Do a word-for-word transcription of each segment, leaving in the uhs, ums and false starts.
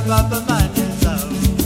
baba maneza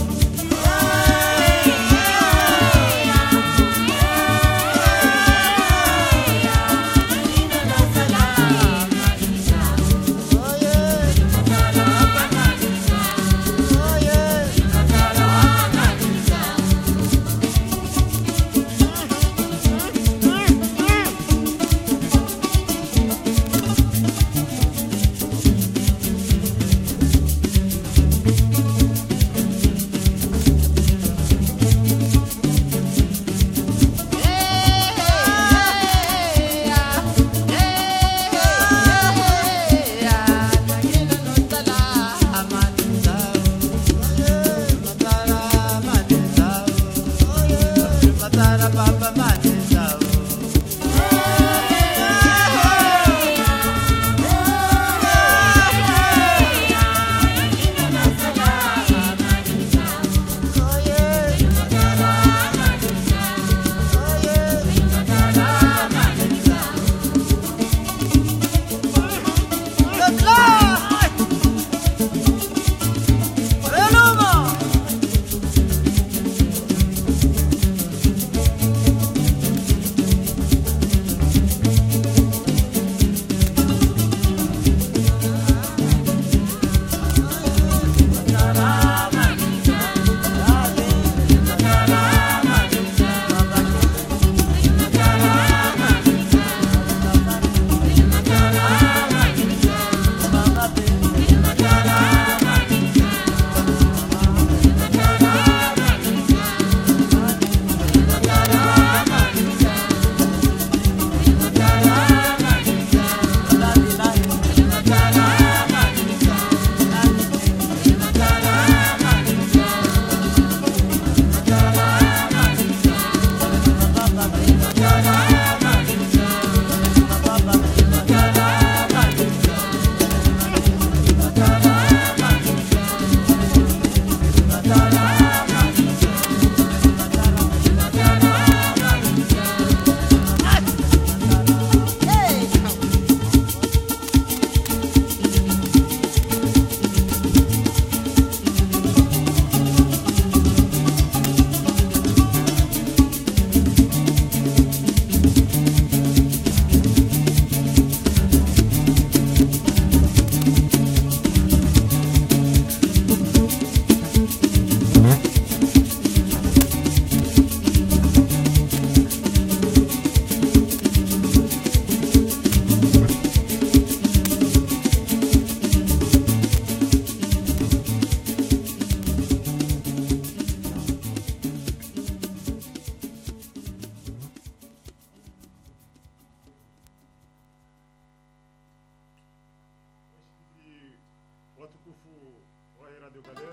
watukufu wa Radio Galer.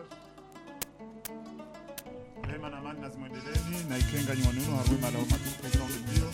Rehema na amani nazimwendeleni na ikenga nywanuno haruma la umatuku kwa kaunde mdio.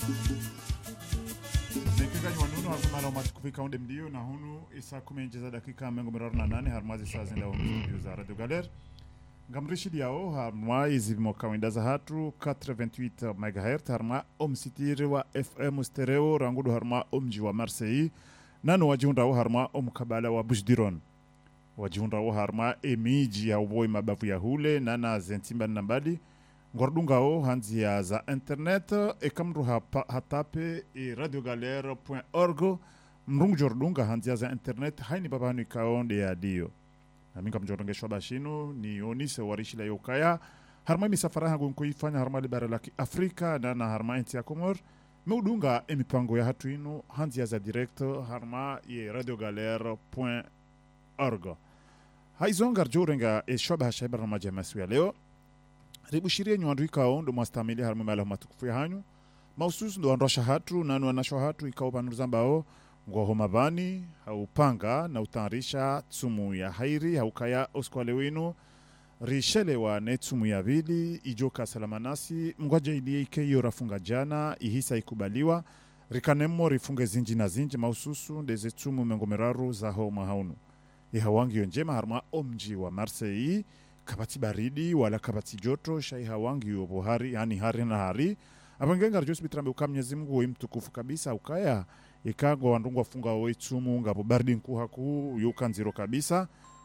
Na ikenga nywanuno haruma la umatuku kwa kaunde mdio na hunu isa kumenjeza dakika mengo miraru na nane harumazi saa zinda umtuku za Radio Galer. Ngamrishi diao haruma izi mwakawinda za hatu quatre vingt huit megahertz haruma omsitiri wa F M stereo rangudu haruma omji wa Marseille. Nano wajunda wa haruma omkabala wa Bushdiron. Wajunda wa harma emiji ya uboi mabavu ya hule nana zentimba nambali ngordunga o hanzi ya za internet e kamru hapa, hatape e radiogalera point org mrungu jordunga hanzi ya za internet haini babanu ikaonde ya dio na minga mjordunga shwaba shinu ni onise warishila yokaya harma misafara hangu nkuifanya harma libara laki Afrika nana harma inti ya Komor meudunga emipango ya hatu inu hanzi ya za direct harma ye radiogalera point org. Haizonga jorenga e shoba hashaiba ramaja masu ya leo. Ribushiria nyuandu ikao ndo mwastamili harmu mala matukufu ya hanyu. Maususu ndo androsha hatu nanu anasho hatu ikao panuzambao nguwa mabani haupanga na utarisha tsumu ya hairi haukaya oskwale winu rishele wa netsumu ya vili ijoka salamanasi mgwaja ilie ike iyo rafunga jana ihisa ikubaliwa rikanemo rifunge zinji na zinji maususu ndeze tsumu mengomeraru za ho mahaunu. Ihawangi yonjema harma omji wa Marseille kabati baridi wala kabati joto shai hawangi yobohari yani hari na hari abangenga rjosi bitrambe ukamnyezi Mungu mtukufu kabisa ukaya ikago wandungu wafunga oitsumu ngabo baridi nkuha ku yukanziro kabisa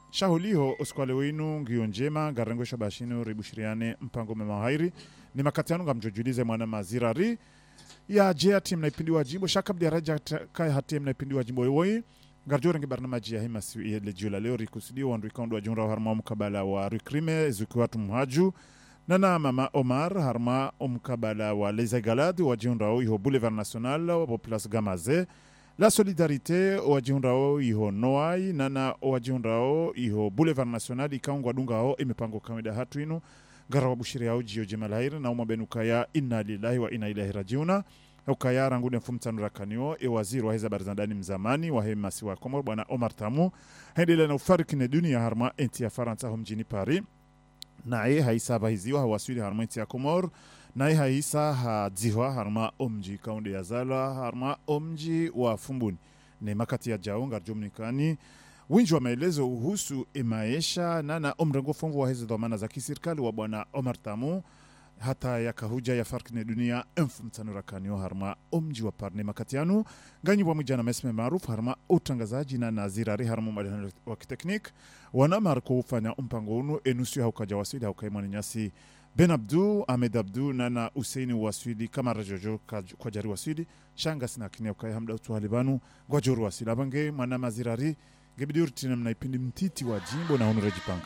shahuliho oskwale wenu ngio njema ngarengo shabashino ribushiriane mpango mema hairi ni makatianu ngamjojulize mwana mazirari ya jea team na ipindi wa jimbo shakabdi ya raja kai hatem na ipindi wa jimbo yoi ngarjore nge barnamaji ya hima siu ile jula leo rikusudio wandu ikondo wa junra wa harma mkabala wa rikrime zuki watu mhaju nana mama Omar harma mkabala wa Leza Galad wa junra wa iho Boulevard National wa Place Gamaze la solidarite wa junra wa iho Noai nana wa junra wa iho Boulevard National ikaungwa dunga wa imipango kamida hatu inu gara wabushiri yao jio jemalahiri na umabenu kaya inna lillahi wa inna ilahi rajiuna ukaya rangu ne mfumtanu rakanio e waziri wa heza barzandani mzamani wa hemasi wa Komor bwana Omar Tamu hendele na ufariki ne dunia harma enti ya Faransa mjini Paris nae haisa bahiziwa hawaswili harma enti ya Komor nae haisa hadziwa harma omji kaunde ya Zala harma omji wa Fumbuni ne makati ya jaunga jomnikani winji wa maelezo uhusu imaesha nana omrengo fongo wa hezi dhamana za kisirikali wa bwana Omar Tamu hata ya kahuja ya farkine dunia mfumtanu rakanio harma omji wa Parne makatianu ganyi wa mjana mesme maruf harma utangazaji na nazirari harma madana wa kiteknik wana marko ufanya umpango unu enusu haukaja waswili haukaimani nyasi Ben Abdu, Ahmed Abdu, nana Usaini waswili kama rajojo kwa jari waswili shanga sina kini ukai hamda utu halibanu kwa joru waswili abange mana mazirari gebidi urtina mna ipindi mtiti wa jimbo na honu rejipanga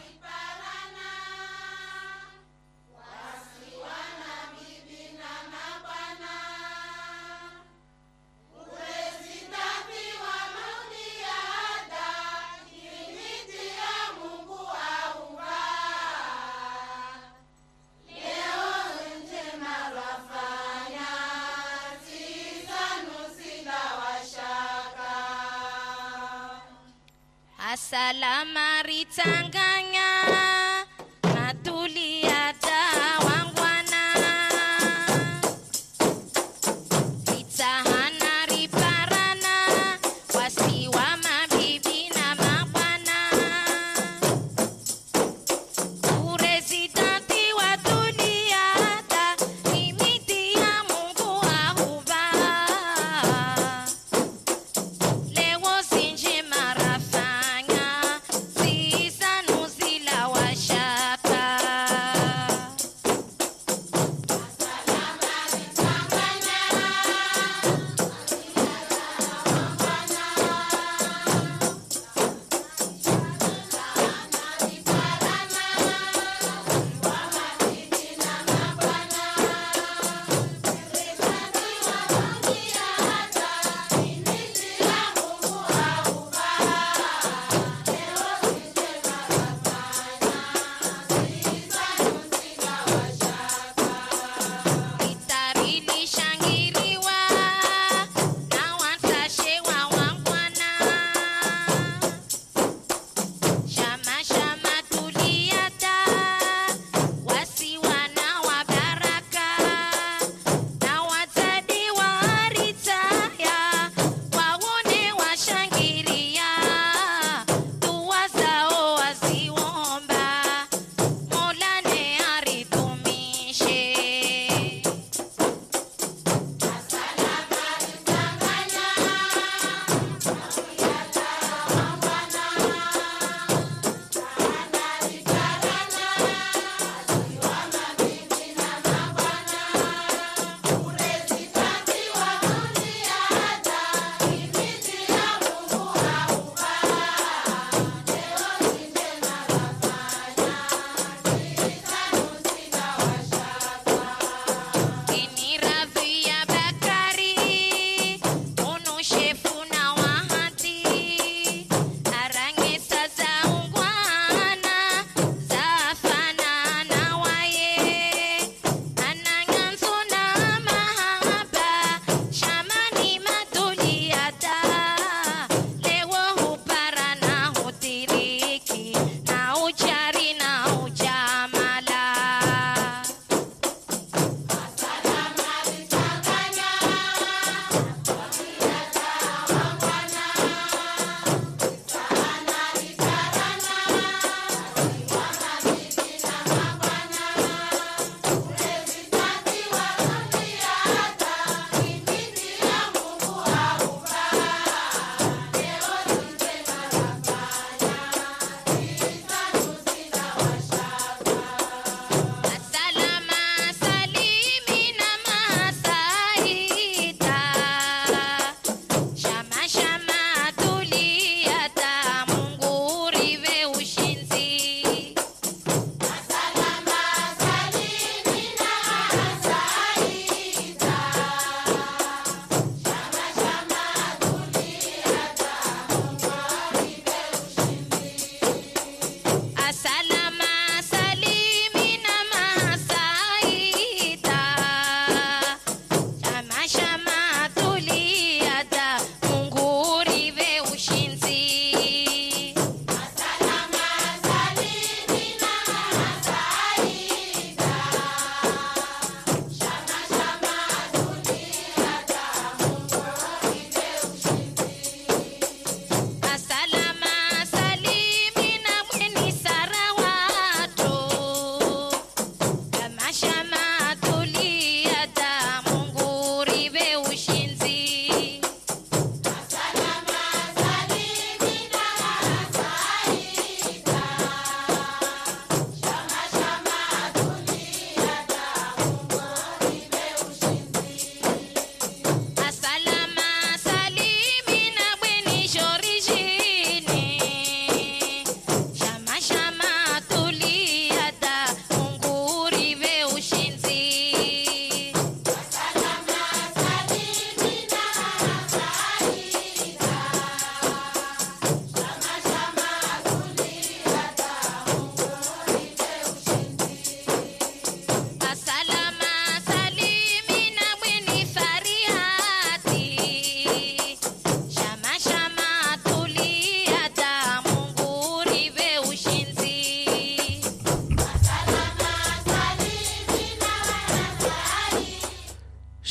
Salama ritanganya natulia tawangwana itahana riparana wasiwa mabibi na mabwana uresidenti wa dunia ta imiti ya Mungu ahuba lewo sinje marafa Asalamu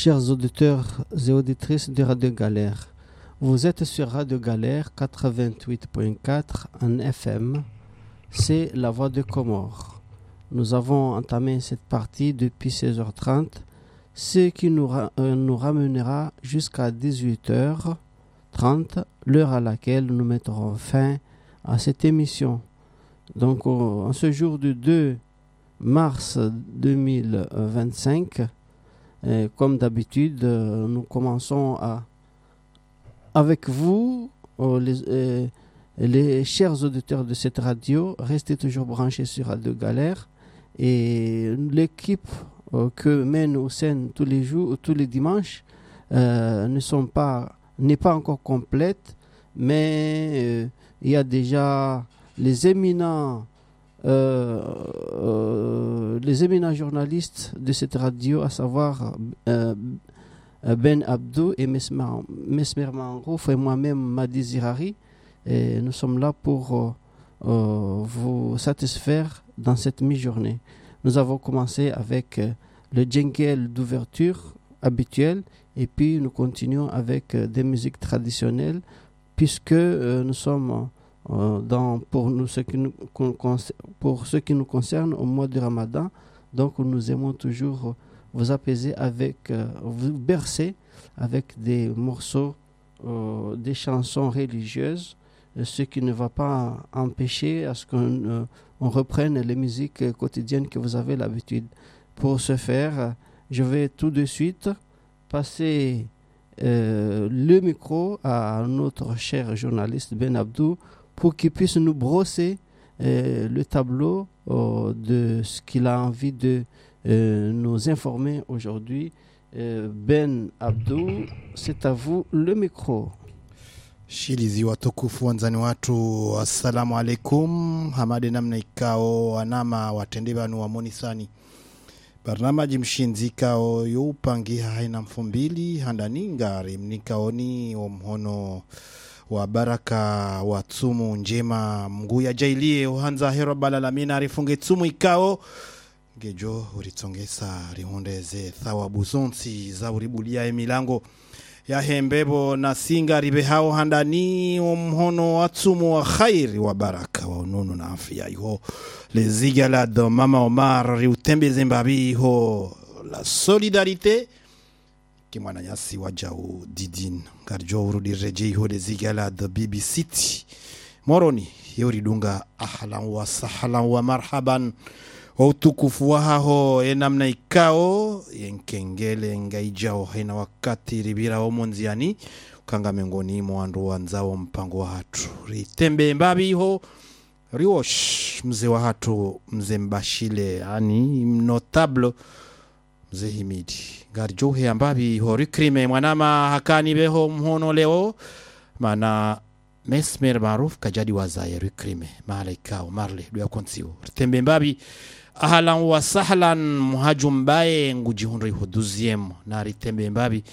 chers auditeurs et auditrices de Radio Galère. Vous êtes sur Radio Galère quatre-vingt-huit point quatre en F M. C'est la voix de Comores. Nous avons entamé cette partie depuis seize heures trente, ce qui nous, ra- euh, nous ramènera jusqu'à dix-huit heures trente, l'heure à laquelle nous mettrons fin à cette émission. Donc, en ce jour du deux mars deux mille vingt-cinq, euh, comme d'habitude, euh, nous commençons à, avec vous, euh, les, euh, les chers auditeurs de cette radio. Restez toujours branchés sur Radio Galère. Et l'équipe euh, que mène Hussein tous les jours, tous les dimanches, euh, ne sont pas, n'est pas encore complète, mais euh, il y a déjà les éminents, euh, euh, les éminents journalistes de cette radio, à savoir euh, Ben Abdou et Mesmer, Mesmer Manrouf et moi-même Madi Zirari. Et nous sommes là pour euh, euh, vous satisfaire dans cette mi-journée. Nous avons commencé avec euh, le jingle d'ouverture habituel et puis nous continuons avec euh, des musiques traditionnelles puisque euh, nous sommes euh, dans, pour, nous, ce qui nous, pour ce qui nous concerne au mois de Ramadan. Donc nous aimons toujours vous apaiser avec, euh, vous bercer avec des morceaux, euh, des chansons religieuses, ce qui ne va pas empêcher à ce qu'on euh, on reprenne les musiques quotidiennes que vous avez l'habitude. Pour ce faire, je vais tout de suite passer euh, le micro à notre cher journaliste Ben Abdou pour qu'il puisse nous brosser euh, le tableau euh, de ce qu'il a envie de euh, nous informer aujourd'hui. Euh, Ben Abdou, c'est à vous le micro. Shilizi watukufu wanzani watu, assalamu alaikum. Hamade namna ikao wanama watende banu wa monisani barnamaji mshinzikao yupangiha haina mfumbili handani mnikaoni omhono wa baraka wa tsumu njema mguya jailie uhanza hero balalamina rifunge tsumu ikao gejo uritsongesa rihondeze thawabu zonsi za uribulia emilango ya hembebo na singa ribe hao handani omhono watsumu wa khairi wa baraka wa ununu na afya iho leziga la do mama Omar riutembe zembabi iho la solidarite kimwana nyasi wajau didin garjo urudi reje iho leziga la do B B City moroni yori dunga ahlan wa sahlan wa marhaban wa utukufu wa haho enamna ikao yenkengele ngaijao haina wakati ribira omonziani ukanga mengoni mwandu wanzao mpango wa hatu ritembe mbabi ho riwosh mze wa hatu mze mbashile yani notable mze himidi garjo he mbabi ho rikrime mwanama hakani beho mhono leo mana Mesmer Maruf kajadi wazaye rikrime malaika marle duya konsiwo ritembe mbabi ahlan wa sahlan muhajum bae ngujihunri huduziem na ritembe mbabi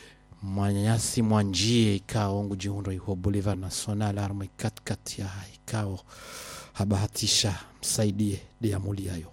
mwanyasi mwanjie ikao ngujihunri ho Boulevard National arme katkat ya ikao habahatisha msaidie diamuli yayo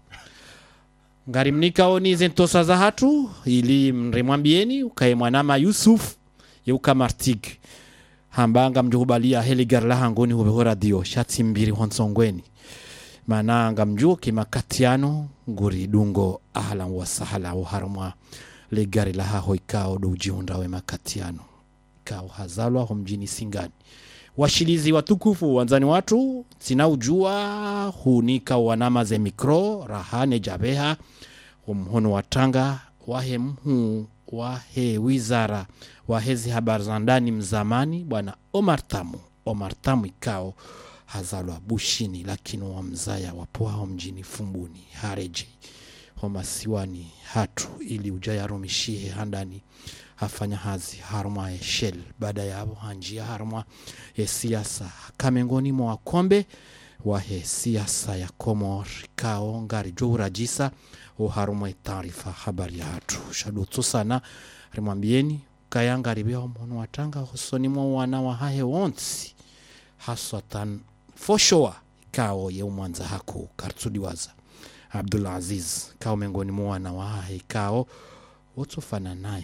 ngarimnika oni zentosa za hatu ili mremwambieni ukae mwanama Yusuf yuka martig hambanga mjuhubalia heligar la hangoni hube radio shati mbiri honsongweni mananga mjuki makatiano nguri dungo ahlan wa sahala wa harma le gari la haho ikao do jihunda we makatiano ikao hazalwa ho mjini Singani washilizi watukufu wanzani watu sinaujua hunika wanama ze mikro rahane jabeha umhono watanga wahe mhu wahe wizara wahezi habari za ndani mzamani bwana Omar Tamu Omar Tamu ikao hazalwa bushini lakini wa mzaya wapoa mjini Fumbuni hareji homasiwani hatu ili ujaya rumishie handani hafanya hazi haruma ya shell baada ya hapo hanjia haruma ya siasa kamengoni mwa kombe wa he siasa ya Komor kao ngari jura jisa o haruma taarifa habari ya hatu shadutu sana rimwambieni kayanga ribeo mwono watanga husoni mwa wana wa hahe wonsi haswatan for sure kao ye umwanza hako kartsudi waza Abdul Aziz kao mengoni mwa wana wa hahe kao otofana naye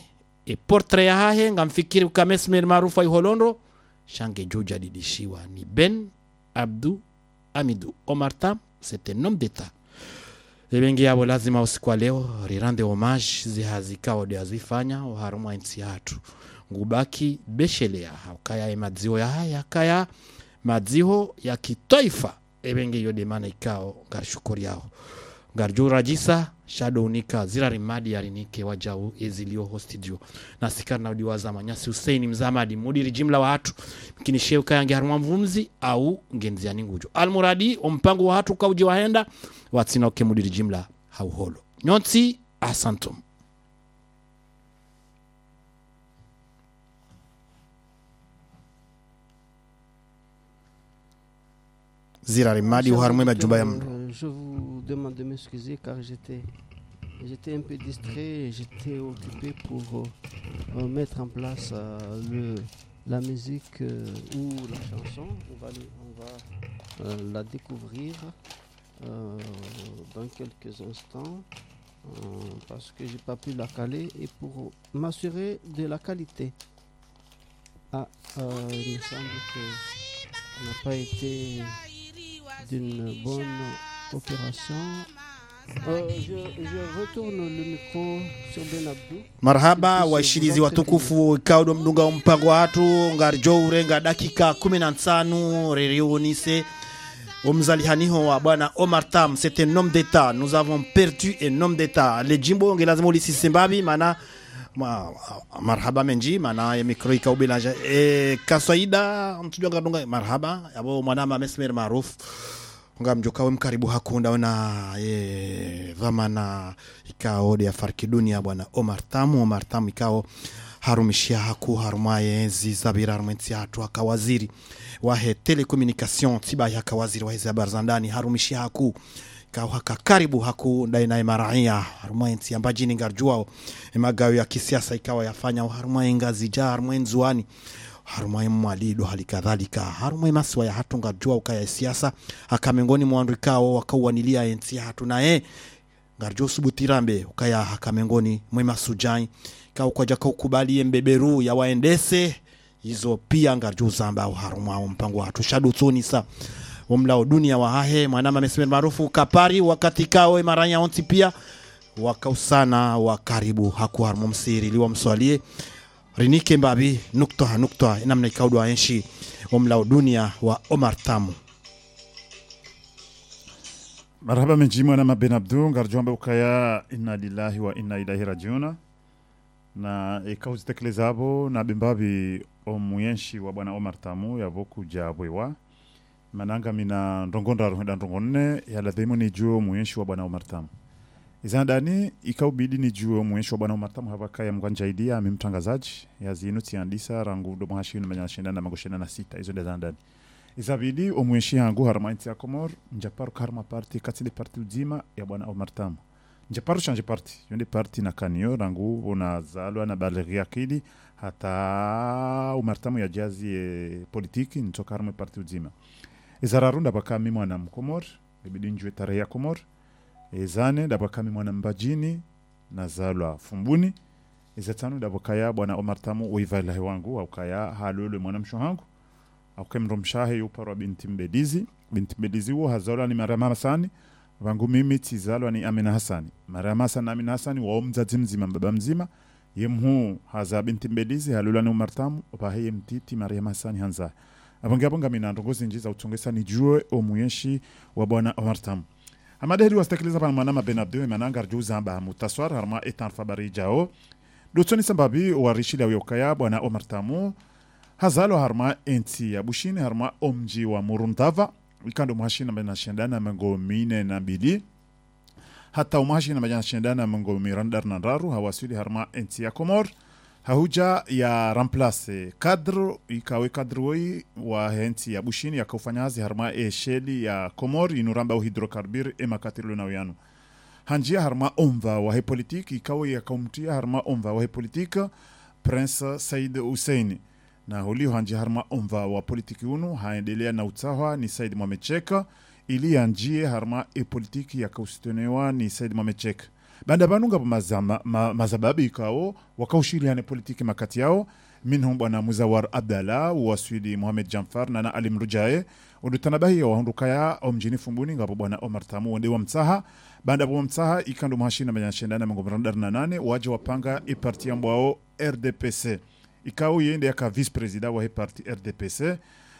e portrait ya hahe ngamfikiri ukamesmer maarufu wa Holondo shange joja didishiwa ni Ben Abdou Amidou Omar Tam. C'est un homme d'état. Ebengi yabo lazima usiku wa leo rirande homage zihazikao de azifanya uharumwa nchi yatu ngubaki beshelea hakaya emadziho ya haya kaya madziho ya kitaifa ebengi yode mana ikao ngarishukuri yao ngarjura jisa shadow unika zira rimadi yarinike wajau ezilio studio na sikana na udiwaza manyasi Hussein Mzamadi mudiri jimla wa hatu mkini sheu kaya nge harumwa mvumzi au ngenzi ya ningujo almuradi ompangu wa hatu kauji wahenda watsina uke mudiri jimla hauholo nyonsi asantum. Zira rimadi uharumwe majumba ya mdo. Je vous demande de m'excuser car j'étais j'étais un peu distrait, j'étais occupé pour euh, mettre en place euh, le la musique euh, ou la chanson. On va on va euh, la découvrir euh, dans quelques instants euh, parce que j'ai pas pu la caler et pour m'assurer de la qualité. Ah, euh, il me semble que ça n'a pas été d'une bonne opération. Euh, je, je retourne le micro sur Ben Abdou. Marhaba waishirizi watukufu kaudo mdunga mpango watu ngarjo urenga dakika kumi na tano rerionise omzalihaniho wa bwana Omar Tam. C'est un homme d'état. Nous avons perdu un homme d'état. Le jimbo ngelazimo lisisimbabi mana ma, marhaba menji mana ya mikro ikaubelaja e kaswaida mtujua ngadunga marhaba yabo mwanama mesmer maarufu ngamjoka we mkaribu hakunda ona e dhamana ikao ya farki dunia bwana Omar Tam. Omar Tam ikao harumishia haku harumaye zizabira harumenti hatu akawaziri wahe telecommunication tiba ya kawaziri wahe zabar zandani harumishia haku ikao haka karibu haku ndaina imaraia harumenti ambajini ngarjuao emagawi ya kisiasa ikawa yafanya harumaye ngazija harumaye nzuani harumai mwalido halikadhalika harumai maswa ya hatu ngarjua ukaya siasa hakamengoni mwanrikao wakawanilia enzi hatu na e ngarjo subutirambe ukaya hakamengoni mwema sujai ka ukaja ukubali mbeberu ya waendese hizo pia ngarjo zamba harumao mpango hatu shadu tsonisa omlao dunia wa hahe mwanama mesmer maarufu kapari wakati kao maranya onti pia wakausana wa karibu haku harumo msiri liwa mswalie rinike mbabi nukta nukta namna ikaudwa enshi omlao dunia wa Omar Tam. Marhaba menjimwa na Ben Abdou ngarjomba ukaya inna lillahi wa inna ilaihi rajiuna na ikauzitekelezaabo na bimbabi omuyenshi wa bwana Omar Tam yavoku jabwewa mananga mina ndongonda ruhenda ndongonne yala demo ni juo muyenshi wa bwana Omar Tam. Izandani ikaubidi ni juo muensho bwana Omar Tam havaka ya mgwanjaidia mimtangazaji ya zinuti andisa rangu do mhashini manyashenda na magoshena na sita izo ndandani izabidi omwenshi yangu haramainti ya Komor njaparu karma party katile party uzima ya bwana Omar Tam njaparu chanje party yonde party na kanio rangu unazalwa na baleghi akili hata Omar Tam ya jazi e, politiki nitoka harma party uzima izararunda baka mimi mwana mkomor ibidi njue tarehe ya Komor ezane dabakami mwana mbajini nazalwa fumbuni ezatanu dabakaya bwana Omar Tam uivala wangu au kaya halolo mwana mshohangu au kemro mshahe yuparwa binti mbedizi binti mbedizi huo hazalwa ni Mariam Hasani wangu mimi tizalwa ni Amina Hasani Mariam Hasani na Amina Hasani wao mzazi mzima baba mzima yemhu haza binti mbedizi halolo ni Omar Tam opahe mtiti Mariam Hasani hanza abonga bonga mina ndongozi njiza utongesa ni jue omuyeshi wa bwana Omar Tam. Amadehri wastakiliza pa manama Ben Abdou mananga arjuza amba mutaswar harma etan fabari jao dotoni sambabi warishi la yokaya bwana Omar Tam hazalo harma enti ya bushini harma omji wa Muruntava ikando mhashina bana shendana mango mine na bili hata umhashina bana shendana mango mirandar nandaru hawasili harma enti ya Komor hahuja ya remplace cadre ikawe cadre wa enti ya bushini ya kufanyazi harma esheli ya Komor inuramba hidrokarbir emakatilo na uyanu hanjia harma omva wa politiki ikawe ya kaumtia harma omva wa politiki Prince Said Hussein na huli hanjia harma omva wa politiki unu haendelea na utsawa ni Said Mohamed Cheka ili hanjie harma e politiki ya kaustenewa ni Said Mohamed Cheka banda banunga mazama ma, mazababi kao wakaushiriane politiki makati yao minhum bwana Muzawar Abdallah wa Swidi Mohamed Jamfar na Ali Mrujae udutanabahi wa hundukaya au mjini Fumbuni ngabo bwana Omar Tamu wende wa msaha banda wa msaha ikando mahashina manyashindana mangomrandar na nane waje wapanga e parti ambao R D P C ikao yende yaka vice president wa he parti R D P C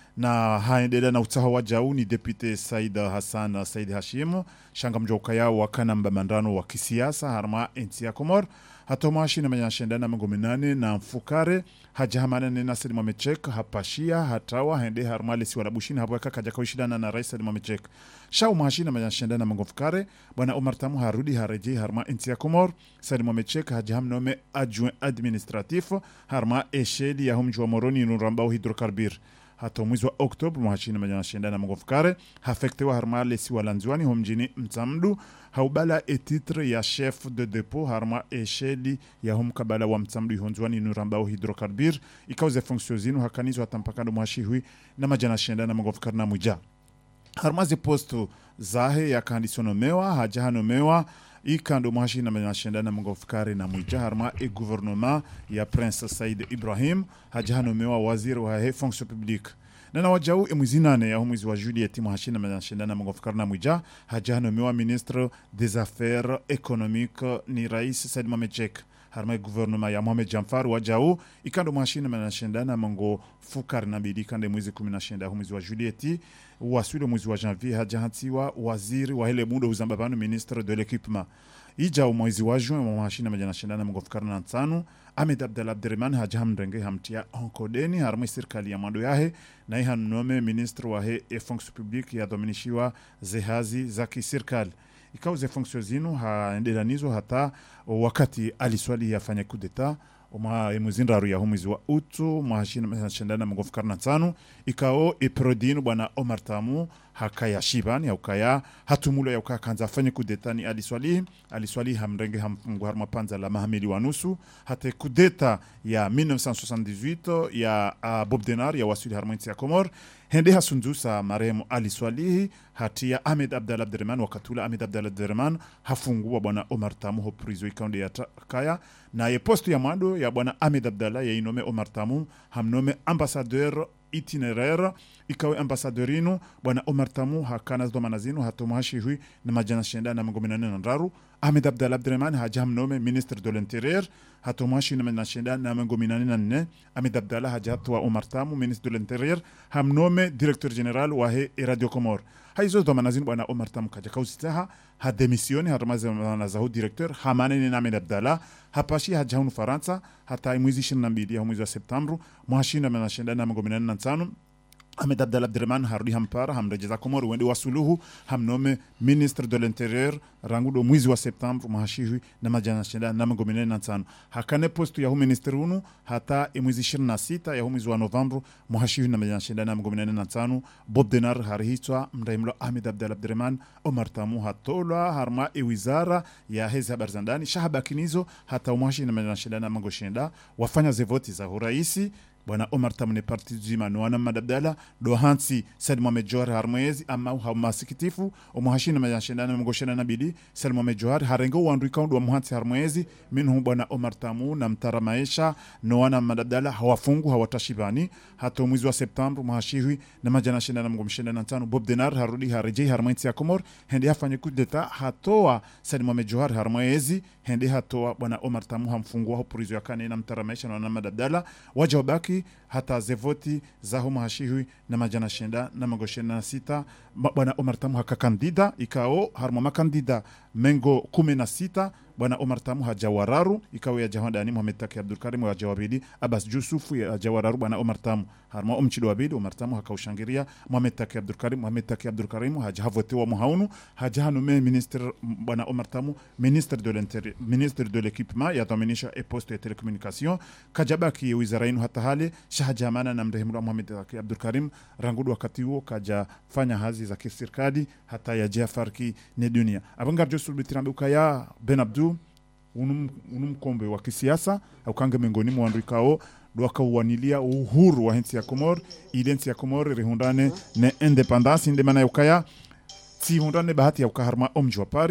na haendela na utaha wajau ni depute Saida Hassan Said Hashim shanga mjoka yao wakana mbamandano wa kisiasa harma enti ya Komor hata mashi na manyashendana mangominane na mfukare hajahamana ni Nasir Mamechek hapashia hatawa hende harmale si walabushini hapo yaka kaja kaushidana na Rais Mamechek shau mashi na manyashendana mangofukare bwana Omar Tamu harudi hareje harma enti ya Komor Said Mamechek hajahamnome adjoint administratif harma eshedi ya humjwa moroni nurambao hidrokarbir hata mwezi wa Oktober mwashini manyashendana mangofukare hafektewa harma lesi walanziwani homjini Mtamdu haubala etitre ya chef de depot harma esheli ya humkabala wa Mtamdu honzwani nurambao hidrokarbir ikauze fonksiozinu hakanizo hatampakando mwashihui na majana shendana mangofukare na muja harma ze postu zahe ya kandisonomewa hajahanomewa ikando mwashina manyashendana mangofukare na muja harma e gouvernement ya Prince Said Ibrahim hajahanomewa waziri wa he fonction publique nana wajau e mwizinane ya humwizi wa Juliet mwashina manyashendana mangofukare na muja hajahanomewa ministre des affaires économiques ni Rais Said Mamechek harma e gouvernement ya Mohamed Jamfar wajau ikando mwashina manyashendana mangofukare na bidi kande mwezi kumi na kenda humwizi wa Juliet waswile mwezi wa janvier hajahantiwa waziri wa hele muda uzambabano ministre de l'équipement ija mwezi wa juin mwashina majana shindana mngofukara na nsanu Ahmed Abdallah Abderrahman hajahamrenge hamtia onkodeni harma serikali ya mando yahe na ihan nome ministre wa he e fonction publique ya dominishiwa zehazi za kiserikali ikao ze fonction zinu haendelanizo hata wakati aliswali yafanya coup d'etat Oma emuzindaru ya humizi wa utu mwashina mashindana mngofukara na tano ikao eprodinu bwana Omar Tamu hakaya shibani ya ukaya hatumulo ya ukaya kanza afanye kudeta ni aliswali aliswali hamrenge hamfungu harma panza la mahamili wanusu hate kudeta ya mille neuf cent soixante-dix-huit ya uh, Bob Denar ya wasuli harma inti ya Komor hende hasundusa marehemu aliswalihi hatia Ahmed Abdallah Abderrahman wakatula Ahmed Abdallah Abderrahman hafunguwa bwana Omar Tamu ho prizo ikaunde ya kaya na ye postu ya mando ya bwana Ahmed Abdallah ya inome Omar Tamu hamnome ambassadeur itinéraire ikawe ambassadorino bwana Omar Tamu hakana zdo manazino hatomashi hui na majana shenda na mgominane na ndaru Ahmed Abdallah Abderrahman hajamnome ministre de l'intérieur hatomashi na majana shenda na mgominane na nne Ahmed Abdallah hajatwa Omar Tamu ministre de l'intérieur hamnome directeur général wa he Radio Komor haizo zdo manazino bwana Omar Tamu kaja kausitaha ha demisioni harmaze manazahu directeur hamane na Ahmed Abdallah hapashi hajahunu Faransa hata mwezi ishirini na mbili ya mwezi wa September mwashina manashenda na mgominane na nsanu Ahmed Abdallah Abderrahman harudi hampara hamrejeza Komoro wende wasuluhu hamnome ministre de l'intérieur rangudo mwezi wa September mahashihi na majana shenda na mgominane na nsanu hakane postu ya hu ministre unu hata mwezi ishirini na sita ya mwezi wa November mahashihi na majana shenda na mgominane na nsanu Bob Denar harihitwa mdaimlo Ahmed Abdallah Abderrahman Omar Tamu hatola harma e wizara ya hezi habari za ndani shahabakinizo hata mahashihi na majana shenda na mgoshenda wafanya zevoti za uraisi bwana Omar Tamu ne parti zima nwana madabdala do hansi Said Mohamed Johar harmoezi ama haumasikitifu omuhashina majashindana mgoshena nabidi Said Mohamed Johar harengo wandu ikaundu wa muhansi harmoezi minhu bwana Omar Tamu na mtara maisha nwana madabdala hawafungu hawatashibani hato mwezi wa September muhashihi na majana shindana mgomshena na tano Bob Denar harudi harejei harmoezi ya Komor hende hafanye coup d'etat hatoa Said Mohamed Johar harmoezi hende hatoa bwana Omar Tamu hamfungua hopurizo ya kane na mtara maisha nwana madabdala wajawabaki hata zevoti za homa hashihui na majana shenda na magoshena sita bwana Omar Tamu haka kandida ikao harma makandida mengo kumi na sita bwana Omar Tamu hajawararu ikawe ya jahanda ni Mohamed Taki Abdul Karim wa jawabidi Abbas Jusufu ya jawararu bwana Omar Tamu harma umchido wabidi Omar Tamu haka ushangiria Mohamed Taki Abdul Karim Mohamed Taki Abdul Karim hajavote wa muhaunu hajahanume ministre bwana Omar Tamu ministre de l'intérieur ministre de l'équipement ya dominisha e poste ya telecommunication kajabaki wizara inu hata hali shahajamana na mrehemu Mohamed Taki Abdul Karim rangudu wakati huo kaja fanya hazi za kiserikali hata ya Jafarki ne dunia abangar josul bitirambe ukaya Ben Abdu unum unum kombe wa kisiasa au kange mengoni mwandu ikao doaka uwanilia uhuru wa hensi ya Komor idensi ya Komor rehundane ne independence inde mana ukaya si hundane bahati ya ukaharma omjwa pari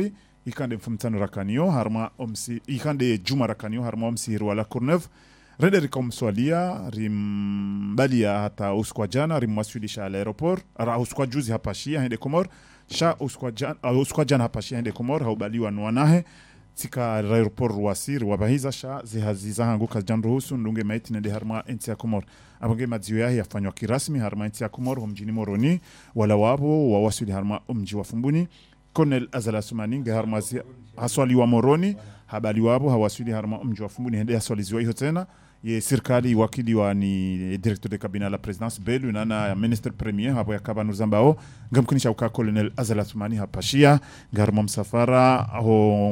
ikande mfumtano rakanio harma omsi ikande juma rakanio harma omsi wala Courneuve rede rikomswalia rimbalia hata uskwa jana rimwasilisha al aeroport ara uskwa juzi hapa Shia hende Komor sha uskwa jana uh, uskwa jana hapa Shia hende Komor haubaliwa nwanahe tika aeroport Ruasir wabahiza sha zihaziza hangu kajanruhusu ndunge maiti nende harma enti ya Komor abonge madziyo yahi yafanywa kirasmi harma enti ya Komor humjini Moroni wala wabo wawasili harma umji wa Fumbuni Colonel Azala Sumani harma haswali wa Moroni habali wabo hawasili harma umji wa Fumbuni hende haswaliziwa hiyo tena ye serikali wakili wa ni directeur de cabinet la présidence belu nana ministre premier hapo yakaba nuzambao ngamkunisha uka Colonel Azala Sumani hapa Shia garma msafara ho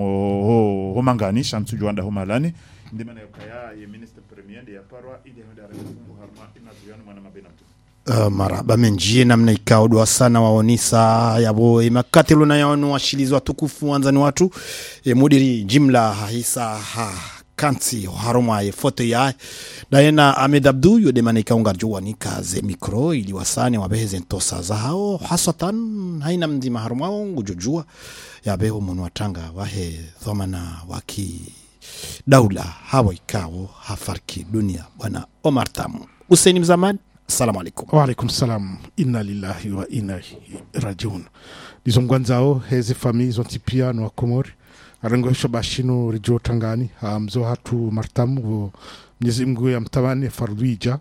ho, ho mangani shamsu juanda ho malani ndimana yakaya ye ministre premier de yaparwa ile honda refungu harma inaziano mwana mabena mtu Uh, maraba menjie namna ikaodwa sana waonisa yabo imakatilo na yaonu washilizi watukufu wanzani watu e, mudiri jimla hisa ha kanti haroma ye foto ya daena Ahmed Abdou yode manika ungarjua ni kaze mikro ili wasane wabeheze ntosa za hao hasatan haina mzima haroma ngujujua yabeho munu watanga wahe thomana waki daula hawa ikao hafarki dunia bwana Omar Tamu Hussein Mzamani. Assalamu alaikum. Wa alaikum salam. Inna lillahi wa inna rajiun. Dizongwanzao hezi famii zontipia no Komori. Arengo shabashino rijo tangani. Mzo hatu martamu Mwenyezi Mungu ya mtamani farduija.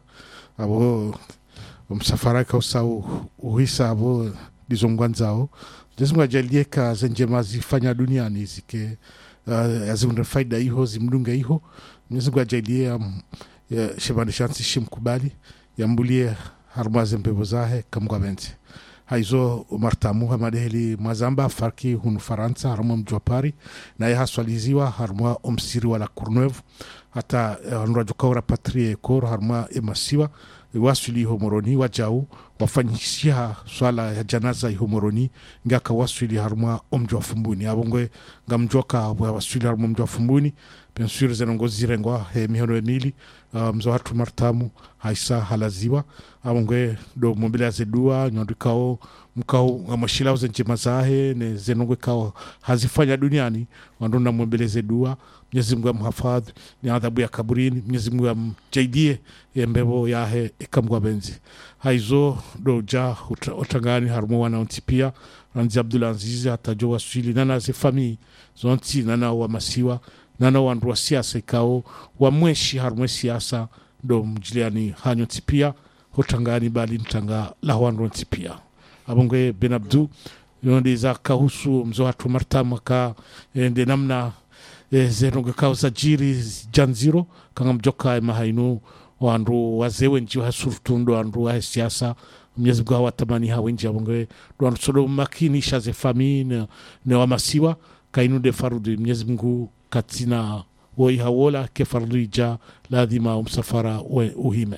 Abo msafara kausa uhisa abo dizongwanzao. Mwenyezi Mungu ajalie ka zenjema zifanya duniani zike uh, azunde faida iho zimdunga iho. Mwenyezi Mungu ajalie um, shebani shansi shimkubali. Yambulie harmaze mbebo zahe kamgwa benti haizo Martamu hamadeheli mazamba farki hunu Faransa harma mjwapari na ya haswaliziwa harma omsiri wala Courneuve hata nurajukaura patrie kor harma emasiwa wasuli homoroni wajau wafanyishia swala ya janaza homoroni ngaka wasuli harma omjwa Fumbuni abongwe ngamjoka wasuli harma omjwa Fumbuni bien sûr zenongozi rengwa he mihono emili uh, mzo hatu Martamu haisa halaziwa abongwe do mobilize dua nyondikao mkao amashila uzenjema zahe ne zenongwe kao hazifanya duniani wandona mobilize dua Mwenyezi Mungu amhafadhi ni adhabu ya kaburini Mwenyezi Mungu amjaidie yembebo yahe ikamgwa benzi haizo doja utangani harmo wana ontipia Ranzi Abdul Aziz atajo wasili nana ze famii zonti nana wa masiwa nana wandu wa siasa ikao wa mweshi harmo siasa do mjiliani hanyo tipia utangani bali mtanga la wandu ontipia abongwe Ben Abdou yonde za kahusu mzo hatu Martamu ka ende namna e, zenonge kauza jiri janziro kanga mjoka ema hainu wandu wazewe njiwa hasurtundo wandu wa siasa Mwenyezi Mungu watamani hawe nji abongwe wandu solo makini shaze famii ne, ne wa masiwa kainu de farudu Mwenyezi Mungu katina woi hawola ke farudu ija ladhima umsafara uhime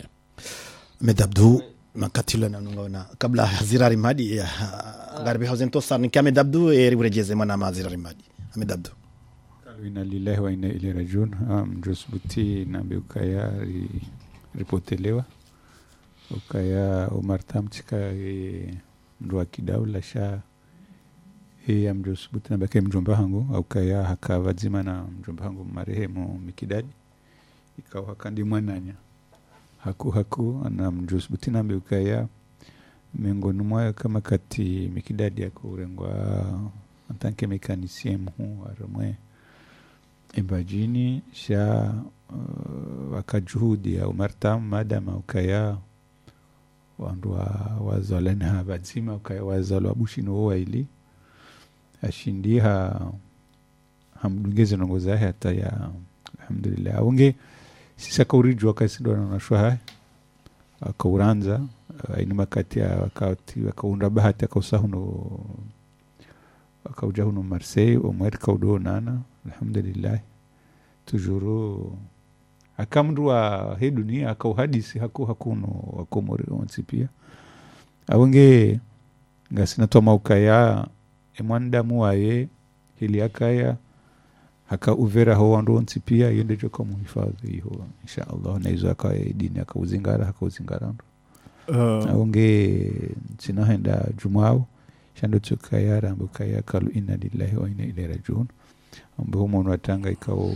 Ahmed Abdou makatilo na nungona kabla hazira rimadi ya garbi hauzen tosar ni Ahmed Abdou eri urejeze mwana mazira rimadi Ahmed Abdou inna lillahi wa inna ilaihi rajiun mjusbuti na ukaya ripotelewa ukaya Omar Tamu tika mdwa kidaula sha ya mjusbuti na bake mjomba hangu ukaya hakavadzima na mjomba hangu marehemu Mikidadi ikawa hakandi mwananya haku haku na mjusbuti na ukaya miongoni mwa kama kati Mikidadi yako urengwa antanke mekanisien mhu armwe Ibajini sha uh, wakajuhudi ya Omar Tamu madama ukaya wandu wazalena habadzima ukaya wazalo abushino waili ashindiha hamdungeze nongozahe hata ya alhamdulillah aunge sisa kaurijwa wakasido na nashwa akauranza inu makati ya wakati wakaunda bahati akausahuno wakaujahuno Marseille omweri kaudo nana alhamdulillah tujuru akamrua he dunia akauhadisi haku hakuno wakomori onsipia awenge ngasina toma ukaya emwanda muaye hili akaya haka uvera ho wandu onsipia yende joka muhifadhi ho insha Allah na izo akaya dini akauzingara akauzingara uh. awenge sina henda jumao shando tukaya rambo kaya kalu inna lillahi wa inna ilaihi rajiun ambo mwana watanga ikao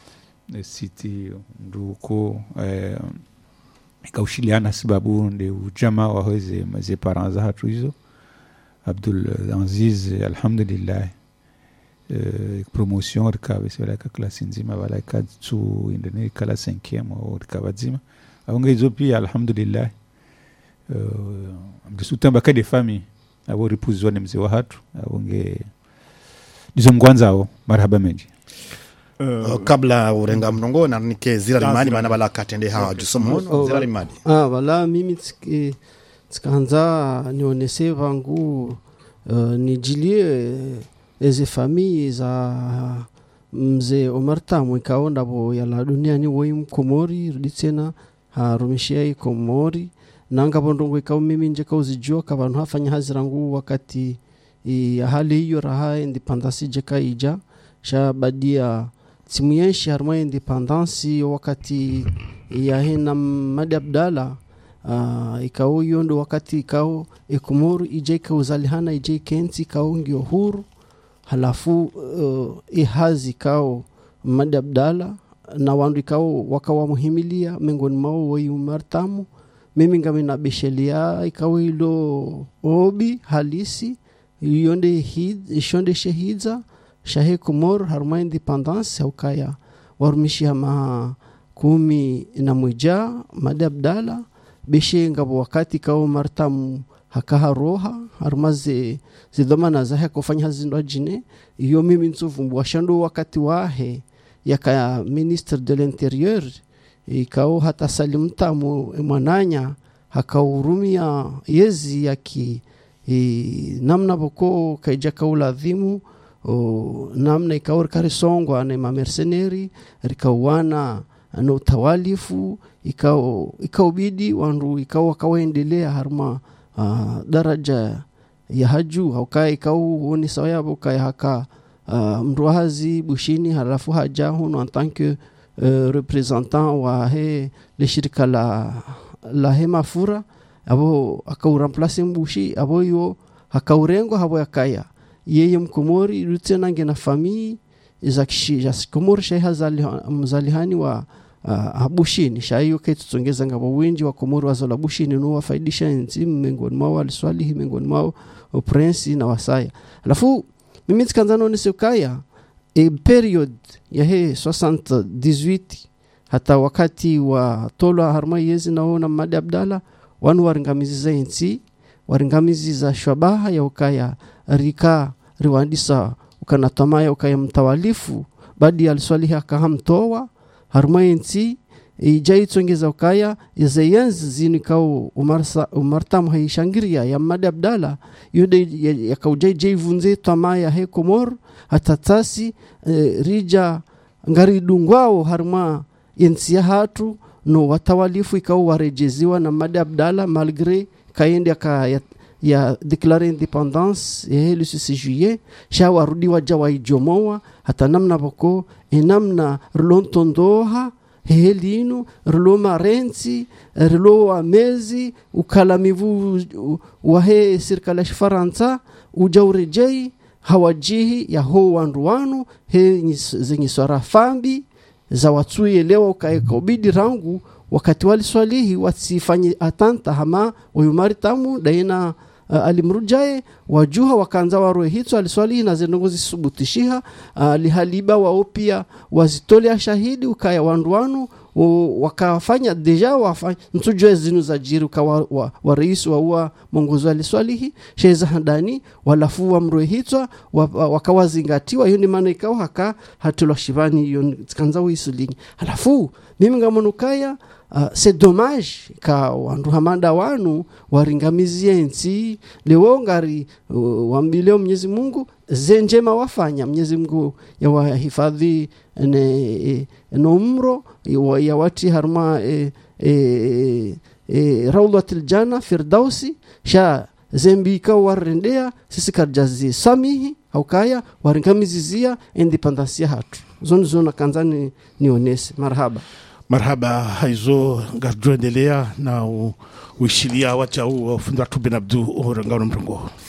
city nduko eh, ikaushiliana sababu ndi ujama wa hoze maze parents hatu hizo Abdul Aziz alhamdulillah uh, promotion rikawe sala ka klasi nzima wala ka tu indene kala cinquième au rikawa nzima aunga hizo pia alhamdulillah uh, mkisutamba ka de famille abo ripuzwa ni mzee wa hatu aunge dizo mgwanzao marhaba menji Uh, kabla urenga mrongo na nike zira limani maana bala katende hawa jusomo zira limani ah wala mimi tsiki tskanza nionese vangu uh, nijilie eze famille za mzee Omar Tamu ikaonda bo ya la dunia ni woi mkomori ruditsena harumishia komori nanga bondongo ikao mimi nje kauzijua kabantu hafanya hazirangu wakati ya hali hiyo raha independence je kaija shabadia timu yenshi harma independence wakati ya hina Madi Abdalla uh, ikao yondo wakati ikao Ekomoro ije kauzalihana ije kenti ikao ngio huru halafu uh, ihazi ikao Madi Abdalla na wandu ikao wakawa muhimilia mengoni mao woi Omar Tamu mimi ngami na beshelia ikao ilo obi halisi yonde hid ishonde shahidza shahe Komoro harma independence ukaya warumishia ma kumi na moja Madi Abdalla beshe ngabo wakati kao Omar Tamu hakaha roha harmaze zidhamana zahe kufanya hazindwa jine iyo mimi nsufu washando wakati wahe yaka ministre de l'intérieur ikao hata Salim Tamu mwananya hakaurumia yezi yaki e, namna boko kaija kaula dhimu o namna ikaur karisongwa na mamercenary rikawana na utawalifu ikao ikaubidi wandu ikao kawaendelea harma uh, daraja ya haju haukai ikao woni sawaya boka haka uh, mruazi bushini halafu haja huno en tant que uh, représentant wa he le shirika la la hemafura abo akauramplace mbushi abo yo hakaurengo habo yakaya yeye mkomori rutena ngena famii za kishija Komoro shahazali mzalihani wa uh, abushini shayo ketu tsongeza ngabo winji wa Komoro wazola bushini no wafaidisha nzi mengoni mao aliswali mengoni mao prince na wasaya alafu mimi tkanzano nisekaya e period ya he soixante-dix-huit hata wakati wa tola harma yezi naona Madi Abdalla wanu waringamizi za nzi waringamizi za shabaha ya ukaya rika riwandisa ukana tamaya ukaya mtawalifu badi aliswalihi akahamtoa harmayensi ijai tsongeza ukaya izayenzi zinikao umarsa umartam haishangiria ya Madi Abdalla yude yakaujai jai vunze tamaya he Komoro hatatasi e, rija ngari dungwao harma yensi ya hatu no watawalifu ikao warejeziwa na Madi Abdalla malgré kaende aka ya, ya declarer independance ya le six juillet sha warudi waja waijomoa hata namna boko enamna rlontondoha helinu rlo marenzi rlo amezi ukalamivu wahe serikali ya Faransa ujaurejei hawajihi ya ho wanduwanu he zenye swara fambi za watsuye lewa ukaeka ubidi rangu wakati wali swalihi wasifanye atanta hama Omar Tamu daina uh, alimrujae wajuha wakanza waroe hitso aliswalihi na zenongozi subutishiha uh, lihaliba wao pia wazitolea shahidi ukaya wanduwanu wakafanya deja wafanya mtujwe zinu za jiru kwa wa, wa rais wa uwa mongozo aliswalihi sheza handani walafu wa mroe hitwa wakawazingatiwa hiyo ni maana ikao haka hatulwa shivani hiyo kanza uisulingi halafu mimi ngamonukaya uh, c'est dommage ka wandu hamanda wanu waringamizie nsi leo ngari uh, wambileo Mwenyezi Mungu zenjema wafanya Mwenyezi Mungu ya wahifadhi ne nomro ya wati harma e, e, e, Rawdatul Janna Firdausi sha zembika warendea sisi karjazi samihi haukaya waringamizizia independence hatu zoni zona kanzani nionese marhaba marhaba haizo ngarjoendelea na uishilia wacha u fundwa tu bin Abdu orangano mrongo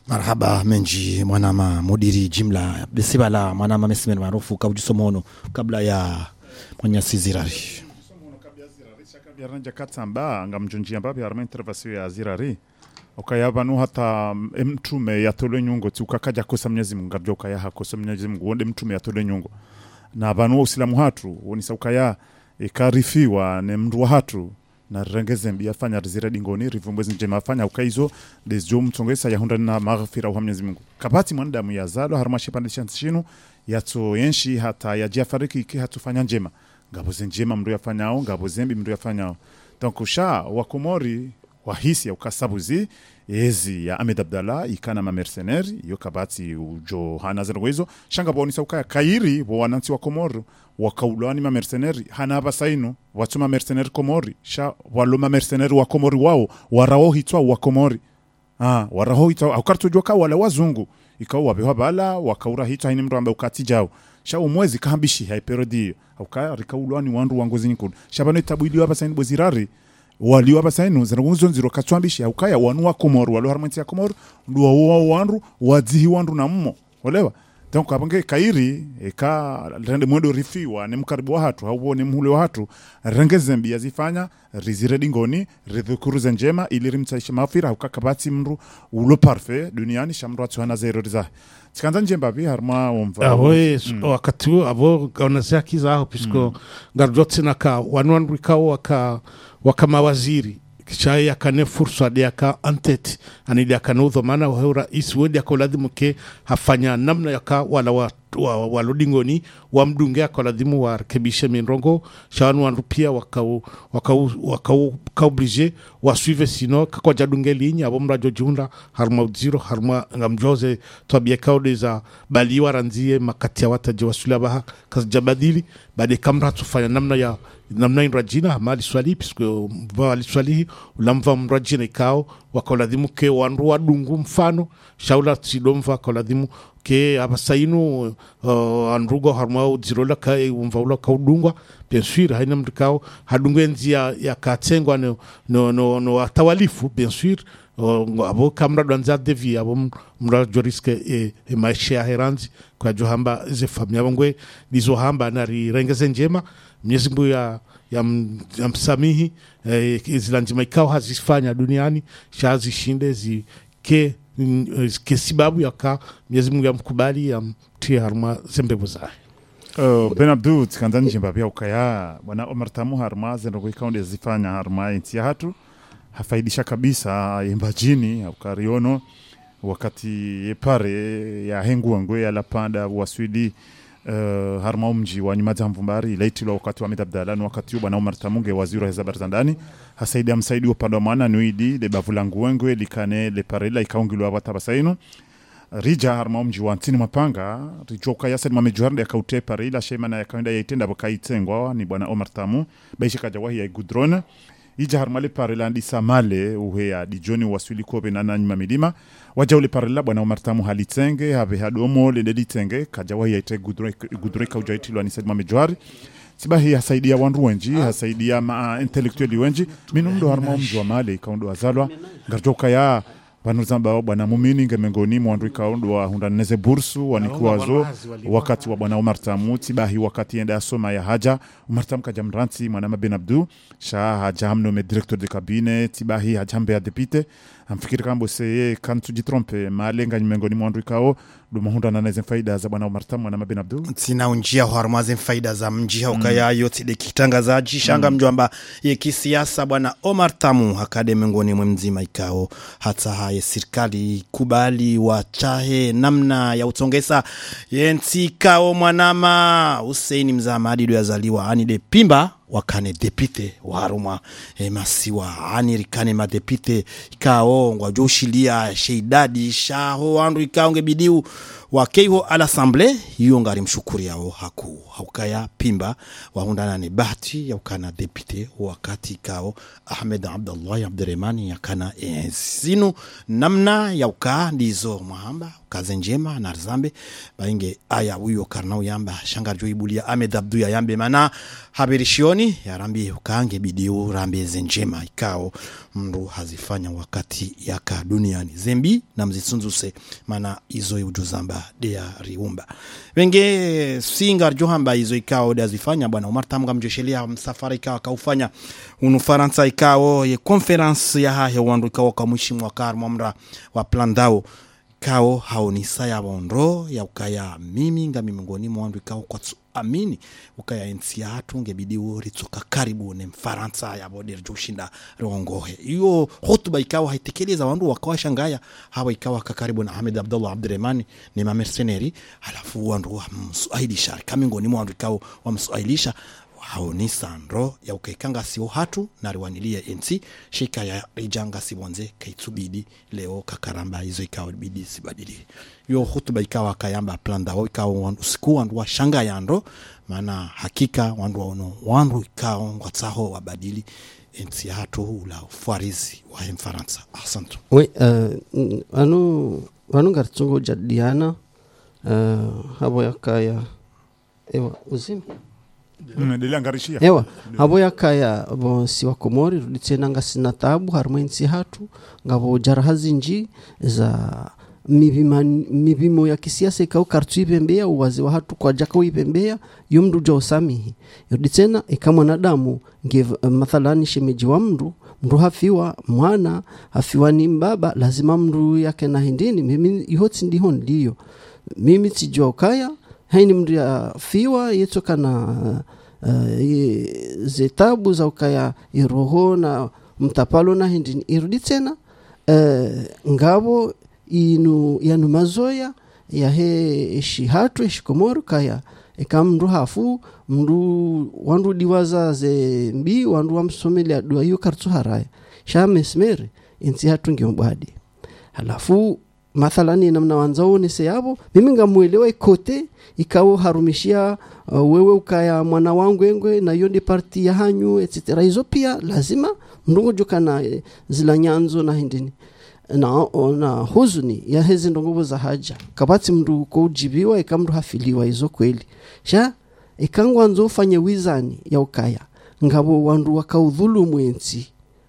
Marhaba menji mwanama mudiri jimla besibala mwanama mesimen maarufu kaujisomono kabla ya mwanyasi zirari somono kabla zirari shaka biaranja katamba ngamjonji ambapo ya intervasio ya zirari okayabanu hata mtume yatole nyungo tukakaja kosa Mwenyezi Mungu ngarjoka ya hakosa Mwenyezi Mungu wonde mtume yatole nyungo na banu usilamu hatu wonisa ukaya ikarifiwa ne mndu wa hatu na rengeze mbia fanya rizira dingoni rivumbwezi njema fanya ukaizo desjo mtongesa ya hunda na maghfira wa Mwenyezi Mungu kabati mwanadamu ya zalo harmashi pandisha shinu yato yenshi hata ya jiafariki iki hatufanya njema ngaboze njema mndu yafanyao ngaboze mbi mndu yafanyao tonkusha wakomori wahisi ya ukasabuzi ezi ya Ahmed Abdallah ikana ma mercenaire yo kabati ujo hana zerwezo shanga bonisa ukaya kairi bo wanansi wa Komoro wakaulani ma mercenaire hana basaino watuma mercenaire Komori sha waloma mercenaire wa Komori wao warao hitwa wa Komori ah warao hitwa akartujoka wala wazungu ikawa wabewa bala wakaura hitwa hini mtu ambaye ukati jao sha umwezi kambishi hyperodi ukaya rikaulani wandu wangozi nyikuru shabano itabuili wapa saini bozirari waliwa basaino zanagunzo nziro katwambishi ukaya wanu wa Komoro walo harmanti ya Komoro nduwa uwa wandu wadzihi wandu na mmo olewa donc abange kairi eka rende mwendo rifiwa ne mkaribu wa hatu haubo ne mhule wa hatu rengezembi yazifanya rizire dingoni ridhukuruze njema ili rimtaisha mafira ukakabati mru ulo parfait duniani shamru watu hana zero riza tikanza njemba bi harma umva ahoe mm. wakati abo gaonazia kiza pisko mm. garjotsi naka wanwan rikao waka waka mawaziri kichai akane fursa dia ka antet ani dia kana udhomana wa rais wodi akoladhimu ke hafanya namna yaka wala wa, wa, wa lodingoni wa mdunge akoladhimu wa rekebishe minrongo shawanu wa rupia wakau wakau wakau kaublige wa suive sino kwa jadunge linya abo mrajo junda harma udziro harma ngamjoze tabia kaude za baliwa ranzie makati ya wataje wasula baha kasjabadili bade kamra tufanya namna ya namna inrajina mali swali pisko wali swali ulamva mrajina ikao wakoladhimu ke wanru wadungu mfano shaula sidomva wakoladhimu ke abasainu uh, anrugo harma udzirola ka umvaula ka udungwa bien sûr haina mdikao hadungu enzi ya, ya katengwa no no no, no atawalifu bien sûr uh, abo kamra danza devi abo mra joriske e, e maisha heranzi kwa johamba ze famia bangwe nizo hamba na rengeze njema Mwenyezi Mungu ya ya, ya msamihi eh, zilanjima ikao hazifanya duniani shazi shinde zi ke ke sababu yaka Mwenyezi Mungu ya mkubali ya mtia harma zembebu zae uh, Ben Abdul tikanza njemba bia ukaya bwana Omar Tamu harma zenrogo ikaunde zifanya harma intia hatu hafaidisha kabisa imbajini ukariono wakati yepare ya hengu ngwe ya lapanda wa Swidi Uh, harma umji wa nyumaza mvumbari ilaitilo wakati wa Ahmed Abdallah wakati bwana Omar Tamunge waziri wa habari za ndani hasaidia msaidi upande wa mwana nuidi de bavulangu wengwe likane le parela ikaungilwa watabasaino rija harma umji wa ntini mapanga rijoka yasa ni mamejuharde ya kaute parela shema na ya kawaida ya itenda bakaitengwa ni bwana Omar Tamu baisha kajawahi ya gudrona ija harma le parela ndi samale uhe ya dijoni waswili kobe na nanyuma milima waja ule parela bwana Omar Tamu halitenge habe hadomo le delitenge kajawahi ya ite gudureka ujaitilwa ni sadima mejuhari sibahi hasaidia wandu wenji hasaidia ma intellectuali wenji minundo harma umji wa male ikaundo wazalwa ngarjoka ya banuzamba bwana mumini ngemengoni mwandu ikaundo wa hundaneze bursu wanikuwazo wakati wa bwana Omar Tamu tibahi wakati enda asoma ya haja Omar Tamu kajamranti mwanama Ben Abdul sha hajamno me directeur de cabine tibahi hajambe ya depite amfikiri kambo seye kantu jitrompe malenga nyimengoni mwandu ikao dumahunda na neze faida za bwana Omar Tamu na Ben Abdul sina unjia hormaze faida za mji ukaya mm. yote de kitangazaji shanga mm. mjomba ye kisiasa bwana Omar Tamu hakade mengoni mwemzima ikao hata haye serikali kubali wachahe namna ya utongesa yenti kao mwanama Hussein Mzamadi yazaliwa ani de pimba wakane depite waruma e masiwa ani rikane madepite ikao ngwa joshilia sheidadi shaho andu ikao ngebidiu wakeiho à l'assemblée hiyo ngari mshukuri yao haku haukaya pimba wahundana ni bahati ya ukana deputy wakati kao Ahmed Abdullah Abdurrahmani yakana enzinu namna ya uka ndizo mahamba kazi njema na zambe bainge aya huyo karnao yamba shangarjo ibulia Ahmed Abdu ya yambe mana haberishioni ya rambi ukaange bidio rambi zenjema ikao mndu hazifanya wakati yaka duniani zembi na mzisunzuse mana izo ujuzamba dia riumba wenge singar johamba izo ikao dia zifanya bwana Umar Tamga mjeshelia msafari ikao kaufanya unu Faransa ikao ye conference ya hahe wandu ikao kamushi mwakar mwamra wa plandao kao haonisa ya wondro ya ukaya mimi nga mimingoni mwandu ikao kwa tsu amini ukaya ensi ya hatu ngebidi uri tsuka karibu ne Mfaransa ya bodir jushinda rongohe iyo hotuba ikawa haitekeleza wandu wakawa shangaya hawa ikawa kakaribu na Ahmed Abdullah Abdurrahmani ni mamercenary halafu wandu wa msuailisha kamingoni mwandu ikawa wa msuailisha haonisa ndro ya ukaikanga siyo hatu na riwanilia ensi shika ya rijanga sibonze kaitsubidi leo kakaramba hizo ikawa bidi sibadili yo hutuba ikawa kayamba planda wa ikawa usiku wandu wa shanga ya ndro maana hakika wandu wa ono wandu ikawa ngwatsaho wabadili ensi hatu ula fuarizi wa Mfaransa. Asantu. Oui, uh, anu anu ngartungo jadiana uh, habo yakaya ewa uzimi Ndelia ngarishia. Ewa, habo yakaya bo si wa Komori ruditena ngasina tabu harimo insi hatu ngabo jarahazi nji za mibima mibimo ya kisiasa ikao kartu ipembea uwazi wa hatu kwa jaka ipembea yumdu ja usamihi ruditena ikamwa nadamu nge uh, mathalani shemeji wa mndu mndu hafiwa mwana hafiwa ni mbaba lazima mndu yake na hindini mimi ihoti ndiho ndiyo mimi sijua ukaya haini mndu ya fiwa yetoka na uh, zetabu za ukaya iroho na mtapalo na hindini irudi tena uh, ngabo inu yanu mazoya ya he shihatu eshikomoro kaya eka mndu hafu mndu wandu diwaza ze mbi wandu wamsomeli dua hiyo kartu haraya shame smere insi hatu ngimbadi halafu mathalani namna wanzao ni seyabo mimi ngamuelewa ikote ikawo harumishia uh, wewe ukaya mwana wangu engwe na yondi parti ya hanyu etc hizo pia lazima ndongo jokana eh, zila nyanzo na hindini na na huzuni ya hezi ndongo za haja kabati mndu ko ujibiwa ikamndu hafiliwa hizo kweli sha ikangwa nzo fanye wizani ya ukaya ngabo wandu wakaudhulumu ensi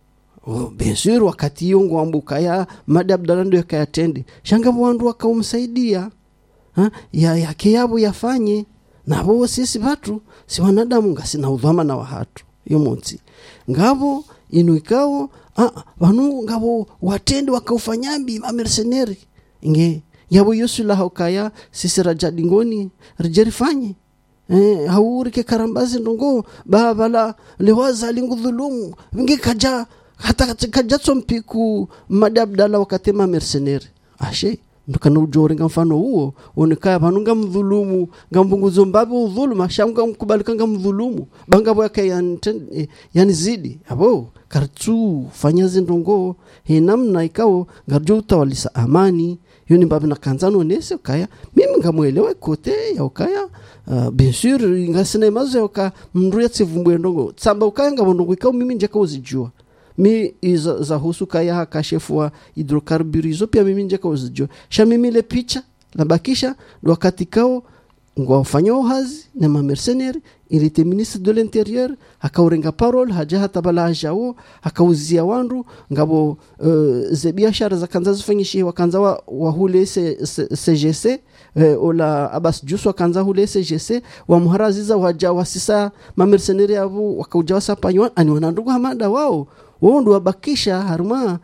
oh, bensur wakati yongo wambuka ya madabdala ndo yakayatende shanga wandu wakaumsaidia ha ya yake yabo yafanye nabo sisi batu si wanadamu ngasina udhama na wahatu yomonzi ngabo inuikao ah wanu ngabo watende wakaufanyambi amercenary inge yabo yosula hokaya sisi rajadingoni rijerifanye eh haurike karambazi ndongo babala lewaza lingudhulumu vingi kaja hata kaja mpiku madabdala wakatema mercenary ashe ndukana ujoringa mfano huo unikaya banunga mdhulumu ngambunguzo mbabu udhuluma shanga mkubalika ngamdhulumu bangabo yake yani, yani zidi abo kartu fanya zindongo hinamna ikao ngarjo utawalisa amani yoni mbabu na kanzano nese kaya mimi ngamuelewa kote ya ukaya uh, bien sûr ngasine mazo yoka mndu yatsivumbwe ndongo tsamba ukaya ngabondongo ikao mimi njeka uzijua mi iza, za husu kaya haka shefu wa hidrokarburi hizo pia mimi njeka uzijua sha mimi ile picha nabakisha wakati kao ngwa wafanya hazi na mamercenary ili te ministre de l'intérieur hakaurenga parole haja hata bala hajao hakauzia wandu ngabo uh, ze biashara za kanza zifanyishi wakanza wa, wa hule se, se, C G C uh, ola Abbas Jusu wakanza hule C G C wa muharaziza waja wasisa mamercenary abu wakauja wasapanywa ani wanandugu hamada wao wao ndo wabakisha haruma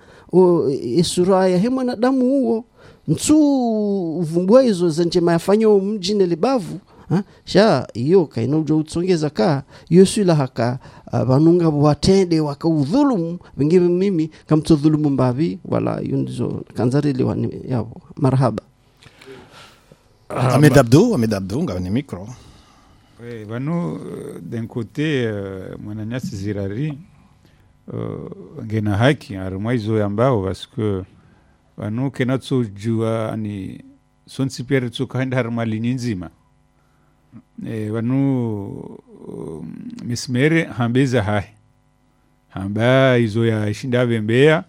isura ya hema na damu huo ntu vumbua hizo zenjema yafanyo mjine libavu ha sha hiyo kaina ujo utsongeza ka yosula haka banunga watende wakaudhulumu wengine mimi kamtodhulumu mbavi wala yunzo kanzarili wani yabo marhaba Ahmed Abdou Ahmed Abdou ngani micro oui banu d'un côté uh, mwananyasi zirari uh, ngena haki arumaizo ambao parce que banu kenatso jua ani sonsi pia tsoka henda harmali nzima e wanu um, mismere hambeza hai hamba izo ya shinda vembea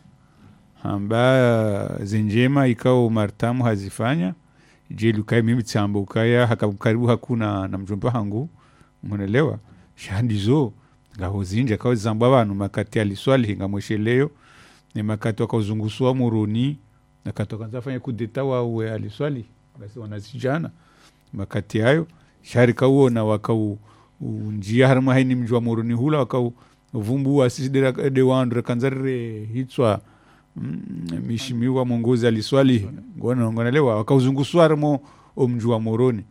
hamba zenjema ikao martamu hazifanya jeli kai mimi tsambo ukaya hakakaribu hakuna na mjomba hangu unaelewa shandizo ngaho zinja kao zamba abantu makati aliswali hinga mwesheleo ni makati wakauzunguswa muruni na katoka nzafanya kudeta wawe aliswali basi wanazijana makati hayo sharika huo na wakau njia harma haini mjwa muruni hula wakau vumbu asidera de wandre kanzare hitswa mm, mishimiwa mongozi aliswali ngona ngonalewa wakauzunguswa harmo omjwa muruni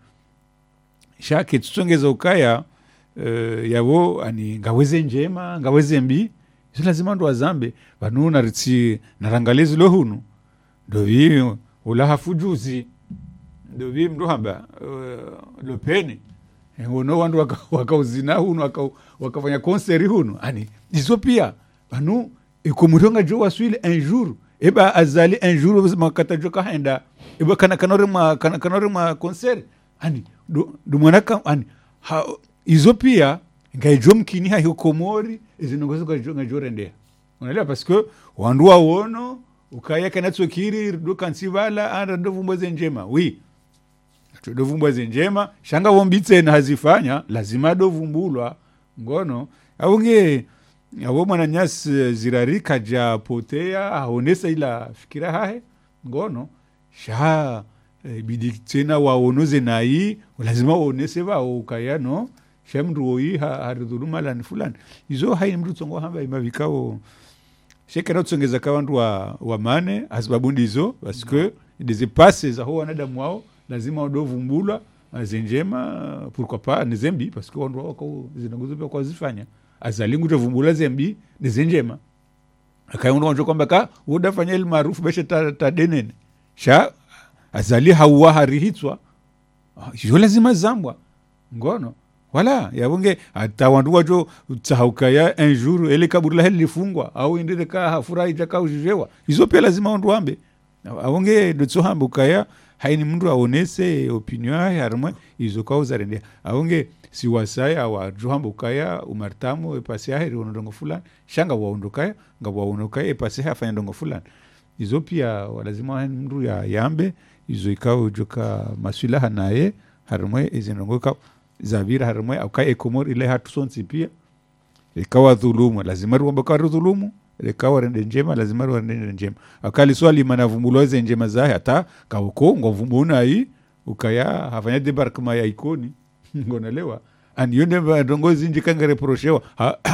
shake tutsongeza ukaya uh, yabo ani ngaweze njema ngaweze mbi izo lazima ndo wazambe vanuna ritsi narangalezi lohunu dovi ula hafujuzi dovi mdu hamba uh, lopeni ngono wandu waka, wakauzina hunu waka, wakafanya konseri hunu ani izo pia vanu ikomutonga jo waswile un jour eba azali un jour makata jo kaenda eba kana kanore ma kana kanore ma konseri ani do, do mwanaka ani ha, izo pia ngaijo mkini ha hikomori izinongozo ngajo ngajo rendea unaelewa parce que wandu waono ukaya kana tsokiri do kansivala anda ndovumboze njema oui ndovumboze njema shanga wombitse na hazifanya lazima dovumbulwa ngono aunge abo mwana nyas zirarika ja potea aonesa ila fikira hahe ngono sha e, biditena waonoze nai lazima waonese ba ukaya no shamru oi haridhuluma la fulani izo hai mru tsongo hamba imavikao shekera tsongeza kawandu wa wa mane asbabu ndizo parce que des passes za ho wanadamu wao lazima wadovumbula zenjema pourquoi pas nezembi parce que wandu wao zinanguzo pia kwa zifanya azalingu tovumbula zembi nezenjema akayondo wanjo kwamba ka udafanya ile maarufu beshe ta, ta denene sha azali hawa harihitswa yo lazima zambwa ngono wala yabonge atawandu wajo tsahaukaya un jour ele kaburula heli lifungwa au indire ka hafurai jaka ujijewa izo pia lazima wandu ambe abonge dotso hambukaya haini mndu aonese opinion yae harmwe izo kauza rendea abonge si wasaya wa juhambukaya umartamu epasi yae onodongo fulani shanga waondokaya ngabo waondokaya epasi afanya ndongo fulani izo pia lazima mndu ya yambe izo ikao joka masulaha naye harmwe izindongo ka zavira harmwe au kai ekomor ile hatu sonsi pia ikawa dhulumu lazima ruomba kwa dhulumu ikawa rende njema lazima ruomba njema akali swali manavumbuloze njema za hata kauko ngovumbuna hii ukaya hafanya debarkma ya ikoni ngonelewa anione ndongozi njikanga reprochewa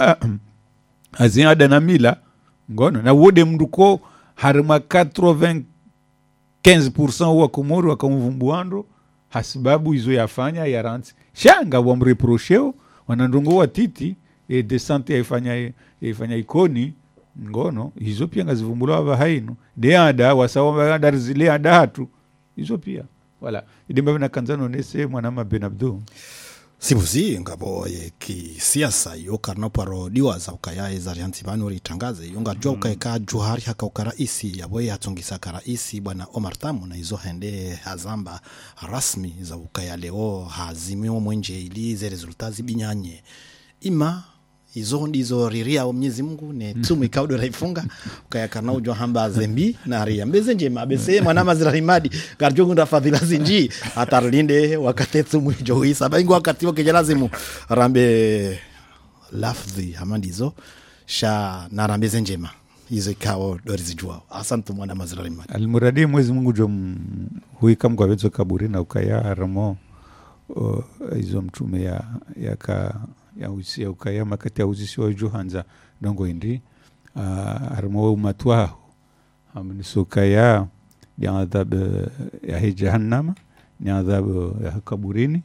aziada na mila ngono na wode mnduko harma quatre-vingt-quinze pour cent wa komoro wakamvumbuando hasibabu izo yafanya ya ranti shanga wa mreprocheo wanandongo wa titi e desante yaifanya yaifanya ikoni ngono hizo pia ngazivumbulwa wa haino deada wasawa ndar zile ada hatu hizo pia wala idemba na kanzano nese mwanama Ben Abdou sibuzi ngabo ye ki siasa yo karno paro diwa za ukaya za rianti bano ritangaze yonga jwa ukaya ka juhari haka ukaraisi yabo yatungisa karaisi bwana Omar Tamu na izo hende hazamba rasmi za ukaya leo hazimiwa mwenje ilize resultazi binyanye ima izo ndizo riria wa Mwenyezi Mungu ne tumu ikaudo raifunga ukaya kana ujwa hamba zembi na ria mbeze njema bese mwana mazira himadi garjongu nda fadhila zinji atarlinde wakati tumu joisa baingu wakati wake lazimu rambe lafdhi hamandizo sha na rambeze njema izo ikao dorizijwa asante mwana mazira himadi almuradi Mwenyezi Mungu jom huika mkwa wezo kaburi na ukaya ramo uh, izo mtume ya ya ka ya usi ya ukaya makati ya uzisi wa juhanza dongo indi uh, armo matwa amnisukaya ya adhab ya jahannam ni adhab ya kaburini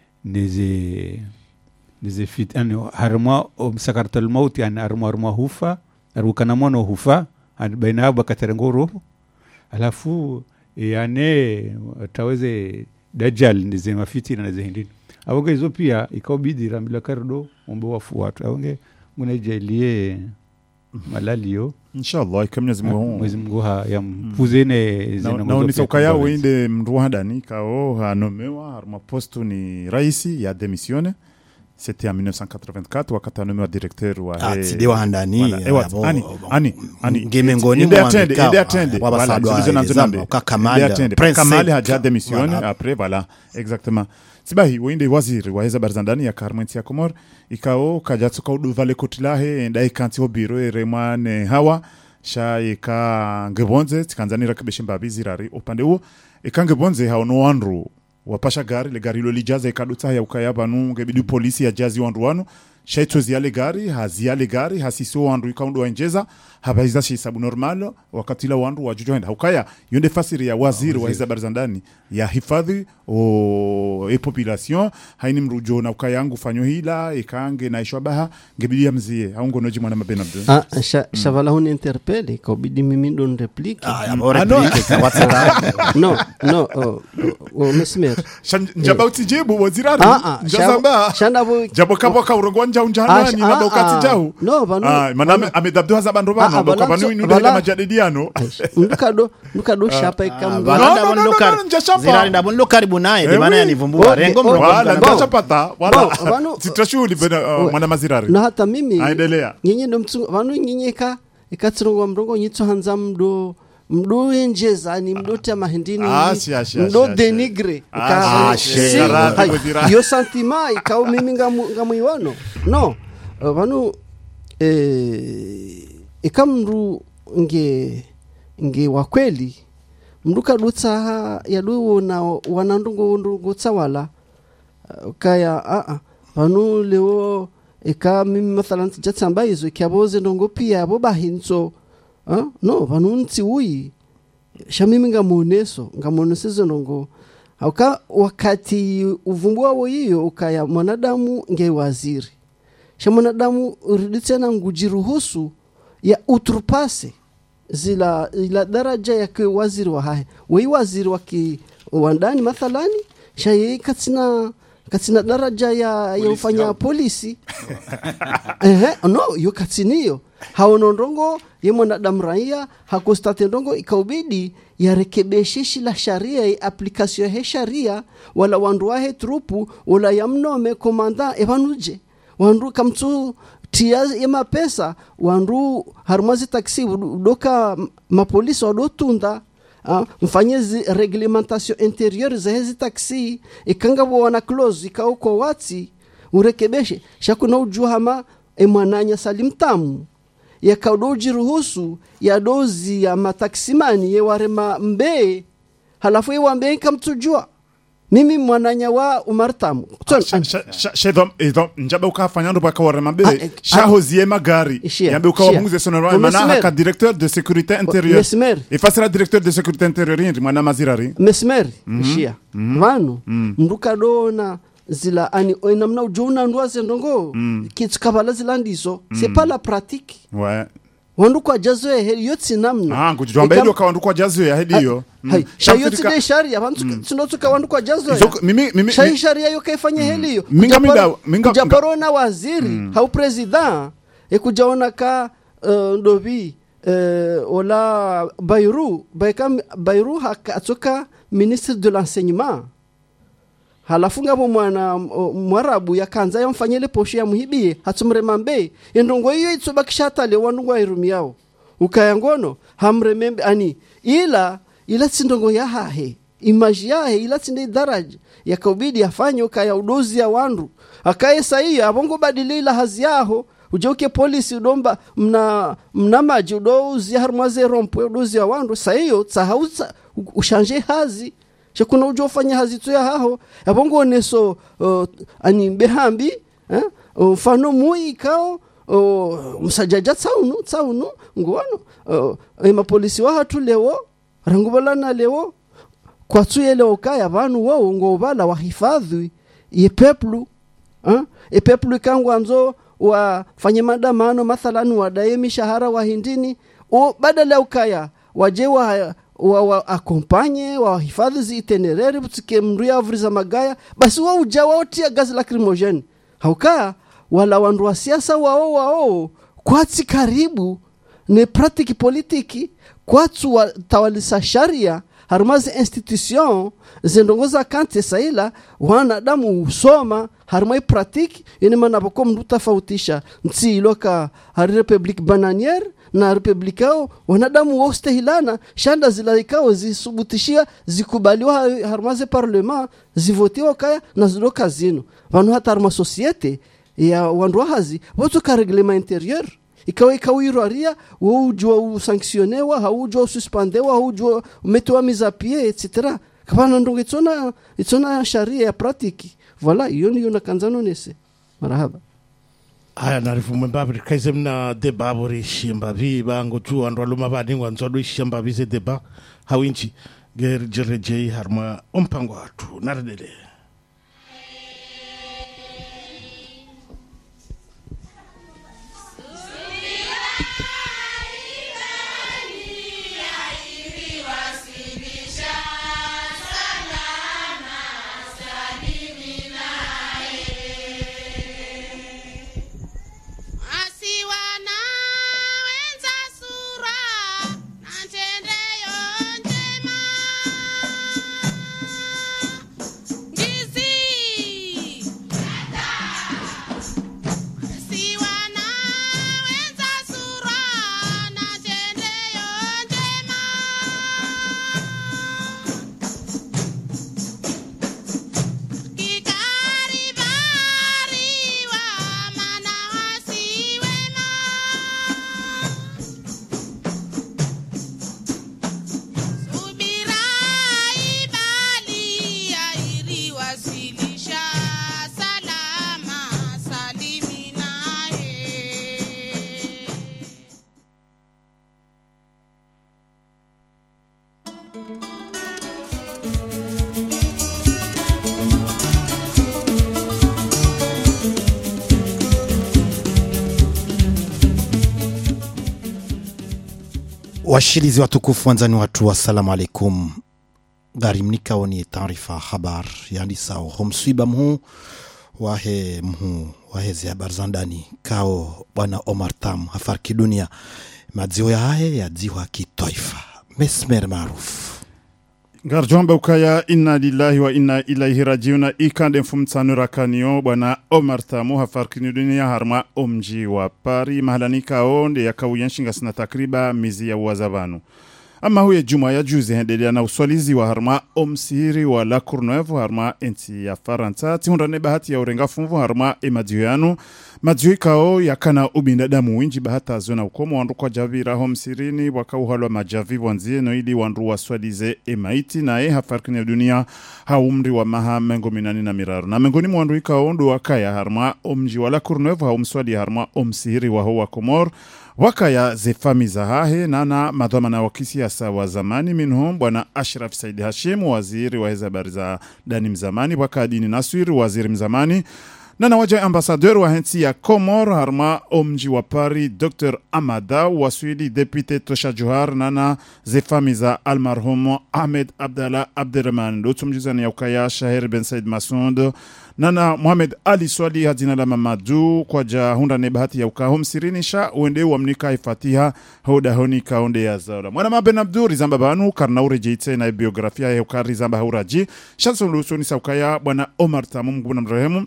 nizi nizi fit yani armo msakaratul maut yani armo armo hufa arukana mono hufa baina aba katerengo roho alafu yani taweze dajjal nizi mafiti na nizi hindi awonge hizo pia ikabidi rambila kardo ombe wafu watu awonge munajalie malalio inshallah ikamnezi Mungu mwezi Mungu yamfuzene zina na unisokaya wende mruhandani kao hanomewa harma posto ni raisi ya demisione. C'était en dix-neuf cent quatre-vingt-quatre wakati anomewa directeur wa ah tidi wa handani ani ani ani gemengoni mwa attende ide attende voilà je n'en demande kakamali kakamali haja demisione après voilà exactement sibahi wende waziri wa heza barzandani ya Karmenti ya Komor ikao kajatsuka uduvale kotilahe ndai kanti obiro eremane hawa sha ika ngebonze tikanzani rakabeshe mbabizi rari upande huo ikangebonze haono wanru wapasha gari le gari lo lijaza ikadutsa ya ukayaba nu ngebidi polisi ya jazi wanru wanu shaitozi yale gari hazi yale gari hasiso wanru ikaundo wanjeza habaiza shi sabu normal wakati la wanru wajujoenda ukaya yonde fasiri ya waziri wa hiza barzandani ya hifadhi o e population haini mrujo na ukayangu fanyo hila ikange na ishwabaha ngebidi ya mzie haungo noji mwana mabena mdu ah sha shavala hun interpelle ko bidi mimi ndo replique ah ya replique kwa WhatsApp no no o mesmer njaba utijibu wazirari njazamba shandabo jabo kabo ka urongo njau njana na dokati jau no banu ah maname amedabdu haza bandu bano ndo kabanu inu ile majadiliano ndukado ndukado shapa ikamba no no no zirari ndabo ndo karibu naye de maana yanivumbua rengo mrongo wala ndachapata wala sitashuli mwana mazirari na hata mimi aendelea nyinyi ndo mtsungu banu nyinyeka ikatsirongo mrongo nyitso hanza mdo mdo enjeza ni mdo ta mahindini mdo denigre ah yo sentiment ikao mimi ngamuiwano no banu eh ikamru nge nge wa kweli mruka dutsa yaduo na wanandungu ndungu tsawala kaya a a banu leo eka mimi mathalan jatsamba izo kyaboze ndongo pia abo bahinso ah no banu ntsi uyi shamimi ngamuoneso ngamuonesezo ndongo hauka wakati uvumbua wo hiyo ukaya mwanadamu nge waziri shamonadamu uriditsena ngujiruhusu ya utrupase zila ila daraja ya kwa waziri wa hae wei waziri wa ki wandani mathalani shaye katina katina daraja ya ya ufanya polisi eh no yo katiniyo haono ndongo ye mwanadamu raia hakostate ndongo ikaubidi ya rekebeshishi la sharia ya application ya sharia wala wandu wahe trupu wala yamnome komanda evanuje wandu kamtu tia ya mapesa wandu harmazi taxi doka mapolisi wadotunda uh, mfanyezi reglementation intérieure za hizi taxi ikanga wana close ikao kwa wati urekebeshe shakuna ujuhama emwananya salimtamu ya kaudoji ruhusu ya dozi ya mataksimani ye warema mbe halafu yewa mbe kamtujua mimi mwananya wa umartamu shedom edom njabe ukafanya ndo baka warema mbe shahozie magari yambe ukawamunguze sonora mana ka directeur de sécurité intérieure efasira directeur de sécurité intérieure mwana mazirari mesmer shia vanu nduka dona zila ani namna ujuna ndwaze ndongo kitskabala zilandizo c'est pas la pratique ouais wandu kwa jazo ya heli yotsi namna ah ngujijomba hilo kwa wandu kwa jazo ya heli hiyo shayotsi de sharia abantu tunotuka wandu kwa jazo ya mimi mimi shayi sharia yo kaifanya heli hiyo minga minga minga japarona waziri hau president ekujaona ka ndobi ola Bayrou Baykam Bayrou hakatoka ministre de l'enseignement halafunga bo mwana mwarabu yakanza yamfanyele posho ya muhibie hatumrema mbe endongo hiyo itsobakishata le wandu irumi yao ukayangono hamremembe ani ila ila tsindongo ya hahe imaji yahe ila tsinde daraja yakabidi afanye ukaya udozi ya wandu akaye sahihi abongo badilila hazi yaho ujoke polisi udomba mna mna maji udozi harmaze rompo udozi ya wandu sahiyo tsahauza ushanje hazi shakuna ujofanya hazito ya haho abongo neso uh, ani behambi eh mfano mui kao uh, msajaja tsaunu tsaunu ngono uh, ema polisi wa hatu leo rangubalana leo kwa tuyele okaya banu wao ngobala wahifadhi ye peplu eh e peplu kangu anzo wafanye madamano mathalan wadaye mishahara wa hindini o badala ukaya waje wa wa, wa akompanye wa hifadhi zitenereri butike mruya avriza magaya basi wa ujawa otia gazi lacrimogene hauka wala wandu wa siasa wao wao kwatsi karibu ne pratiki politiki kwatsu wa tawalisa sharia harmazi institution zendongoza kante saila wanadamu usoma harmai pratiki ine manapoko mndu tofautisha nsi iloka hari republic bananier na republikao wanadamu woste hilana shanda zilaikao zisubutishia zikubaliwa harmaze parlement zivotiwa kaya na ziloka zinu vanu hata harma societe ya wandu hazi wotu ka reglement interieur ikawa ikawiraria wujua usanctionewa haujua suspendewa haujua umetoa mise à pied etc kapana ndongo itsona itsona sharia ya pratiki voilà hiyo ndio nakanzano nese marahaba aya narifume mbabi kaize mna deba bori shimba vi bango tu andwa luma badi ngwanzo do shimba vi ze deba hawinchi ger jereje harma umpango atu naredele Washirizi watukufu wanzani watu wassalamu alaikum. Garimnika wani taarifa habar yani sao homswiba mhu wahe mhu wahe zi habar zandani kao bwana Omar Tam hafarki dunia madziwa ya hae ya dziwa kitaifa mesmer maruf Garjomba ukaya inna lillahi wa inna ilaihi rajiuna ikande mfumtsanu rakanio bwana Omar Tamu hafarkini dunia harma omji wa pari mahalanika onde ya kawuyanshinga sina takriba mizi ya uwazavanu. Ama huye juma ya juzi hendelea na uswalizi wa harma omsiri wa la Courneuve harma enti ya Faransa tihundane bahati ya urenga funvu harma emadiyoyanu madziyo ikao ya kana ubinadamu winji bahata zona ukomo wandu kwa javira homsirini waka uhalwa majavi wanzie no ili wandu wa swalize emaiti na e hafarkini ya dunia haumri wa maha mengo minani na miraru na mengoni mwandu ikao ndu wakaya harma omji wa la Courneuve haumswali harma omsiri wa hoa Komor wakaya zefami za hahe nana madhamana wakisiasa wa zamani minhum bwana Ashraf Said Hashim waziri wa habari za ndani mzamani waka Dini Naswir waziri mzamani nana waja ambasadeur wa hensi ya Komor harma omji wa Paris Doctor Amada waswili depute Tosha Johar nana zefami za almarhum Ahmed Abdallah Abderrahman lotumjizani ya ukaya Shahir Ben Said Masoud nana Mohamed Ali Swali hadina la Mamadou kwa ja hunda nebahati ya ukahom sirinisha uende uamnika ifatiha hoda honi kaonde ya zaura mwana maben Abduri zamba banu karna urejeite na biografia ya ukari zamba hauraji chanson lusoni sa ukaya bwana Omar Tamu mgubuna mrehemu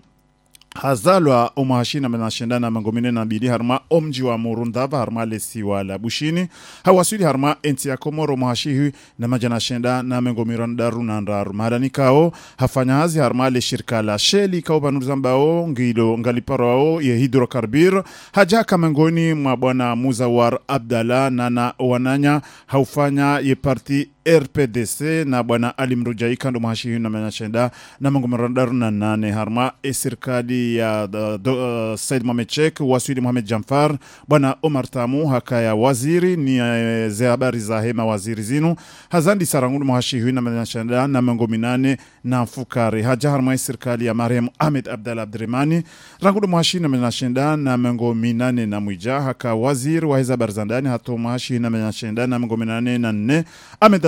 hazalwa umahashina menashindana mangomine na bidi harma omji wa Murundava harma lesi wala bushini hawasuli harma enti ya Komoro umahashihi na majana shenda na mengomiranda runandaru mahadani kao hafanya hazi harma le shirika la Sheli kao banuzambao ngilo ngaliparo ye hidrokarbir hajaka mengoni mabwana Muzawar Abdallah nana wananya haufanya ye parti R P D C na bwana Ali Mrujai kando mahashihi na menashenda na mengomiranda runanane harma e serikali ya uh, Said Mohamed Chek waswili Mohamed Jamfar bwana Omar Tamu hakaya waziri ni uh, ze habari za hema waziri zinu hazandi sarangudu muhashihi na manashanda na mengo minane na fukari haja harma serikali ya Mariam Ahmed Abdallah Abderrahmani rangudu muhashihi na manashanda na mengo minane na mwija haka waziri wa habari za ndani hato muhashihi na manashanda na mengo minane na nne Ahmed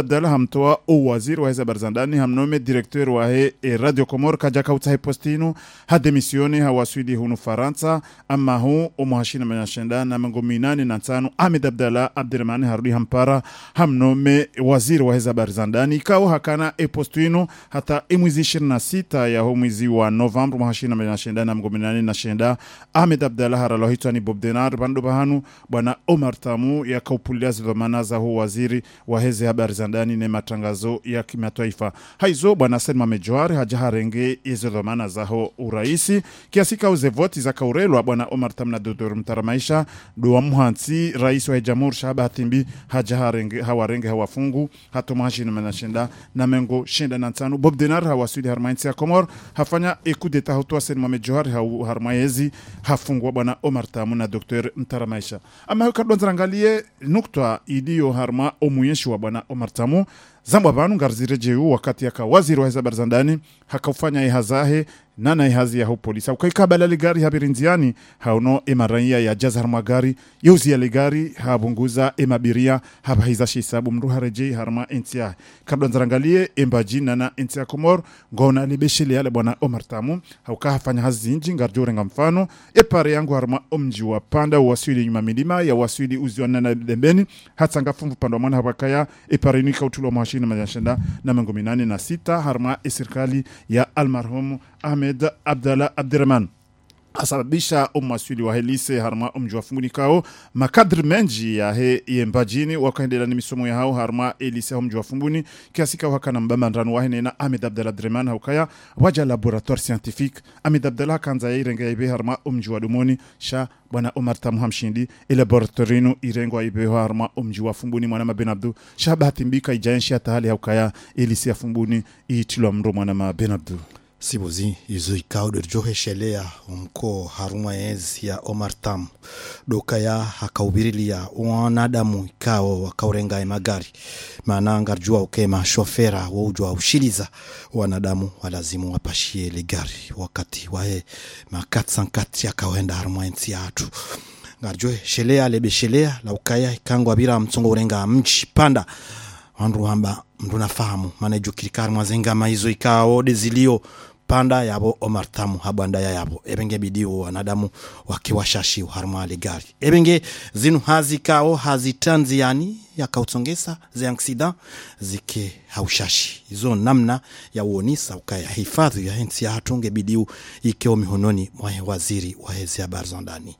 Abdallah hamtoa o waziri wa habari za ndani hamnome directeur wa he e Radio Comore kajaka utahe postinu ha demisione ha waswidi hunu Faransa ama hu o muhashina manashenda na mangominani na tano Ahmed Abdallah Abdirahman harudi hampara hamnome waziri wa habari za ndani kao hakana e postinu hata e mwezi ishirini na sita ya hu mwezi wa November muhashina manashenda na mangominani na shenda Ahmed Abdallah haralohitwa ni Bob Denar bando bahanu bwana Omar Tamu ya kaupulia zilomana za hu waziri wa habari za ndani na matangazo ya kimataifa. Haizo bwana Selma Mejoari hajaharenge izo dhamana za ho uraisi kiasika uze voti za kaurelwa bwana Omar Tamu na Dodor Mtaramaisha duwa muhansi rais wa jamhur Shaba Hatimbi hajaharenge hawarenge hawafungu hato mahashina manashenda na mengo shenda na tano Bob Denar hawasudi harmainsi ya Komor hafanya eku deta hutua Selma Mejoari harmaezi hafungwa bwana Omar Tamu na Dr. Mtaramaisha. Ama hu kadonza rangalie nukta idio harma omuyeshi wa bwana Omar Tamu zambwa banu ngarzirejeu wakati yaka waziri wa habari za ndani hakufanya ihazahe nana ihazi ya hu polisa ukaikabala ligari habirinziani hauno emarania ya jazar magari yuzi ya ligari habunguza emabiria habahiza shisabu mru hareje harma entia kabla nzarangalie embaji nana entia Komor ngona libeshele yale bwana Omar Tamu hauka hafanya hazi inji ngarjore nga mfano epare yangu harma omji wa panda waswili nyuma milima ya waswili uziwa nana dembeni hata ngafungu panda mwana habakaya epare nika utulo mashini majashenda na mengominani na sita harma esirkali ya almarhum Ahmed Abdallah Abdirahman asababisha umaswili wa helise harma umjwa fumunikao makadri menji ya he yembajini wakaendelea ni misomo ya hao harma elise umjwa fumbuni kiasika wakana mbamba ndanu wahine na Ahmed Abdallah Abdirahman haukaya waja laboratoire scientifique Ahmed Abdallah kanza ya irenga ibe harma umjwa dumoni sha bwana Omar Tamu hamshindi laboratorinu irengo ibe harma umjwa fumbuni mwana Ben Abdu sha bahatimbika ijaenshi atahali haukaya elise ya fumbuni iitilo mro mwana Ben Abdu Sibuzi izo ikao dojohe shelea umko haruma ezi ya Omar Tamu doka ya hakaubirilia wanadamu ikao wakaurenga magari maana ngarjua ukema shofera waujua ushiliza wanadamu walazimu wapashie le gari wakati wae makati sankati ya kawenda haruma ezi ya atu ngarjue shelea lebe shelea la ukaya ikangu wabira mtsongo urenga mchi panda wandu hamba mdu nafahamu maana jukirikari mwazenga maizo ikao dezilio panda yabo Omar Tamu habanda ya yabo ebenge bidio wanadamu wakiwashashi harma legari ebenge zinu hazi kao hazi tanzi yani ya kautsongesa ze accident zike haushashi izo namna ya uonisa ukaya hifadhi ya hensi ya hatunge bidio ikeo mihononi mwa waziri wa hezi ya barzandani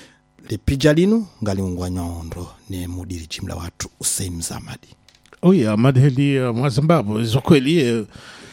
lepijalinu ngali ungwanyondo ne mudiri jimla watu Hussein Mzamadi. Oya madheli uh, mwazambabu zokweli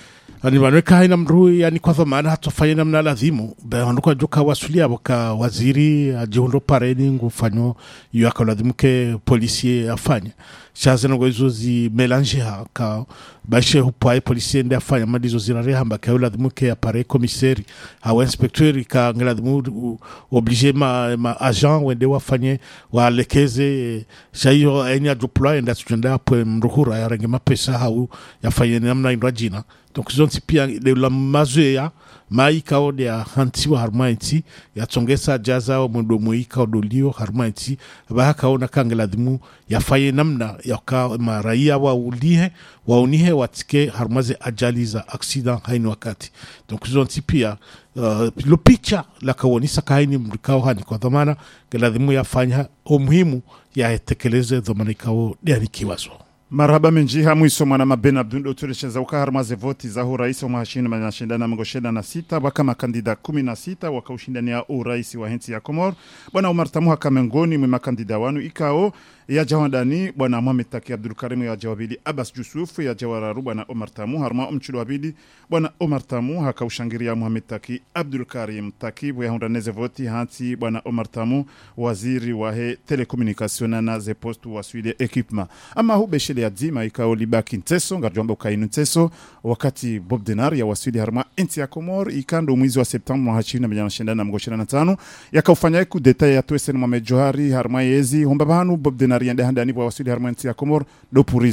ani manweka haina mrui yani kwa dhamana hatofanya namna lazimu baanduka joka wasulia boka waziri ajiundo pareni ngufanyo yaka lazimu ke policier afanya chaze ngo izo zi mélanger ka bashe hupai policier ndi afanya madizo zirare hamba ka lazimu ke appareil commissaire ha inspecteur ka ngalazimu obligé ma, ma agent wende wafanye walekeze shayo enya deploy nda tunda po mruhura ya rangi mapesa hau yafanye namna indrajina donc zonti pia de la mazoea maika ode ya hantiwa harmaiti ya tsongesa jaza wa mundo muika odolio harmaiti bahaka ona kangeladhimu yafaye namna yaka maraia wa ulihe wa unihe watike harmaze ajali za accident haini wakati donc zonti pia uh, lo picha la kawonisa kaini mrikao hani kwa dhamana geladhimu yafanya umuhimu ya tekeleze dhamana ikao diani kiwazo. Marhaba menji hamwiso mwana Ben Abdu doturesha za ukaharmaze voti za uraisi wa mahashini manashindana mgoshenda na sita waka makandida kumi na sita waka ushindani ya uraisi wa hensi ya Komor bwana Omar Tamu hakamengoni mwe makandida wanu ikao ya jawadani bwana Mohamed Taki Abdul Karim ya jawabili Abbas Jusuf ya jawararu bwana Omar Tamu harma umchulu wabili bwana Omar Tamu hakaushangiria Mohamed Taki Abdul Karim Taki ya hundaneze voti hansi bwana Omar Tamu waziri wa he telekomunikasyon na ze postu wa swile ekipma ama hubeshele ya dima ikao libaki nteso ngarjomba ukainu nteso wakati Bob Denar ya waswili harma enti ya Komor ikando mwezi wa Septemba mwahachini na mjana shenda na mgoshena na tano yakaufanya iku detaye ya tuwese ni Mohamed Johari harma yezi humbabanu Bob Denar yande handani wa waswili harma enti ya Komor do purizo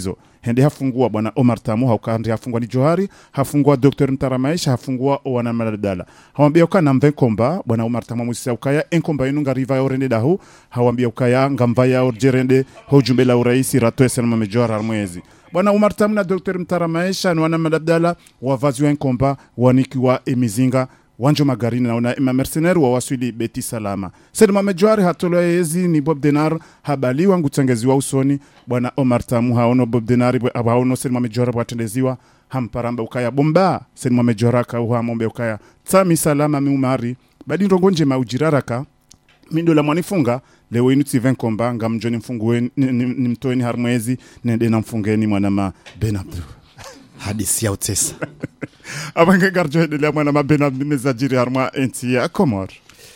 hende hafungua bwana Omar Tamu haukandi hafungua ni Johari hafungua Dr Mtaramaisha hafungua wana Maladala hawambia ukana mvenkomba bwana Omar Tamu musisa ukaya enkomba inu ngariva yorende dahu hawambia ukaya ngamvaya orjerende hojumbe la uraisi ratoe selma mejohar harmwezi bwana Omar Tamu na Dr Mtaramaisha na wana Maladala wavazi wa enkomba wanikiwa emizinga wanjo magarini naona ima mercenaire wa waswili beti salama selma mejohar hatolo yezi ni Bob Denar habali wangu tangeziwa usoni bwana Omar Tamu haono Bob Denar haono selma mejohar watendeziwa hamparamba ukaya bomba selma mejohar ka uha mombe ukaya tami salama miumari badi ndongo njema ujiraraka mindo la mwanifunga leo inu tiven komba nga mjoni mfunguwe ni mtoeni harmwezi nende na mfungeni mwanama Ben Abdu hadisi ya utesa abange garjo endelea mwanama Ben Abdu mezajiri harmwa enti ya Komor.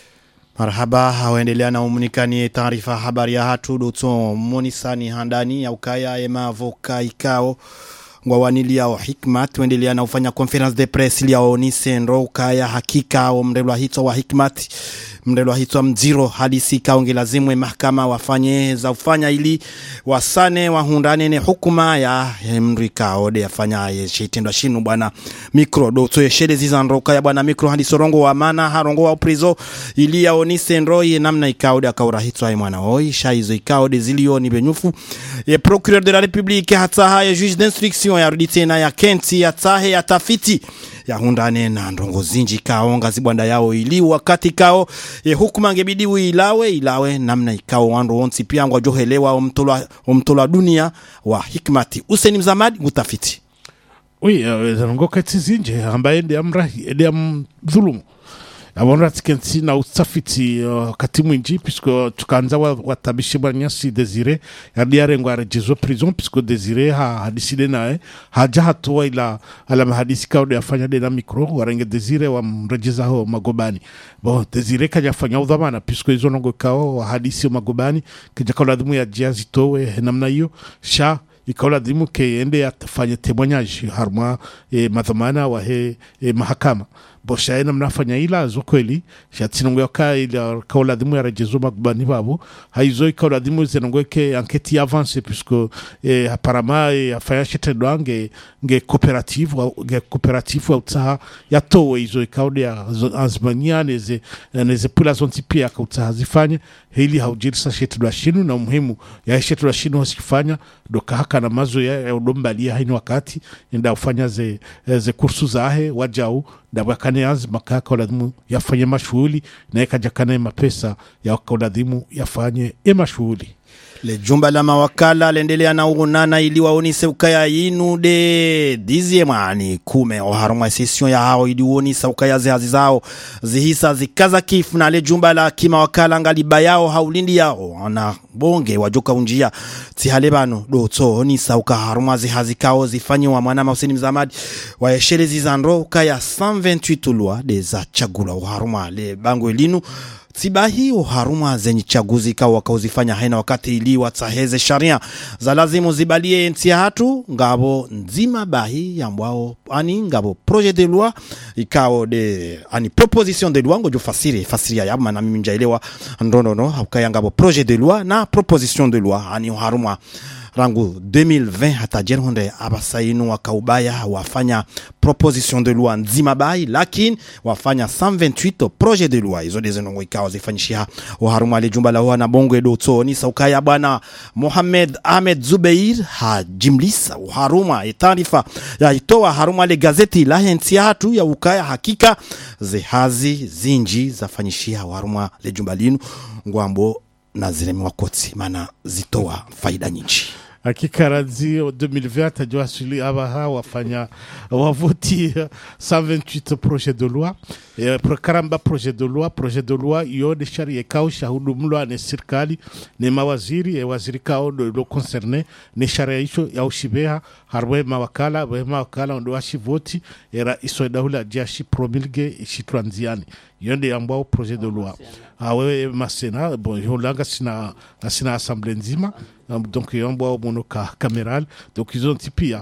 Marhaba hawaendelea na umunikani taarifa habari ya hatu doto monisani handani ya ukaya ema voka ikao ngwawanili yao Hikmat wendelea na ufanya conference de presse liao nisendro ukaya hakika o mrelwa hito wa Hikmat mrelwa hito mziro hadisi kaonge lazimwe mahakama wafanye za ufanya ili wasane wahundane ne hukuma ya mrika ode yafanya yeshitendo shinu bwana mikro doto yeshede zizandro kaya bwana mikro hadi sorongo wa mana harongo wa prizo ili yao nisendro ye namna ikaode akaura hito ay mwana oi shaizo ikaode zilio ni benyufu ye procureur de la République hata haya juge d'instruction ya rudite na ya kenti ya tahe ya tafiti ya hundane na ndongo zinji kaonga zibwanda yao ili wakati kao e hukuma ngebidi ilawe ilawe namna ikao wando onsi pia ngwa johelewa omtola omtola dunia wa Hikmati Hussein Mzamadi mutafiti. Oui, ndongo uh, kati zinje ambaye ndi amrahi ndi amdhulumu abona tikensi na utafiti uh, kati mwinji puisque tukanza watabishi wa Nyasi Desire yadiare ngwa rejezo prison puisque Desire ha hadiside nae haja hatoa ila ala mahadisi kaude afanya de na micro warenge Desire wa mrejeza ho Magobani bon Desire kaja fanya udhamana puisque izo nongo kao hadisi Magobani kaja kwa ladhimu ya jiazi towe namna hiyo sha ikaula dhimu ke ende atafanya témoignage harma e, madhamana wa he e, mahakama bosha ina mnafanya ila zo kweli shatinongo ka ila kaula dhimu ya rejezo Magobani babo haizo ikaula dhimu zenongo ke enquête avance puisque e, apparemment e, afanya chetendo nge nge coopérative nge coopérative au tsaha ya towe izo ikaude ya azmania neze neze pula zonti pia kautaha zifanye hili haujirisa chetendo shinu na muhimu ya chetendo shinu wasifanya doka haka na mazo ya, ya udombalia haini wakati nda ufanya ze, ze kursu zahe wajau nda wakane anzi makaka uladhimu yafanye mashuhuli na eka jakane mapesa ya uladhimu yafanye ema shuhuli. Le jumba la mawakala lendelea na ugunana ili waonise ukaya inu de dizie mwani kume o haruma session ya hao ili uonisa ukaya zihazi zao zihisa zikaza kifu na le jumba la kima wakala ngaliba yao haulindi yao na bonge wajoka unjia tihalebano doto onisa uka haruma zihazi kao zifanyi wa mwanama Hussein Mzamadi wa eshele zizandro ukaya cent vingt-huit loi de za chagula o haruma le bango elinu Tibahi o haruma zenye chaguzi kwa wakauzifanya haina wakati ili wataheze sharia za lazimu zibalie ntia hatu ngabo nzima bahi ya mwao ani ngabo projet de loi ikao de ani proposition de loi ngojo fasiri fasiri ya yama na mimi njailewa ndono no hakaya ngabo projet de loi na proposition de loi ani o haruma rangu deux mille vingt hata jerhonde abasainu wakaubaya wafanya proposition de loi nzima bai lakini wafanya cent vingt-huit projet de loi izo dezenongo ikao zifanyishia uharuma ale jumba la wana bongo edoto ni saukaya bwana Mohamed Ahmed Zubeir ha jimlisa uharuma etarifa ya itoa haruma le gazeti la hentia hatu ya ukaya hakika zehazi zinji zafanyishia uharuma le jumba linu ngwambo na zilemi wakoti mana zitoa faida nyingi. Hakika radio deux mille vingt tajua suli abaha wafanya wavoti cent vingt-huit projet de loi e, prokaramba projet de loi projet de loi iyo de sharia kao shahudu mlo ne serikali ne mawaziri e waziri kao do, do concerne ne sharia hicho ya ushibeha harwe mawakala we mawakala ndo washivoti era iso dahula jashi promulgue ishitwanziani yonde ambao projet de loi awe masena bon yolanga sina sina assemblée nzima donc yombo monoka caméral donc ils ont tipia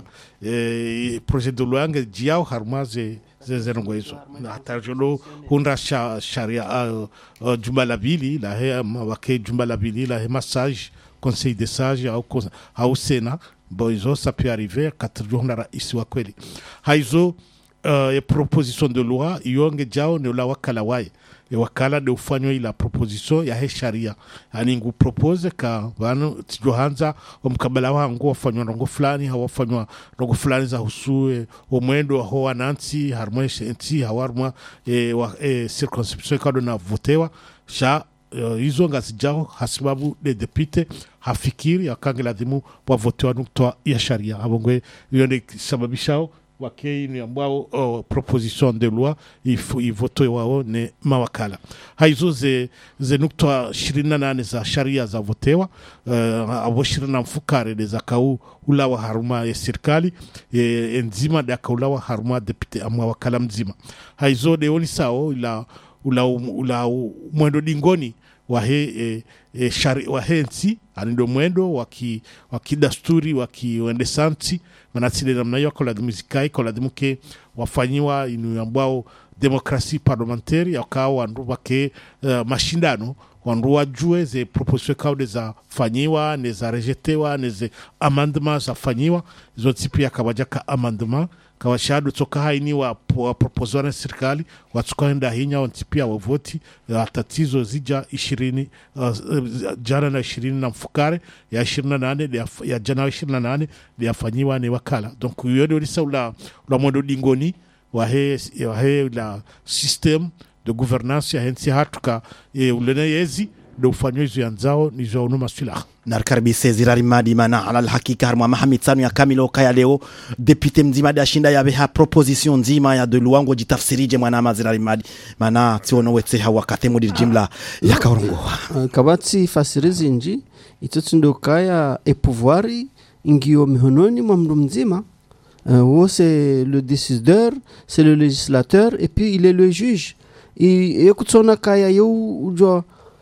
eh projet de loi nge jiao harmaze zezengo hizo hata jolo hunda sharia uh, jumba la bili la he wake jumba la bili la he massage conseil des sages au au Sénat bon hizo ça peut arriver quatre jours na rais wa kweli haizo uh, proposition de loi yonge jao ne la wakala wae e wakala de ufanywa ila proposition ya he sharia yani ngu propose ka banu tijohanza omkabala wangu wafanywa rongo fulani hawafanywa rongo fulani za husue omwendo ho wanansi harmonize enti hawarma e, wa, e circonscription kado na votewa sha uh, hizo ngazi jao hasibabu de depute hafikiri akangela dimu wa votewa nuktoa ya sharia abongwe yone sababishao wakei ni ambao oh, proposition de loi ifu ivoto wao ne mawakala haizo ze ze nukta ishirini na nane za sharia za votewa uh, abo ishirini na mfukare de za kau ulawa haruma ya serikali e, enzima de akaulawa haruma depute amawakala mzima haizo de oni sao ila ula ula mwendo dingoni wahe e, e, shari wahe nsi anindo mwendo waki wakidasturi wakiendesanti manatile namna hiyo kwa muzikai kwa lazimuke wafanyiwa inu ambao demokrasi parliamentaire yakao wanduba ke uh, mashindano wanduwa jue ze proposition kaude za fanyiwa ne za rejetewa ne ze amendement za fanyiwa zo tipi ya kabajaka amendement kawashadu toka haini wa, wa proposal na serikali watukaenda hinya wantipia wa voti ya tatizo zija ishirini uh, jana na ishirini na mfukare ya ishirini na nane ya, ya jana ishirini na nane ya fanyiwa ni wakala donc yode ulisa ula ula modo dingoni wahe wahe la system de gouvernance ya hensi hatuka e, ulene yezi do ufanywezo yanzao ni zo unuma sila narkaribise zirari madi mana ala hakika harma Mohamed Sanu ya kamilo kaya leo depute mzima da shinda ya beha proposition nzima ya de luango jitafsirije mwana mazirari madi mana tiono wetse hawa katemo di jimla ya kaurongo kabati fasirizi nji itutundo kaya e pouvoiri ingio mihononi mwa mdu mzima uh, c'est le décideur c'est le législateur et puis il est le juge et kutsona kaya yo ujo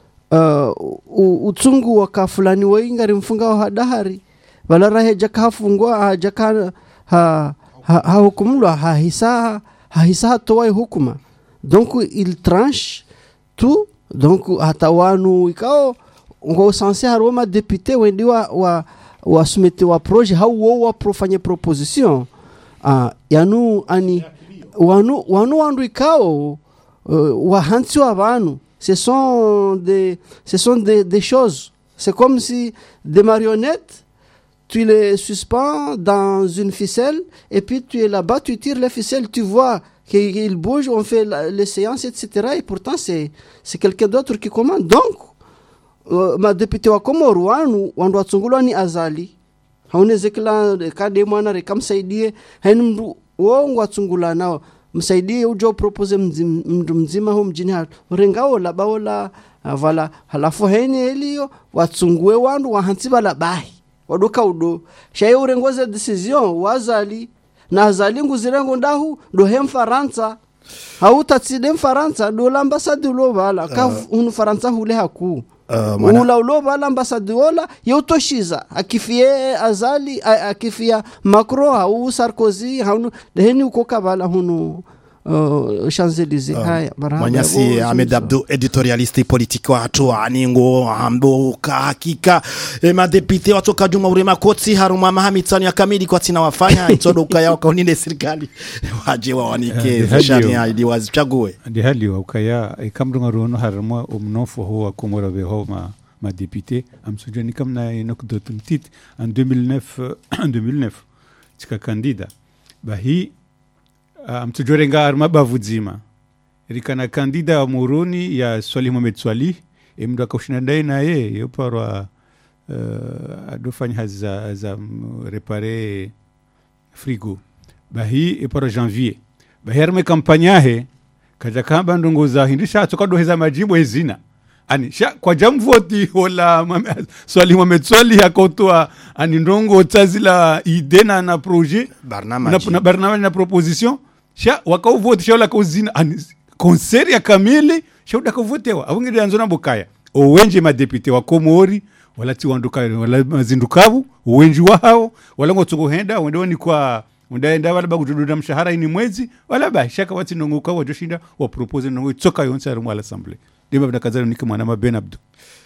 uh, utungu waka fulani waingari mfunga wa hadahari walara heja kahafungwa haja ka ha, ha, ha hukumulwa ha hisa ha hisa toa hukuma donc il tranche tout donc hata wanu ikao ngo censé haroma député wendi wa wa wa soumettre wa projet ha wo wa profanye proposition ah yanu ani wanu wanu wandu ikao uh, wa hansi wa banu ce sont des ce sont des, des choses c'est comme si des marionnettes tu les suspends dans une ficelle et puis tu es là-bas tu tires les ficelles tu vois qu'ils bougent on fait la, les séances etc et pourtant c'est c'est quelqu'un d'autre qui commande donc uh, ma député wa Komoro wanu wandu watsungulwa ni azali hauneze kila kade mwana rekamsaidie hainu wongo watsungula nao msaidie ujo propose mdu mzima hu mjini hatu urengao la baola vala halafu heni elio watsungue wandu wahantiba la bahi waduka udo shaye urengoze decision wazali na azali nguzirengo ndahu do hem Faransa hautatside Faransa do l'ambassade lo vala ka uh, unu Faransa hule haku Uh, ula uloba l'ambassadeur yotoshiza akifie azali akifia Macron au Sarkozy haunu deheni uko kabala hunu uh, Champs-Élysées uh, haya barabara Manyasi Ahmed Abdou editorialiste politique watu aningo ambo hakika e madepite watu kajuma urema koti haruma Mohamed Sanu ya kamili kwa tina wafanya itodoka yao kauninde serikali waje wawanike sharia ili wazichague ndi hali wa ukaya ikamrunga rono haruma umnofo huwa Komoro beho ma ma député amsujani kamna inokdot mtit en deux mille neuf en deux mille neuf tika candidat bahi amtujorenga arma bavudzima rikana kandida wa Moroni ya Swali Mohamed Swali emdu akaushina dai na ye yoparwa uh, adofanya za za reparer frigo bahi epara janvier bahi arme kampanya he kaja kamba ndongo za hindisha tokadoheza majibu ezina ani sha kwa jamvoti wala Swali Mohamed Swali akotoa ani ndongo tazila idena na projet barnamaji na barnamaji na proposition sha wakauvote sha la kozina ani konseri ya kamili sha udakavotewa abungiri anzona bokaya owenje madepite wa Komori wala ti wanduka wala mazindukavu owenji wao wala ngotsoko henda wende ni kwa undaenda wala bagududa mshahara ini mwezi wala ba shaka wati nongoka wajoshinda wa propose nongo tsoka yonsa rumu ala assembly deba bdakazana nikimwana Maben Abdou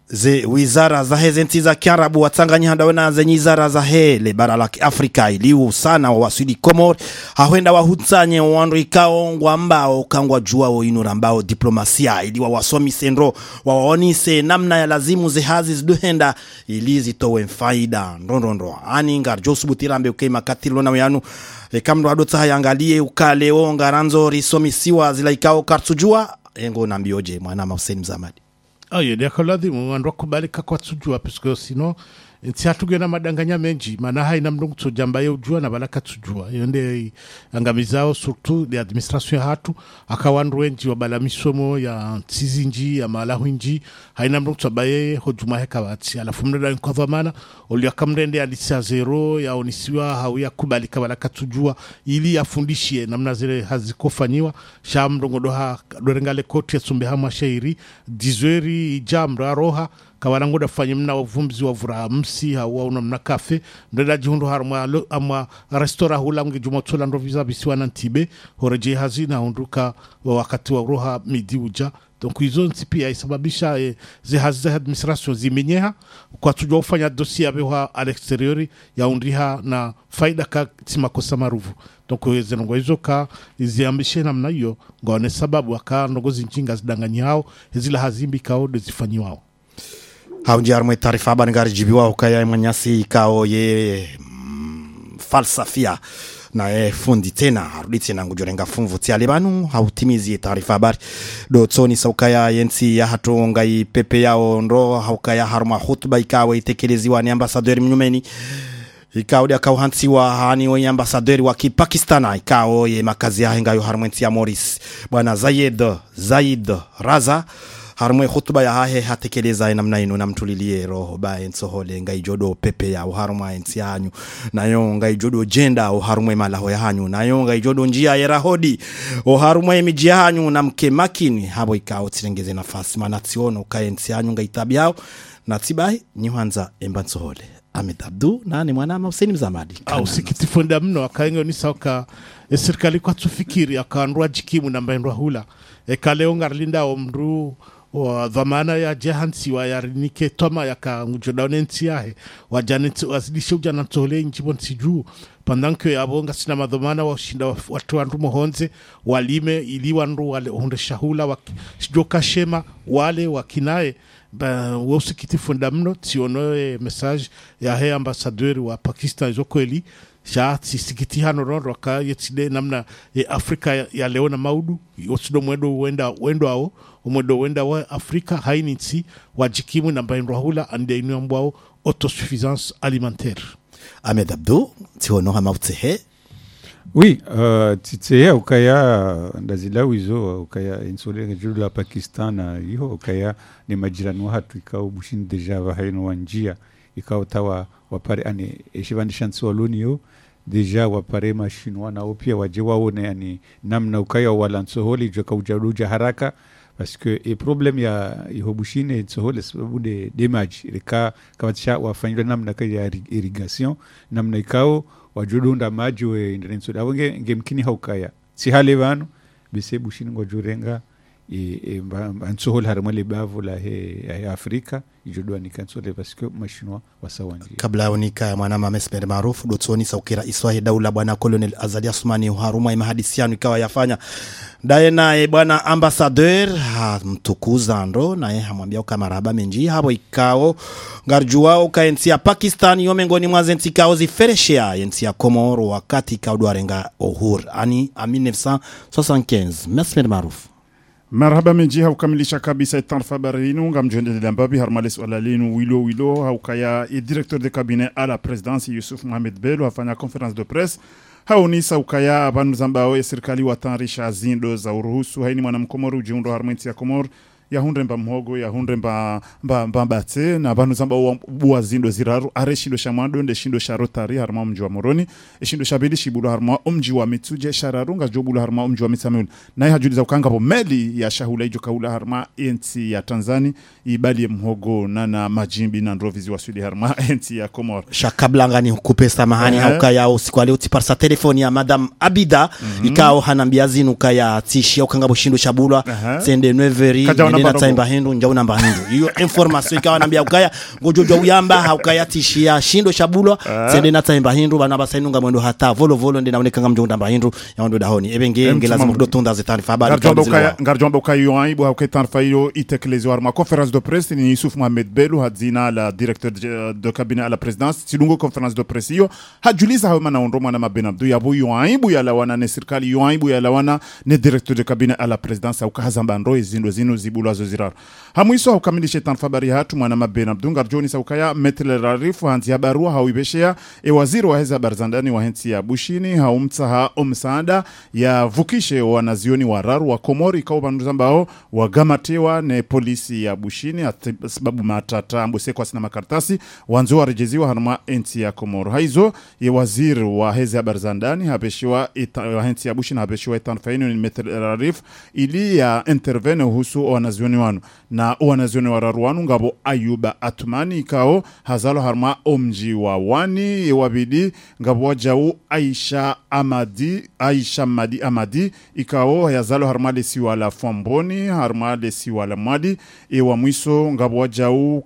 ze wizara za hezenti za Kiarabu watanganya handaona zenye wizara za hele bara la Afrika iliu sana wa wasili Komor hawenda wahutsanye wandu ikao ngwambao kangwa jua o inurambao diplomasia ili wa wasomi sendro wa waonise namna ya lazimu zehazi ziduhenda ili zitowe faida ndondondo ani ngar josubutirambe ukema katilona weyanu e kamdo adotsa hayangalie ukale o ngaranzo risomisiwa zila ikao kartsujua engo nambioje mwana Hussein Mzamadi. Aye ndio kaladi mwandu kubalika kwa tsujua parce sino nti hatugena madanganya menji maana haina mndungu tsojamba ye ujua na balaka tsujua yonde angamizao surtout de administration hatu akawandu wenji wa balamisomo ya tsizinji ya malahuinji haina mndungu tsobaye hojuma heka wati alafu mnada nkwadhamana oli akamrende alisa zero ya onisiwa hawia kubalika balaka tsujua ili afundishie namna zile hazikofanyiwa sha mndungu doha dorengale koti ya sumbe hama shairi dizweri jamra roha kawarango da fanye mna wavumzi wa vura msi hawa una mna kafe ndada jihundo harma ama restaurant hula mge jumotola ndo visa bisiwa nantibe horeje hazina hunduka wakati wa roha midi uja donc hizo ntipi isababisha e, ze hazi administration zimenyeha kwa tujua ufanya dossier abewa à l'extérieur ya undiha na faida ka timakosa maruvu donc zenongo hizo ka iziambishe namna hiyo ngone sababu aka ndogozi nchinga zidanganyi hao zila hazimbi kao dezifanyiwao. Haunjar mwe taarifa habari ngari jibiwa ukaya manyasi kao ye mm, falsafia na e fundi tena harudi tena ngujorenga funvu tia lebanu hautimizi taarifa habari do tsoni saukaya yensi ya hatu ngai pepe yao ndo haukaya harma hutuba ikawe itekeleziwa ni ambasadori mnyumeni ikao dia kauhansiwa hani wa ambasadori wa Pakistana ikao ye makazi ya ngayo harmwensi ya Morris bwana Zayed Zaid Raza harmwe hutuba ya hahe hatekeleza namna ino namtulilie roho ba ensohole ngai jodo pepe ya harmwa ensi hanyu nayo ngai jodo jenda o harmwe malaho ya hanyu nayo ngai jodo njia ya rahodi o harmwe miji hanyu na mke makini habo ikao tirengeze nafasi manatsiono ka ensi hanyu ngai tabiao na tibai nyihanza embansohole Ahmed Abdu na ni mwana Hussein Mzamadi au sikitifunda mno akaengo ni sauka e serikali kwa tufikiri akaandwa jikimu na mbaendwa hula e kaleo ngarlinda omru wa dhamana ya jahansi wa yarinike toma ya ka ngujodaonensi yahe wa janeti wazidishe ujana tole njibon siju pandanke ya bonga sina madhamana wa shinda watu wandu mohonze walime ili wandu wale hunde shahula wa shijoka shema wale wakinae ba wosikiti fundamno tionoe message ya he ambassadeur wa Pakistan zo kweli sha sisikiti hano rondo ka yetside namna ya Afrika ya, ya leona maudu yosudo mwendo wenda wendo ao umwedo wenda wa Afrika hainitsi wajikimu na mbaindwa hula ande inu ambao autosuffisance alimentaire. Ahmed Abdu tiono hamautsehe. Oui, euh titsehe ukaya ndazila wizo ukaya insole julu la Pakistan hiyo ukaya ni majirani watu ikao bushin deja wa haino wanjia ikao tawa wapare ani eshivandisha nsoloni yo deja wapare mashinwa na opia waje waone yani namna ukaya wala nsoholi joka ujaruja haraka parce que e problem ya ihobushine nsoholi sababu de damage ilika kawatisha wafanywa namna ka ya irrigation namna ikao wajudunda maji we ndrenso dawenge ngemkini haukaya si hale banu bise bushini ngojurenga e, e nsoholi harmale bavu la he ya Afrika ijodwa ni kansole parce que mashinwa wasawanji kabla unika mwana Mesmer maarufu dotsoni saukira iswahi daula bwana Colonel Azali Asmani haruma imahadisiano ikawa yafanya daye nae bwana ambassadeur mtukuza ndo naye hamwambia ukamaraba menji habo ikao ngarjuwao ka ensi ya Pakistan yomengoni mwazensi kao zifereshea ensi ya Komoro wakati kao duarenga ohur ani a mille neuf cent soixante-quinze. Mesmer maarufu marhaba menji haukamilisha kabisa taarifa habari inu ngamjondele lambabi harmales walalinu wilo wilo haukaya e directeur de cabinet à la présidence Yusuf Mohamed Bello afanya conférence de presse haunisa ukaya abanu zambao ya serikali watanrisha zindo za uruhusu haini mwanamkomoro ujiundo harmenti ya Komoro ya hundre mba mhogo ya hundre mba mba mba bate na abanu zambao buwa zindo ziraru areshindo shamando nde shindo sharotari harma mji wa Moroni shindo shabili shibulu harma mji wa Mituje shararunga jobulu harma mji wa Mitsamul na hajuliza ukanga po meli ya shahula ijo kaula harma enti ya Tanzania ibali mhogo na na majimbi na ndrovizi wa Sudi harma enti ya Komoro shakabla ngani hukupe samahani uh-huh. Haukaya usikwale utiparsa telefoni ya Madame Abida uh-huh. Ikao hanambia zinu kaya tishia ukanga bo shindo shabula uh-huh. Sende neveri na tsaimba hindu njau namba hindu hiyo information ikawa nambia ukaya ngojojo uyamba haukaya tishia shindo shabulwa sende na tsaimba hindu bana basainunga mwendo hata volo volo ndi naoneka ngam njau namba hindu yaondo dahoni ebenge ngela lazima kudotunda zitarifa habari ngarjomba ukayo aibu haukai tarifa hiyo itekelezwa harma conference de presse ni Yusuf Mohamed Belou hadina la directeur de cabinet à la présidence silungo conference de presse hiyo hajuliza hawe mana ondro mwana Ben Abdou yabo yo aibu ya lawana ne serikali yo aibu ya lawana ne directeur de cabinet à la présidence au kahazamba ndo zindo zino zibulwa zo zirar hamwiso haukamilishe tanfabari hatu mwana Ben Abdou ngarjoni saukaya metle rarifu hanzi ya barua hauibeshea e waziri wa heza barzandani wa hensi ya bushini haumtsaha omsaada ya vukishe wanazioni wararu wa Komori kwa banuzambao wagamatewa ne polisi ya bushini sababu matata ambose kwa sina makartasi wanzo warejeziwa hanuma enti ya Komoro haizo ye waziri wa heza barzandani habeshiwa wa hensi ya bushini habeshiwa itanfainu ni metle rarifu ili ya intervene husu wanazioni wanu na wanazioni wararu wanu ngabo Ayuba Atumani ikao hazalo harma omji wa wani wabidi ngabo wajau Aisha Amadi Aisha Madi Amadi ikao yazalo harma lesi wala Fomboni harma lesi wala Mwadi ewa mwiso ngabo wajau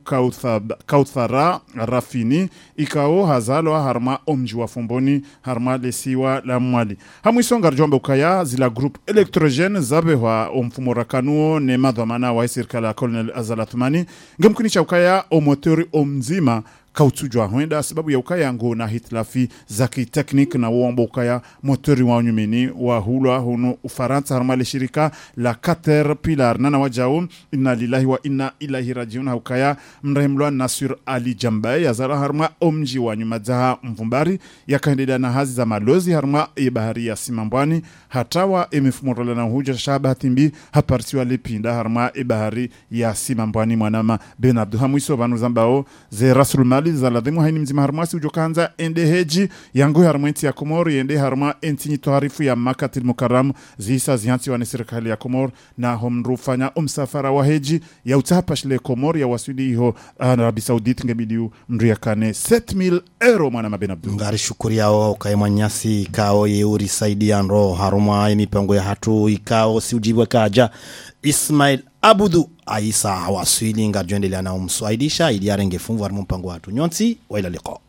Kauthara Rafini ikao hazalo harma omji wa Fomboni harma lesi wala Mwadi hamwiso ngarjombe ukaya zila group electrogene zabe wa omfumo rakanuo ne madhamana wa serikali Colonel Azalatumani ngemkunisha ukaya omotori omzima kautujwa huenda sababu ya ukaya ngo na hitlafi zaki teknik na uombo ukaya motori wa nyumini wa hulwa hunu Ufaransa harmale shirika la Caterpillar nana wajao inna lillahi wa inna ilahi rajiun ukaya mrehemlwa Nasir Ali Jambai yazara harma omji wa nyumadzaha mvumbari yakaendelea na hazi za malozi harma e bahari ya Simambwani hatawa emifumorola na huja shaba timbi hapartiwa lepinda harma e bahari ya Simambwani mwanama Ben Abdou hamwiso banuzambao ze Rasul Mali za ladhimu haini mzima harmasi ujokanza ende heji yangu harma enti ya Komoro ende harma enti nitoharifu ya Makatil Mukarram zihisa zihansi wane serikali ya Komoro na homrufanya umsafara wa heji ya utahapashile Komoro ya waswili iho Arabi Saudite ngebidiu mriakane sept mille euro mwana Ben Abdou ngari shukuri yao kai mwanyasi kao yeuri saidi anro haruma mipango ya hatu ikao si ujibu kaja Ismail Abudu Aisa waswili ngarjoendelea na umswaidisha ili arenge fungu harmu mpango watu nyonsi wa ila liko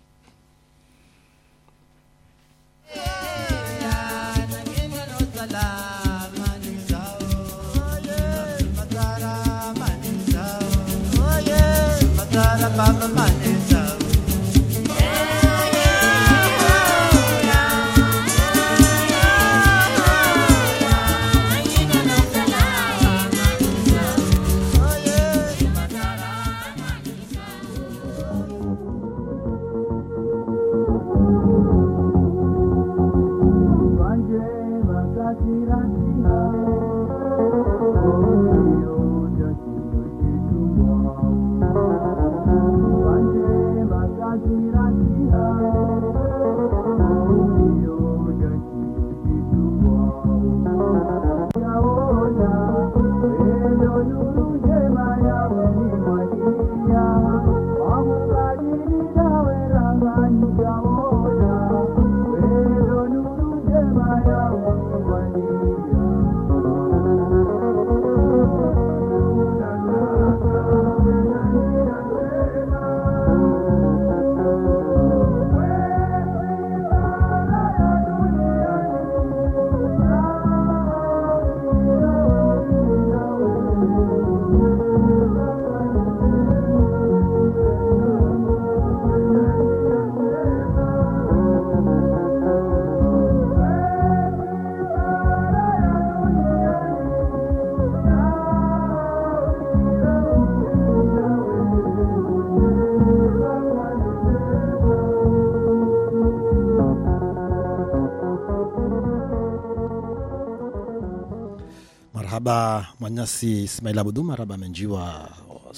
Marhaba mwanyasi Ismail Abudu marhaba menjiwa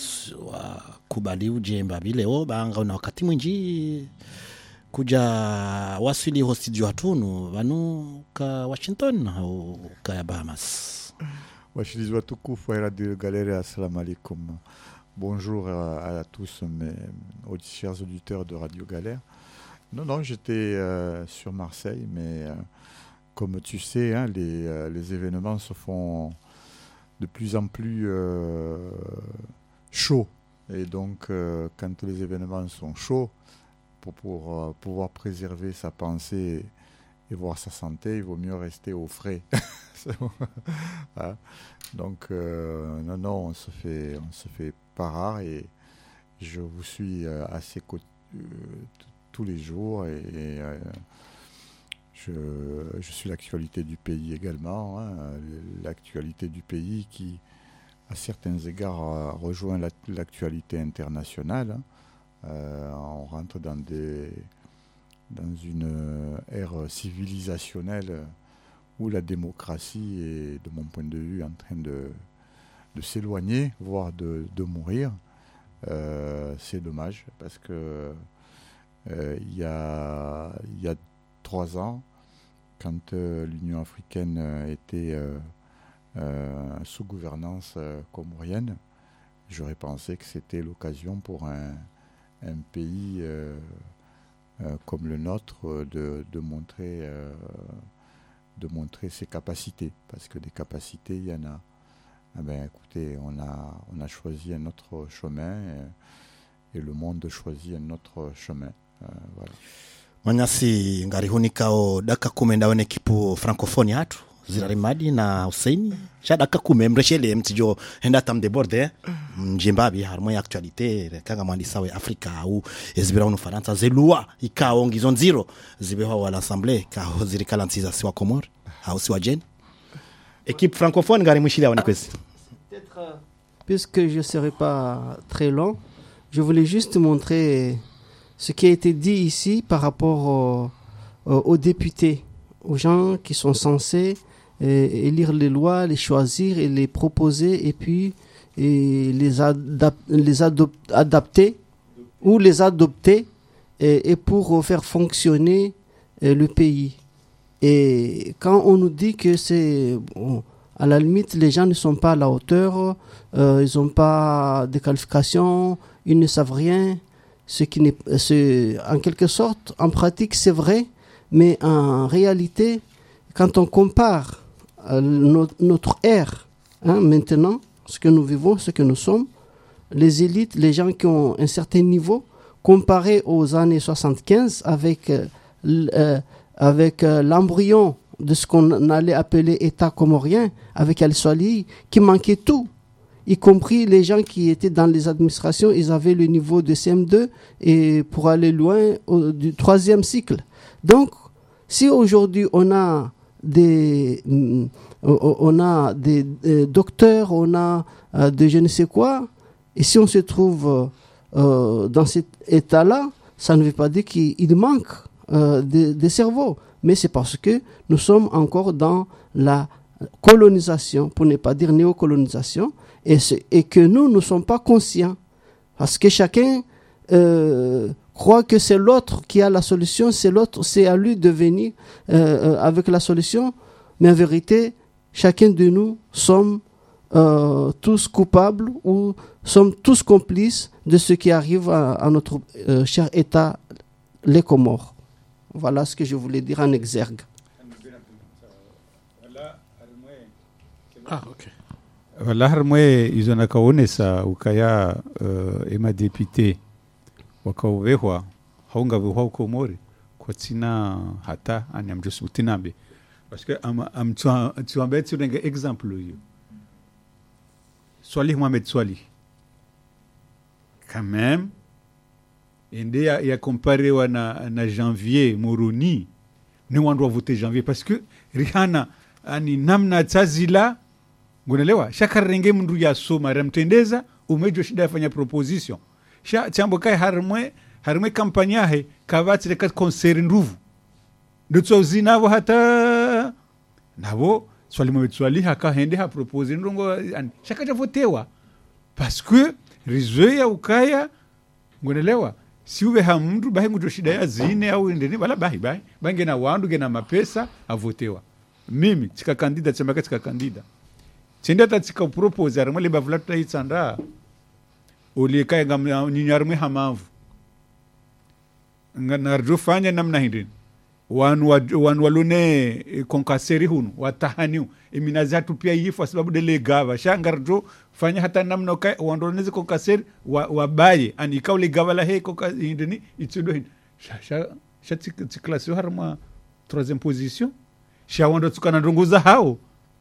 wa kubali uje mbabile o banga na wakati mwingi kuja wasili ho studio hatunu vanu ka Washington au ka Bahamas. Washilizi watukufu wa Radio Galère, assalamu alaikum. Bonjour à, à tous mes chers auditeurs de Radio Galère. Non, non, j'étais euh, sur Marseille, mais euh, comme tu sais, hein, les, euh, les événements se font de plus en plus euh, chaud. Et donc, euh, quand les événements sont chauds, pour, pour euh, pouvoir préserver sa pensée et voir sa santé, il vaut mieux rester au frais. Hein? Donc, euh, non, non, on se fait, on se fait pas rare et je vous suis euh, assez co- euh, t- tous les jours et, et euh, je, je suis l'actualité du pays également, hein, l'actualité du pays qui, à certains égards, euh, rejoint la- l'actualité internationale. Hein. Euh, on rentre dans, des, dans une euh, ère civilisationnelle où la démocratie est, de mon point de vue, en train de, de s'éloigner, voire de, de mourir. Euh, c'est dommage parce que euh, il y a, il y a trois ans, quand euh, l'Union africaine euh, était euh, euh, sous gouvernance euh, comorienne, j'aurais pensé que c'était l'occasion pour un, un pays euh, euh, comme le nôtre euh, de, de montrer euh, de montrer ses capacités, parce que des capacités, il y en a. Eh ben, écoutez, on a, on a choisi un autre chemin et, et le monde choisit un autre chemin. Euh, voilà. Manyasi ngarihunikao daka kume ndaone kipu francophonie hatu zirarimadi na Hussein sha daka kume mreshele mtijo henda tam de borde mjimbabi harmo ya actualité kanga mwandi sawe Afrika au ezibira unu Faransa zelua ikao ngizo nziro zibeho wa l'assemblée ka zirikala ntiza siwa Comore au siwa Jen équipe francophone ngari mwishile wana kwesi. Peut-être, euh, puisque je ne serai pas très long, je voulais juste montrer ce qui a été dit ici par rapport au- au- aux députés, aux gens qui sont censés euh, élire les lois, les choisir et les proposer et puis et les, adap- les adop- adapter ou les adopter et, et pour faire fonctionner euh, le pays. Et quand on nous dit que c'est... bon, à la limite, les gens ne sont pas à la hauteur, euh, ils n'ont pas de qualifications, ils ne savent rien. Ce qui n'est, c'est, en quelque sorte, en pratique, c'est vrai, mais en réalité, quand on compare euh, notre, notre ère, hein, maintenant, ce que nous vivons, ce que nous sommes, les élites, les gens qui ont un certain niveau, comparé aux années soixante-quinze, avec, euh, l- euh, avec euh, l'embryon de ce qu'on allait appeler État comorien, avec Al-Swali, qui manquait tout, y compris les gens qui étaient dans les administrations, ils avaient le niveau de C M deux et pour aller loin au, du troisième cycle. Donc, si aujourd'hui on a des, mm, on a des, des docteurs, on a euh, de je ne sais quoi, et si on se trouve euh, dans cet état-là, ça ne veut pas dire qu'il manque euh, des de cerveaux, mais c'est parce que nous sommes encore dans la colonisation, pour ne pas dire néocolonisation, et, et que nous ne sommes pas conscients. Parce que chacun euh, croit que c'est l'autre qui a la solution, c'est l'autre, c'est à lui de venir euh, avec la solution, mais en vérité, chacun de nous sommes euh, tous coupables ou sommes tous complices de ce qui arrive à, à notre euh, cher État, les Comores. Voilà ce que je voulais dire en exergue. Ah, ok. wala har moye izona kaonesa ukaya uh, ema depute wakauwehwa haunga vehwa ukomori kwa tina hata ani amjosu tinambe parce que am am tu ambe tu denga exemple yo Swalih Mohamed Swalih quand même ende ya, ya comparewa na, na Janvier Moroni ni wandu voter Janvier parce que Rihanna ani namna tazila Gunelewa shakarenge mndu ya soma ramtendeza umejo shida yafanya proposition sha chambo kai harmwe harmwe kampanya he kavati le kat concert nduvu ndotso zinavo hata nabo swali mwe swali haka hende ha propose ndongo shakaja votewa parce que rizo ya ukaya gunelewa si ube ha mndu bahi mndu shida ya zine au ndeni bala bahi bahi bange na wandu gena mapesa avotewa mimi tika kandida chama tika kandida Tenda tatika propose armwe lemba vulata itsanda olika ngam ninyarmwe hamavu nganarjo fanya namna hindin wanu wa- wanu walone eh, konkaseri hunu watahaniu iminazi hatu pia yifu sababu dele gava shangarjo fanya hata namna kai wandonezi konkaseri wa, wabaye ani kaule gava la he konka indeni itsudo hin sha sha sha tiklasio harma troisième position sha wando tukana ndunguza hao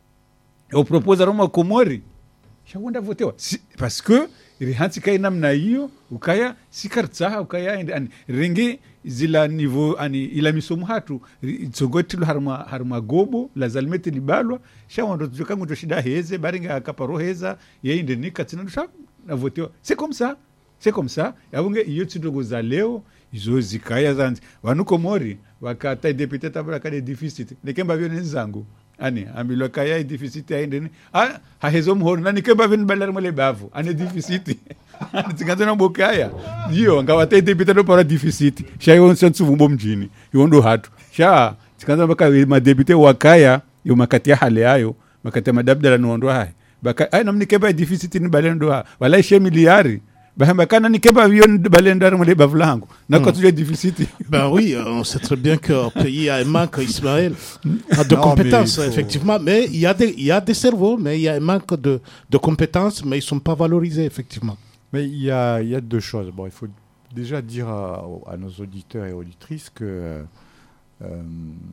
au propose Roma Komori shawanda votewa si, parce que iri hansi kai namna hiyo ukaya sikartsaha ukaya indi- ani ringi zila niveau ani ila misomo hatu tsogotilo harma harma gobo la zalmete libalwa shawanda tukangu to shida heze baringa akaparo heza yeinde nikatsina sha na votewa c'est comme ça c'est comme ça yabunge iyo tsidogo za leo izo zikaya zanzi vanu Komori wakata deputy tabra kade deficit nekemba vyo nenzangu ani ambilwa kaya deficit ainde ni ah hahezo mhoro nani kemba vyo balar mole bavu ane deficit tsingaza na bokaya iyo ngawata deputy do para deficit shayo nsentsu vumbo mjini yondo hatu sha tsingaza baka ma deputy wakaya yo makati ya hale ayo makati ya madabdala nondo hai baka ai namni kemba deficit ni balendo ha wala she miliari bahamba kana ni kemba vyo balendar mole bavlangu na kwa tuje deficit. Ben oui, euh, on sait très bien qu'un pays a un manque, Ismaël, a de Non, compétences, mais il faut- effectivement. Mais il y, a des, il y a des cerveaux, mais il y a un manque de, de compétences, mais ils ne sont pas valorisés, effectivement. Mais il y a, il y a deux choses. Bon, il faut déjà dire à, à nos auditeurs et auditrices que euh, euh,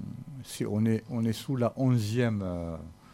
si on, est, on est sous la onzième euh,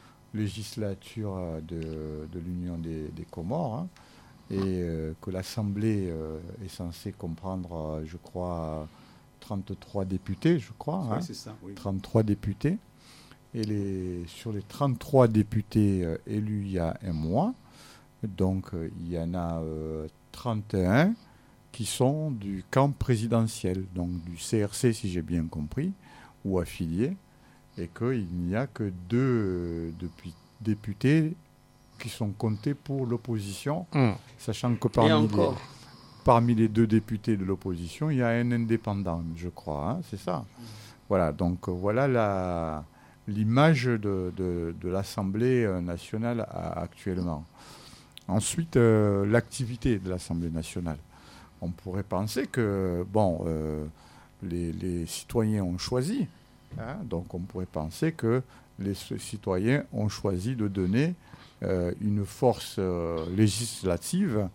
législature euh, de, de l'Union des, des Comores, hein, et euh, que l'Assemblée euh, est censée comprendre, euh, je crois, trente-trois députés, je crois. hein. c'est ça, oui. trente-trois députés. Et les, sur les trente-trois députés euh, élus il y a un mois, donc euh, il y en a euh, trente et un qui sont du camp présidentiel, donc du C R C si j'ai bien compris, ou affiliés, et qu'il n'y a que deux euh, depuis, députés qui sont comptés pour l'opposition, sachant que Et parmi les, encore. parmi les deux députés de l'opposition, il y a un indépendant, je crois, hein, c'est ça. Voilà, donc euh, voilà la, l'image de, de, de l'Assemblée euh, nationale a- actuellement. Ensuite, euh, l'activité de l'Assemblée nationale. On pourrait penser que, bon, euh, les, les citoyens ont choisi, hein, donc on pourrait penser que les c- citoyens ont choisi de donner euh, une force euh, législative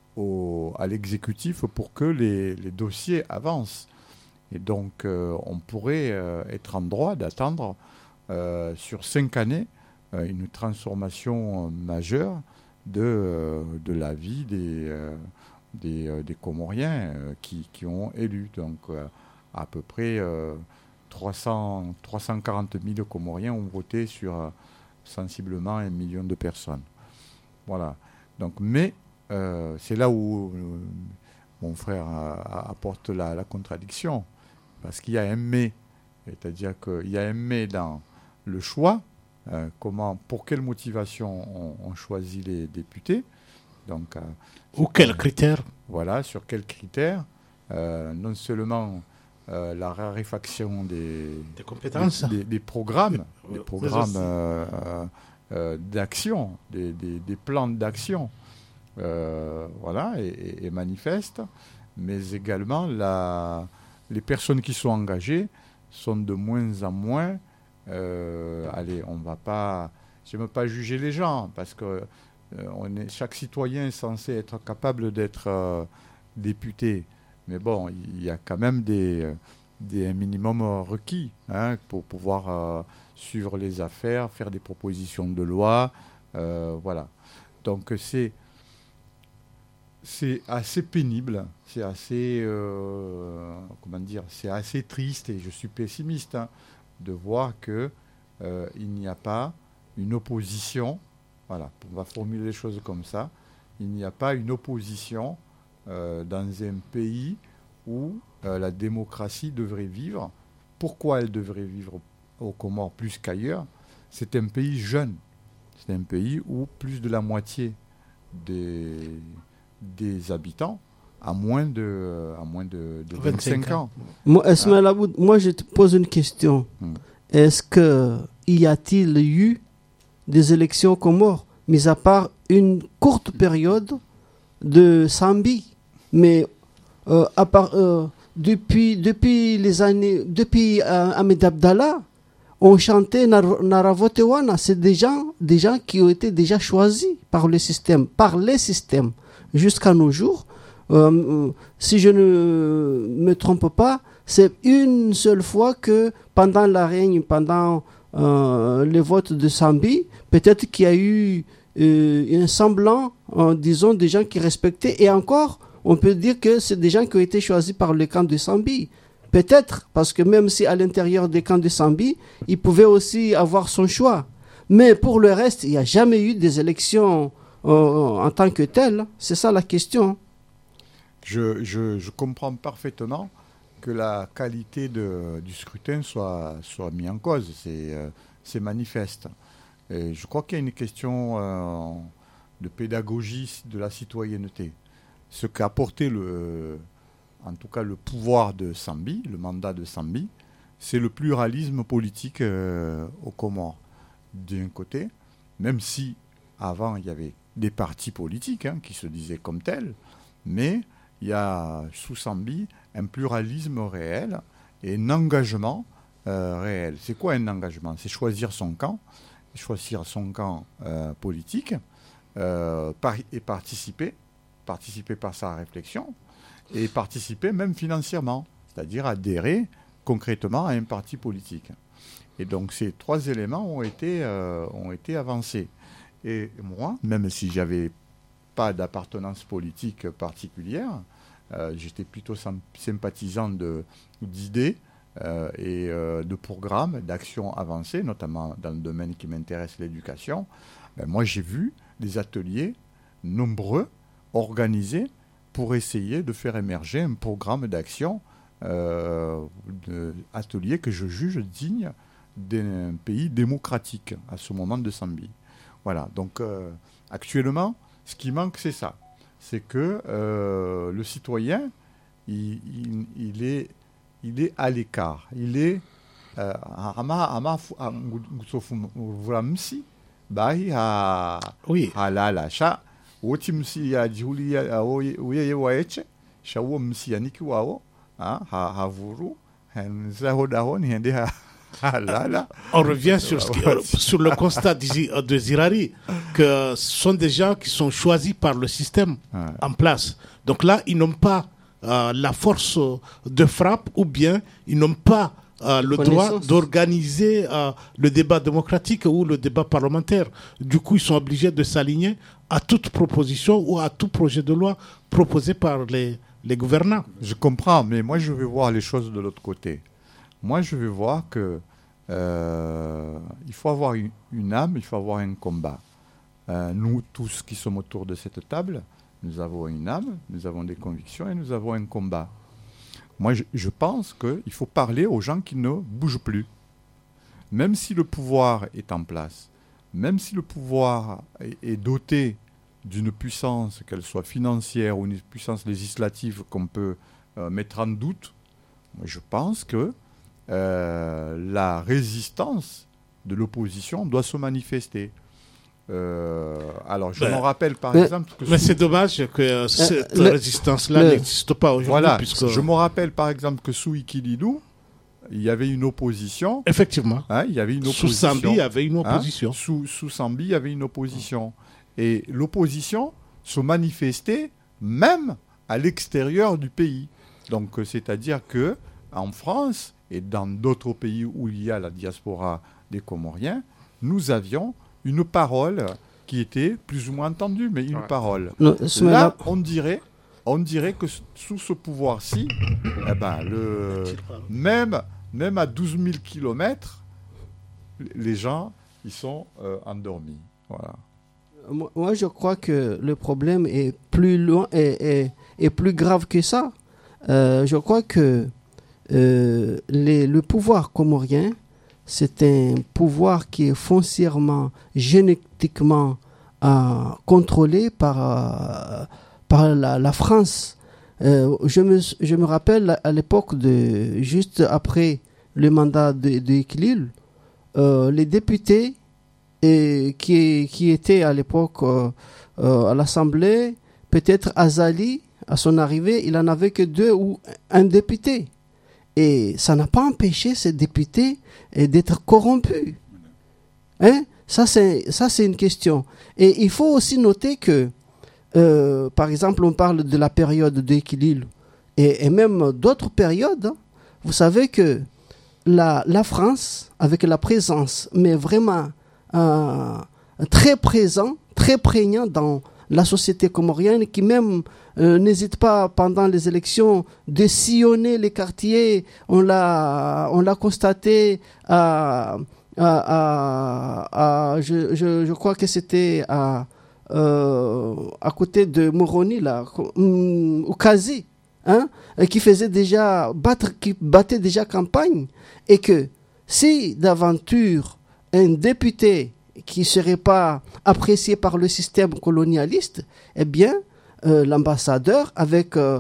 au, à l'exécutif pour que les, les dossiers avancent. Et donc, euh, on pourrait euh, être en droit d'attendre euh, sur cinq années euh, une transformation euh, majeure de, euh, de la vie des, euh, des, euh, des Comoriens euh, qui, qui ont élu. Donc, euh, à peu près euh, trois cents, trois cent quarante mille Comoriens ont voté sur euh, sensiblement un million de personnes. Voilà. Donc, mais euh, c'est là où euh, mon frère euh, apporte la, la contradiction. Parce qu'il y a un mais. C'est-à-dire qu'il y a un mais dans le choix. Euh, comment, pour quelle motivation on, on choisit les députés. Donc, euh, Ou quels critères? voilà, sur quels critères. Euh, non seulement euh, la raréfaction des, Des compétences. des, des- des programmes, Oui, des oui, programmes aussi. euh, euh, euh, d'action, des, des- des plans d'action, euh, voilà, et, et- et manifestes, mais également la, les personnes qui sont engagées sont de moins en moins. euh, allez, on va pas, j'aime pas juger les gens parce que euh, on est, chaque citoyen est censé être capable d'être euh, député, mais bon, il y a quand même des, euh, des un minimum euh, requis hein, pour pouvoir euh, suivre les affaires, faire des propositions de loi, euh, voilà. Donc c'est c'est assez pénible, c'est assez euh, comment dire, c'est assez triste et je suis pessimiste hein, de voir que euh, il n'y a pas une opposition. Voilà, on va formuler les choses comme ça. Il n'y a pas une opposition euh, dans un pays où euh, la démocratie devrait vivre. Pourquoi elle devrait vivre aux Comores plus qu'ailleurs? C'est un pays jeune. C'est un pays où plus de la moitié des, des habitants a moins de, à moins de, de vingt-cinq vingt-cinq ans. Moi, Ismaël Aboud, moi, je te pose une question. Hmm. Est-ce que y a-t-il eu des élections aux Comores, mis à part une courte période de Sambi, mais euh, à part, euh, depuis, depuis les années, depuis euh, Ahmed Abdallah, on chantait Nar- Naravotewana. C'est des gens, des gens qui ont été déjà choisis par le système, par les systèmes, jusqu'à nos jours. Euh, si je ne me trompe pas, c'est une seule fois que pendant la règne, pendant euh, les votes de Sambi, peut-être qu'il y a eu euh, un semblant, euh, disons, des gens qui respectaient. Et encore, on peut dire que c'est des gens qui ont été choisis par le camp de Sambi. Peut-être, parce que même si à l'intérieur des camps de Sambi, il pouvait aussi avoir son choix. Mais pour le reste, il n'y a jamais eu des élections euh, en tant que telles. C'est ça la question. Je, je, je comprends parfaitement que la qualité de, du scrutin soit, soit mise en cause. C'est, euh, c'est manifeste. Et je crois qu'il y a une question euh, de pédagogie de la citoyenneté. Ce qu'a apporté le, en tout cas le pouvoir de Sambi, le mandat de Sambi, c'est le pluralisme politique euh, aux Comores. D'un côté, même si avant il y avait des partis politiques hein, qui se disaient comme tels, mais il y a sous Sambi un pluralisme réel et un engagement euh, réel. C'est quoi un engagement? C'est choisir son camp, choisir son camp euh, politique euh, par, et participer, participer par sa réflexion et participer même financièrement, c'est-à-dire adhérer concrètement à un parti politique. Et donc ces trois éléments ont été, euh, ont été avancés. Et moi, même si je n'avais pas d'appartenance politique particulière, euh, j'étais plutôt sympathisant de, d'idées euh, et euh, de programmes, d'actions avancées, notamment dans le domaine qui m'intéresse, l'éducation. Ben, moi, j'ai vu des ateliers nombreux organisés pour essayer de faire émerger un programme d'action, euh, de, atelier que je juge digne d'un pays démocratique à ce moment de Sambi. Voilà, donc euh, actuellement, ce qui manque, c'est ça. C'est que euh, le citoyen, il, il, il, est, il est à l'écart. Il est Oui. Ah là là. On revient sur, ce qui, euh, sur le constat de, de Zirari, que ce sont des gens qui sont choisis par le système ouais. en place. Donc là, ils n'ont pas euh, la force de frappe ou bien ils n'ont pas euh, le droit d'organiser euh, le débat démocratique ou le débat parlementaire. Du coup, ils sont obligés de s'aligner à toute proposition ou à tout projet de loi proposé par les, les gouvernants. Je comprends, mais moi, je vais voir les choses de l'autre côté. Moi, je vais voir que euh, il faut avoir une, une âme, il faut avoir un combat. Euh, nous tous qui sommes autour de cette table, nous avons une âme, nous avons des convictions et nous avons un combat. Moi, je, je pense qu'il faut parler aux gens qui ne bougent plus. Même si le pouvoir est en place, même si le pouvoir est, est doté d'une puissance, qu'elle soit financière ou une puissance législative qu'on peut euh, mettre en doute, moi, je pense que Euh, la résistance de l'opposition doit se manifester. Euh, alors, je ben, me rappelle par mais, exemple... Que mais sous... c'est dommage que euh, cette euh, résistance-là le... n'existe pas aujourd'hui. Voilà, puisque... je me rappelle par exemple que sous Ikililou, il y avait une opposition. Effectivement. Hein, il y avait une opposition. Sous Sambi, il y avait une opposition. Hein, sous, sous Sambi, il y avait une opposition. Et l'opposition se manifestait même à l'extérieur du pays. Donc, c'est-à-dire que en France et dans d'autres pays où il y a la diaspora des Comoriens, nous avions une parole qui était plus ou moins entendue, mais une ouais. parole. Non, Là, on dirait, on dirait que sous ce pouvoir-ci, eh ben, le, même, même à douze mille kilomètres, les gens ils sont euh, endormis. Voilà. Moi, je crois que le problème est plus loin et, et, et plus grave que ça. Euh, je crois que Euh, les, le pouvoir comorien, c'est un pouvoir qui est foncièrement, génétiquement euh, contrôlé par, euh, par la, la France. Euh, je, me, je me rappelle à l'époque, de, juste après le mandat de, de Ikililou, euh, les députés et, qui, qui étaient à l'époque euh, euh, à l'Assemblée, peut-être Azali, à son arrivée, il n'en avait que deux ou un député. Et ça n'a pas empêché ces députés eh, d'être corrompus. Hein? Ça, c'est, ça, c'est une question. Et il faut aussi noter que, euh, par exemple, on parle de la période d'équilibre et, et même d'autres périodes. Hein. Vous savez que la, la France, avec la présence, mais vraiment euh, très présent, très prégnant dans la société comorienne, qui même euh, n'hésite pas pendant les élections de sillonner les quartiers. On l'a, on l'a constaté à, à, à, à je, je, je crois que c'était à, euh, à côté de Moroni, là, au Kazi, hein, qui faisait déjà battre, qui battait déjà campagne, et que si d'aventure un député qui ne serait pas apprécié par le système colonialiste, eh bien, euh, l'ambassadeur, avec euh,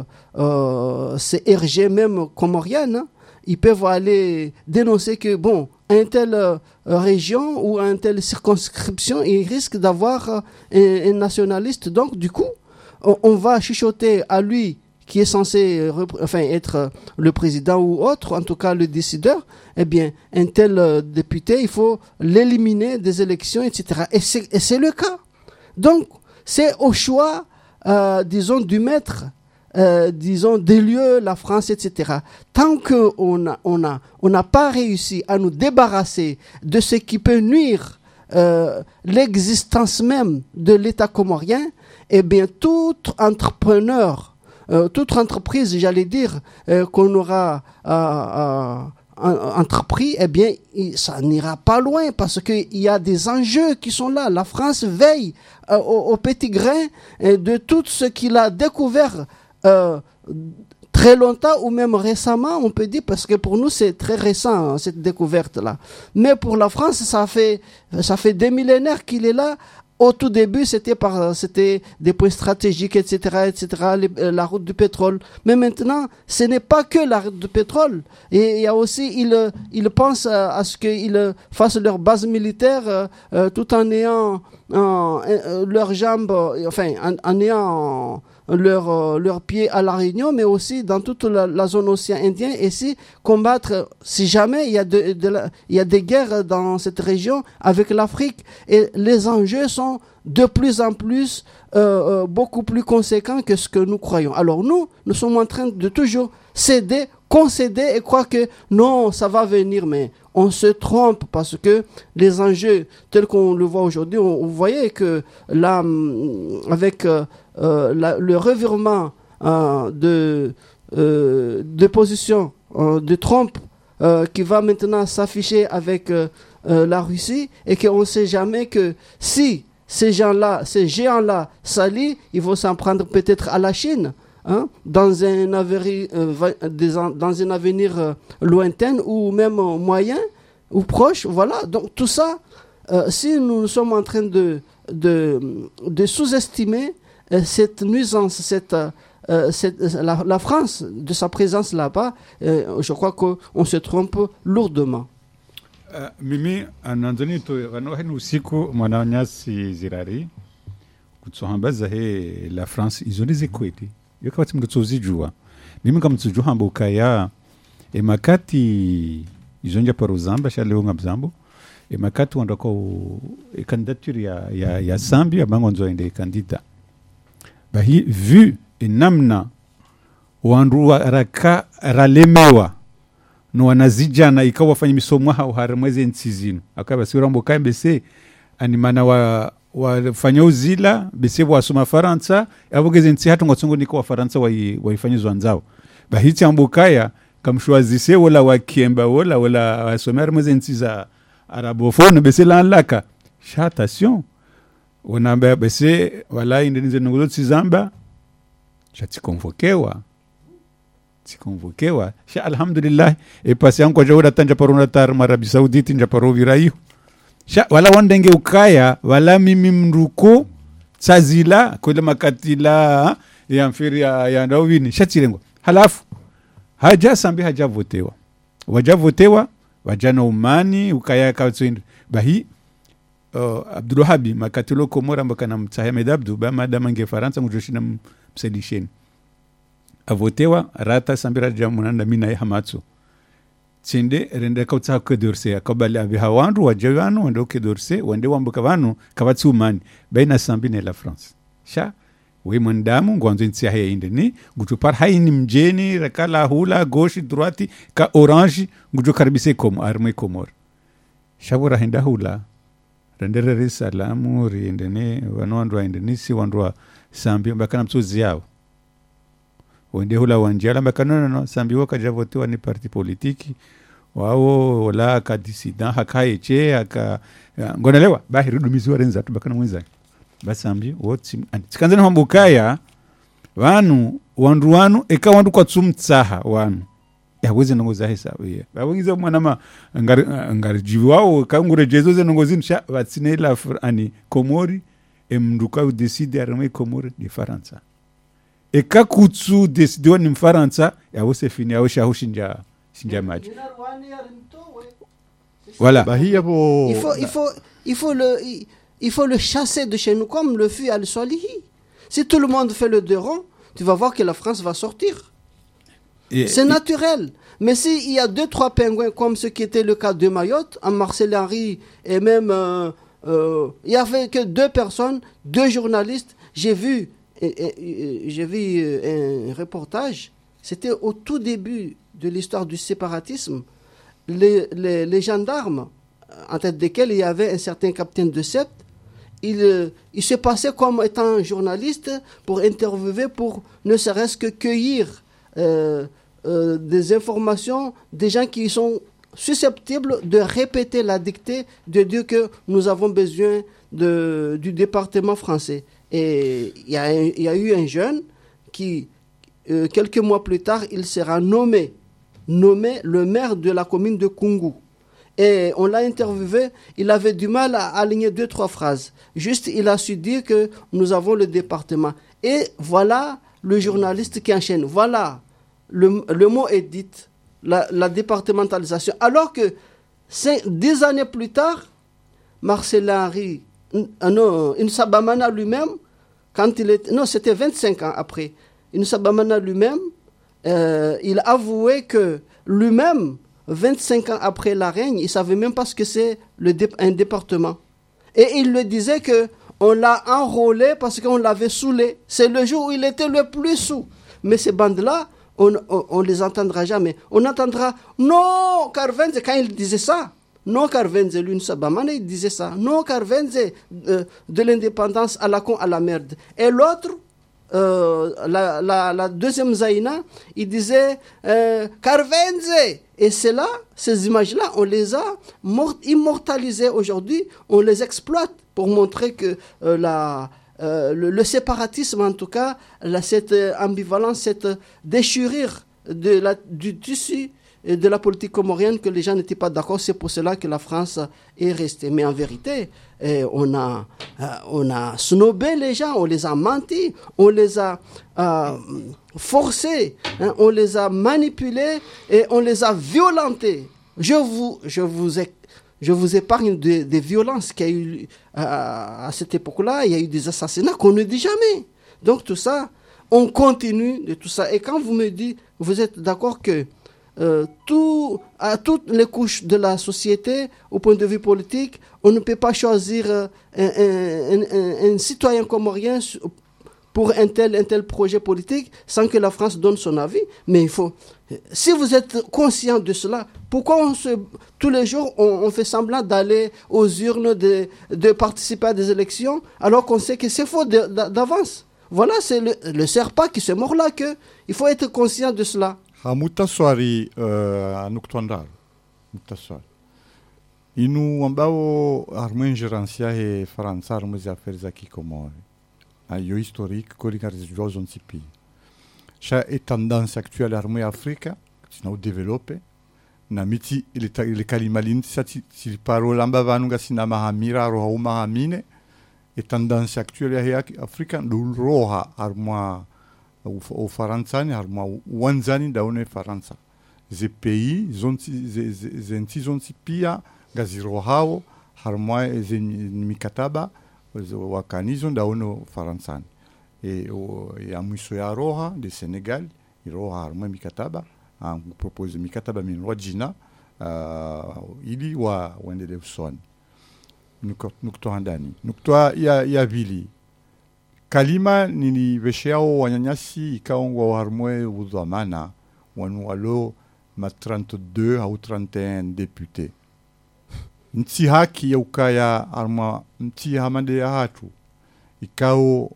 euh, ses R G même comoriennes, hein, ils peuvent aller dénoncer que, bon, une telle euh, région ou une telle circonscription, il risque d'avoir euh, un, un nationaliste. Donc, du coup, on, on va chuchoter à lui qui est censé repr- enfin, être euh, le président ou autre, en tout cas le décideur, eh bien, un tel euh, député, il faut l'éliminer des élections, et cetera. Et c'est, et c'est le cas. Donc, c'est au choix, euh, disons, du maître, euh, disons, des lieux, la France, et cetera. Tant qu'on n'a on a, on n'a pas réussi à nous débarrasser de ce qui peut nuire euh, l'existence même de l'État comorien, eh bien, tout entrepreneur, Euh, toute entreprise, j'allais dire, euh, qu'on aura euh, euh, entrepris, eh bien, il, ça n'ira pas loin parce qu'il y a des enjeux qui sont là. La France veille euh, au, au petit grain euh, de tout ce qu'il a découvert euh, très longtemps ou même récemment, on peut dire, parce que pour nous, c'est très récent, hein, cette découverte-là. Mais pour la France, ça fait, ça fait des millénaires qu'il est là. Au tout début, c'était par, c'était des points stratégiques, et cetera, et cetera, les, euh, la route du pétrole. Mais maintenant, ce n'est pas que la route du pétrole. Et il y a aussi, ils, ils pensent à, à ce qu'ils fassent leur base militaire euh, euh, tout en ayant euh, euh, leurs jambes, euh, enfin, en, en ayant leurs euh, leur pieds à la Réunion, mais aussi dans toute la, la zone océan Indien, et si combattre, si jamais il y a de, de la, il y a des guerres dans cette région avec l'Afrique, et les enjeux sont de plus en plus euh, euh, beaucoup plus conséquents que ce que nous croyons. Alors nous, nous sommes en train de toujours céder, concéder et croire que non, ça va venir, mais on se trompe parce que les enjeux tels qu'on le voit aujourd'hui, on, on voyait que là, avec euh, euh, la, le revirement euh, de, euh, de position euh, de Trump euh, qui va maintenant s'afficher avec euh, euh, la Russie, et qu'on ne sait jamais que si ces gens-là, ces géants-là s'allient, ils vont s'en prendre peut-être à la Chine. Hein, dans un avenir, euh, dans un avenir euh, lointain ou même euh, moyen ou proche, voilà. Donc tout ça, euh, si nous sommes en train de, de, de sous-estimer euh, cette nuisance, cette, euh, cette, la, la France, de sa présence là-bas, euh, je crois qu'on se trompe lourdement. Uh, mimi ananzoni to rano henu usiku mwananyasi zirari kutsohambaza he la France izonize kweli yakati mngetsozijua mimi kama mtsujua mbukaya e makati izonja paruzamba shaleo mzambo e makati wandako e candidature ya ya ya Zambia bango nzo ende kandida bahi vu e namna wandu raka ralemewa no wanazijana ikawa wafanya misomo hao haramweze nsizino akaba sirambo kambese animana wa wafanya uzila bese wasoma Faransa abogeze nsi hatu ngotsongo niko wa Faransa waifanya zwanzao bahiti ambukaya kamshwazise wala wakiemba wala wala wasomera mweze nsi za arabophone bese lanlaka chatation wanamba bese wala indenize nguzo tsizamba chati convoquewa tikonvokewa sha alhamdulillah e pasi anko jawda tanja paruna tar marabi sauditi nja parovi rayu sha wala wandenge ukaya wala mimi mnduko tsazila kule makatila ya mfiri ya, ya ndawini shatirengo halafu haja sambi haja votewa waja votewa wajana umani ukaya katsindi bahi uh, Abdulwahabi makatilo komora mbakana mtahame dabdu ba madama nge Faransa ngujoshina msedisheni avotewa rata sambira jamunanda mina ya hamatsu tsinde rende kautsa kedorse akabali abi hawandu wajawano wende kedorse wende wambuka vanu kavatsu mani baina sambine la France sha we mandamu ngwanzo ntsia haya indeni gutupar haini mjeni rakala hula gauche droite ka orange ngujo karbise kom arme komor shabura hinda hula rendere ri salamu ri indeni wanwandu indeni si wandu sambi mbakana mtsuzi yao wende hula wanjala mbakana no, no sambi waka javotiwa ni parti politiki wao wala ka dissident hakaeche haka ngonelewa bahirudu mizuwa renza tubakana mwenzake basambi wotsi tsikanzana hambukaya vanu wandu wanu eka wandu kwa tsumtsaha wanu yaweze nongo za hesabu ya bawengiza mwana ma ngari ngari jiwao kangure jezo ze nongo zinsha batsinela ani komori emnduka udeside arme komori di faransa eka kutsu deside ni faransa yawose fini yawosha hushinja shinja maji voilà bahia bo Il faut, il faut, il faut le, il, il faut le chasser de chez nous comme le fut Al-Swalihi. Si tout le monde fait le deux rangs, tu vas voir que la France va sortir. Et- C'est et- naturel. Mais s'il y a deux, trois pingouins, comme ce qui était le cas de Mayotte, en Marcel Henry, et même, euh, euh, il n'y avait que deux personnes, deux journalistes. J'ai vu, et- et- et- j'ai vu euh, un reportage, c'était au tout début de l'histoire du séparatisme. Les, les, les gendarmes, en tête desquels il y avait un certain capitaine de septe, il, euh, il se passait comme étant journaliste pour interviewer, pour ne serait-ce que cueillir euh, euh, des informations des gens qui sont susceptibles de répéter la dictée de dire que nous avons besoin de, du département français. Et il y, a un- il y a eu un jeune qui, euh, quelques mois plus tard, il sera nommé, nommé le maire de la commune de Kungu. Et on l'a interviewé, il avait du mal à aligner deux, trois phrases. Juste, il a su dire que nous avons le département. Et voilà le journaliste qui enchaîne. Voilà, le, le mot est dit, la, la départementalisation. Alors que cinq, dix années plus tard, Marcel Henry, n- euh, non, Nsabamana lui-même, quand il était, non, c'était vingt-cinq ans après, Nsabamana lui-même, euh, il avouait que lui-même, vingt-cinq ans après la règne, il ne savait même pas ce que c'est le dé- un département. Et il le disait que on l'a enrôlé parce qu'on l'avait saoulé. C'est le jour où il était le plus sous. Mais ces bandes-là, on ne les entendra jamais. On entendra « Non, Carvenze », quand il disait ça, « Non, Carvenze », lui, Nsabamana, il disait ça. « Non, Carvenze, euh, de l'indépendance à la con, à la merde ». Et l'autre, euh, la, la, la deuxième Zaïna, il disait euh, Carvenze. Et c'est là, ces images-là, on les a mort, immortalisées aujourd'hui, on les exploite pour montrer que euh, la, euh, le, le séparatisme, en tout cas, la, cette euh, ambivalence, cette déchirure de la, du tissu et de la politique comorienne, que les gens n'étaient pas d'accord. C'est pour cela que la France est restée. Mais en vérité, eh, on, a, euh, on a snobé les gens, on les a menti, on les a euh, forcés, hein, on les a manipulés et on les a violentés. Je vous, je vous, ai, je vous épargne des, des violences qu'il y a eu à, à cette époque-là. Il y a eu des assassinats qu'on ne dit jamais. Donc tout ça, on continue de tout ça. Et quand vous me dites, vous êtes d'accord que Euh, tout, à toutes les couches de la société, au point de vue politique, on ne peut pas choisir euh, un, un, un, un citoyen comorien pour un tel, un tel projet politique sans que la France donne son avis. Mais il faut, si vous êtes conscient de cela, pourquoi on se, tous les jours on, on fait semblant d'aller aux urnes, de, de participer à des élections, alors qu'on sait que c'est faux de, d'avance. Voilà, c'est le, le serpent qui se mord la queue. Il faut être conscient de cela. Ha mutaswari uh, nuktuandar mutaswari inu ambao armen gerencia he França armezi affaires za Kikomori ayo historique kolikar jozon sipi cha e tendance actuelle armée Afrika sina développer na miti ile ile kalimalin sati si parola mbava nunga sina mahamira roha umahamine e tendance actuelle he Afrika ndul roha armoa au Faransa ni harma wanzani daone Faransa ze pays zonti ze zenti zonti pia gaziro hao harma ze mikataba wakanizo daone Faransa e o ya mwiso ya roha de Senegal iro harma mikataba uh, propose mikataba minwa jina uh, ili wa waendelee usoni nuktoa ndani nuktoa ya ya vili kalima nilivesheao wanyanyasi ikaongwa harmwe udhamana wanu walo ma trente-deux au trente et un députés nti haki ya ukaya arma nti hamande ya hatu ikao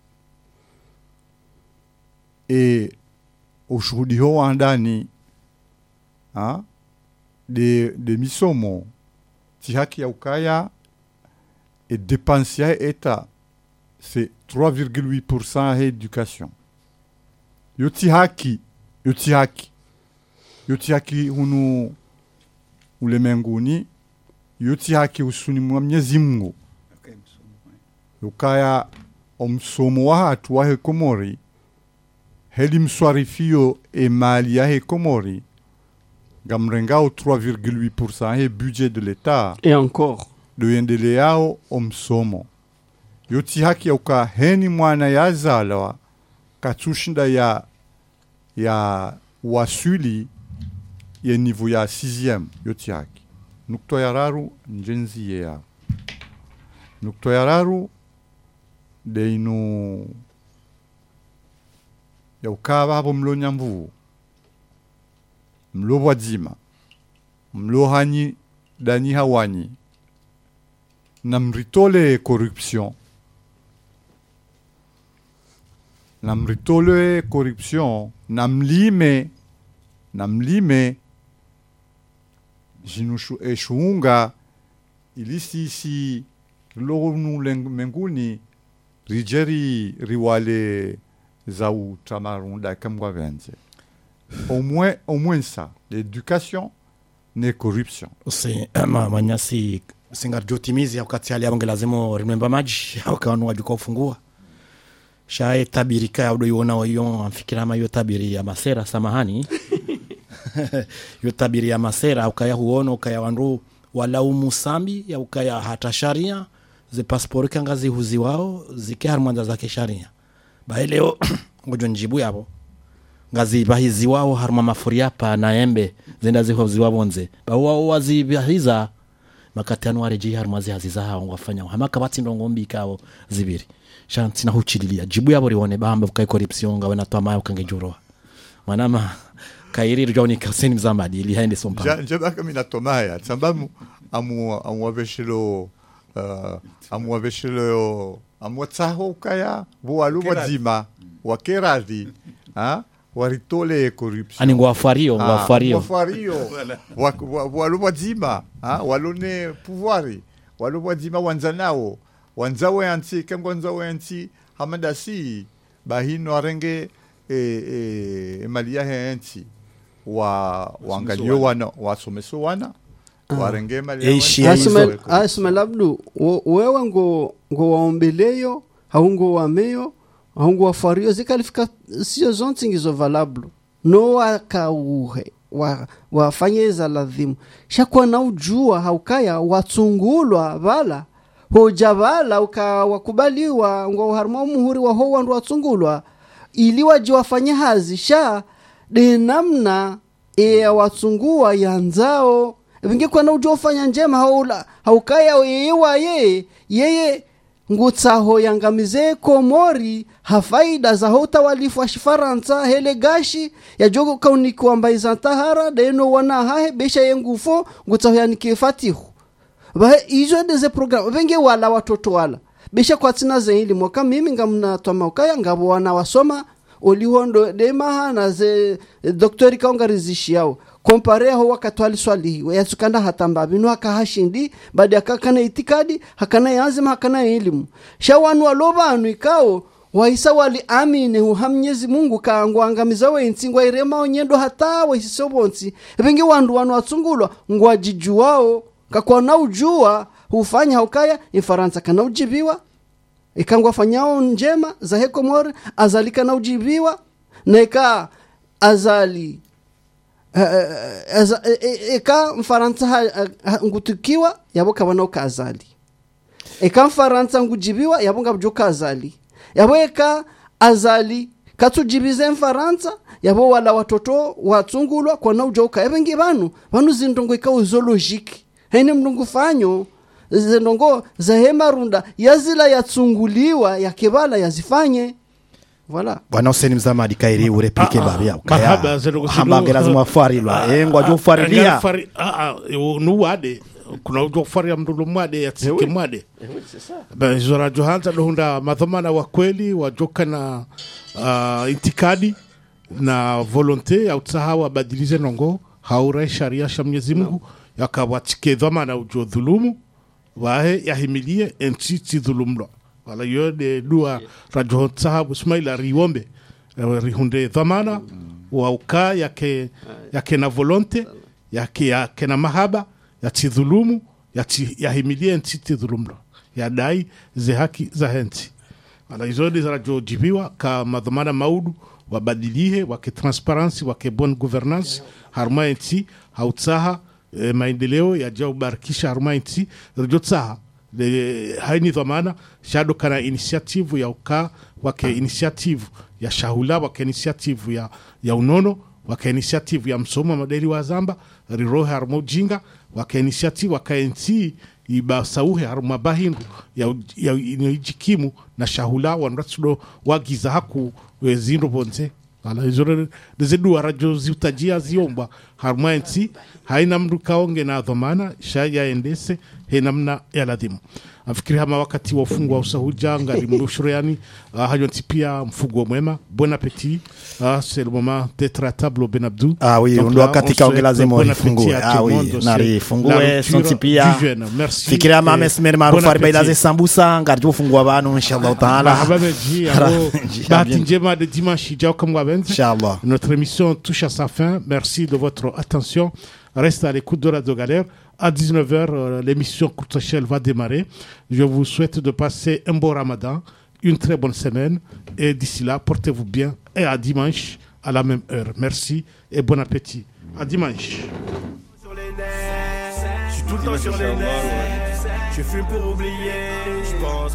e ushuhudi ho andani ha de de misomo ti haki ya ukaya et dépenser état c'est trois virgule huit pour cent à éducation yoti haki yoti haki yoti haki hunu ulemenguni yoti haki usuni mwa Mwenyezi Mungu ukaya omsomo wa hatu wa hekomori heli mswarifio e mali ya hekomori gamrengao trois virgule huit pour cent et budget de l'État et encore do yendeleao omsomo yoti haki ya uka heni mwana ya zalawa katushinda ya ya wasuli ya niveau ya sixième yoti haki nukto ya raru njenzi ya nukto ya raru de inu ya uka babo mlo nyambu mlo wadzima mlo hani dani hawani namritole corruption namritole corruption namlime namlime jinushu eshunga ilisi si lonu menguni rijeri riwale za utamarunda kamwa venze au moins au moins ça l'éducation ne corruption si ma manyasi singarjotimizi wakati hali yangu lazima remember maji au kanwa juko ufungua shae tabirika ya udo yona wayo amfikira ma yo tabiri ya masera samahani yo tabiri ya masera ukaya huono ukaya wandu wala umusambi ya ukaya hata sharia ze passport kangazi huzi wao zike harmanda zake sharia baeleo ngojo njibu yabo ngazi bahizi wao harma mafuria pa na embe zenda zihozi wabonze ba wao wazibihiza makati anuare ji harmazi haziza hao wafanya hamaka bati ndongombi kao zibiri shanti na huchililia jibu yabo rione bamba kai corruption ngawe na twama ukangejuro manama kairi rjoni kaseni mzamadi ili haende sompa ja jaba kama na tomaya sababu amu amu aveshelo uh, amu aveshelo amu tsaho kaya boalu wazima wakeradi ha waritole corruption ani ngwafario ngwafario ngwafario walu wazima ha walone pouvoir walu wazima wanzanao wanzawe anti kama wanzawe anti hamanda si bahino arenge e e malia henti wa wangalio wana wasomeso wana warenge malia asma asma labdu wewe ngo ngo waombeleyo haungo wameyo haungo wafario zikalifika sio zonti ngizo valable no wakauhe wa wafanyeza ladhimu shakwa na ujua haukaya watungulwa bala hojavala ukawakubaliwa ngo harmo muhuri wa ho wandu watungulwa ili waje wafanye hazi sha de namna e watungua yanzao vingi kwa na ujofanya njema haula haukaya yewa yeye yeye ngutsaho yangamize komori hafaida za hota walifu wa shifaransa hele gashi ya jogo kauni kuamba izantahara deno wana hahe besha yengufo ngutsaho yanikifatihu ba izo deze program venge wala watoto wala besha kwa tina zaili mwaka mimi ngamna toma ukaya ngabo wana wasoma olihondo dema na ze doktori kaungarizishi yao kompare ho wakatwali swali yatsukanda hatamba binu akahashindi baada akakana itikadi hakana yazima hakana elimu shawanu walobanu ikao waisa wali amine hu hamnyezi Mungu kaangwangamiza wensi ngwa irema onyendo hata waisobonsi vingi wandu wanu watsungulwa ngwajijuwao kakwa na ujua hufanya hukaya ifaransa kana ujibiwa ikangwa fanyao njema za hekomori azalika na ujibiwa na ika azali eka mfaransa ngutukiwa yabo kabana ukazali eka mfaransa ngujibiwa yabo ngabjo kazali yabo eka azali katsujibize mfaransa yabo wala watoto watsungulwa kwa naujoka ebengi banu banu zindongo ikawo zoologiki haine mndungu fanyo zindongo zahema runda yazila yatsunguliwa yakebala yazifanye voilà bwana Hussein Mzamadi kairi ureplike babia mahaba zero hamba lazima afarilwa eh ngwa jofarilia ah ah nuwade kuna ujofaria mndulo mwade yatike mwade ben zora johanta dohunda madhamana wa kweli wajoka na uh, itikadi na volonte ya utsahawa badilize nongo haura sharia sha Mwenyezi Mungu yakawatike dhamana ujo dhulumu wahe yahimilie entiti dhulumlo wala yode dua rajo tsahabu Ismaila riombe rihunde dhamana wa uka yake yake na volonte yake yake na mahaba yatidhulumu yati yahimilie entiti dhulumlo yadai ze haki za henti wala izode za rajo jibiwa ka madhamana maudu wabadilie wake transparency wake bonne gouvernance harma enti hautsaha e, maendeleo ya jao barikisha harma enti rjotsaha de haini dhamana shado kana initiative ya uka wake initiative ya shahula wake initiative ya ya unono wake initiative ya msoma madeli wa zamba riro harmo jinga wake initiative wake enti iba sauhe harma bahindu ya ya inijikimu na shahula wanratsudo wagiza haku wezindo bonze ala izore dezedu arajo ziutajia ziomba harmaenti haina mdu kaonge na dhamana shaya endese he namna ya ladhimu afikiri hama wakati wa ufungu wa usahuja ngari mbushuriani uh, hajonti pia mfugo mwema bon appétit uh, c'est le moment d'être à table Ben Abdou ah oui ndo wakati kaonge lazima ufungue ah oui nari fungue sonti pia fikiri hama mesmer maarufu arbailaze sambusa ngari ufungua banu inshallah taala habameji abo bahati njema de dimanche jao comme wabenzi inshallah notre émission touche à sa fin merci de votre attention reste à l'écoute de Radio Galère. À dix-neuf heures, euh, l'émission Courte Échelle va démarrer. Je vous souhaite de passer un bon ramadan, une très bonne semaine. Et d'ici là, portez-vous bien. Et à dimanche, à la même heure. Merci et bon appétit. À dimanche. Je suis tout le temps sur les nerfs. Je fume pour oublier.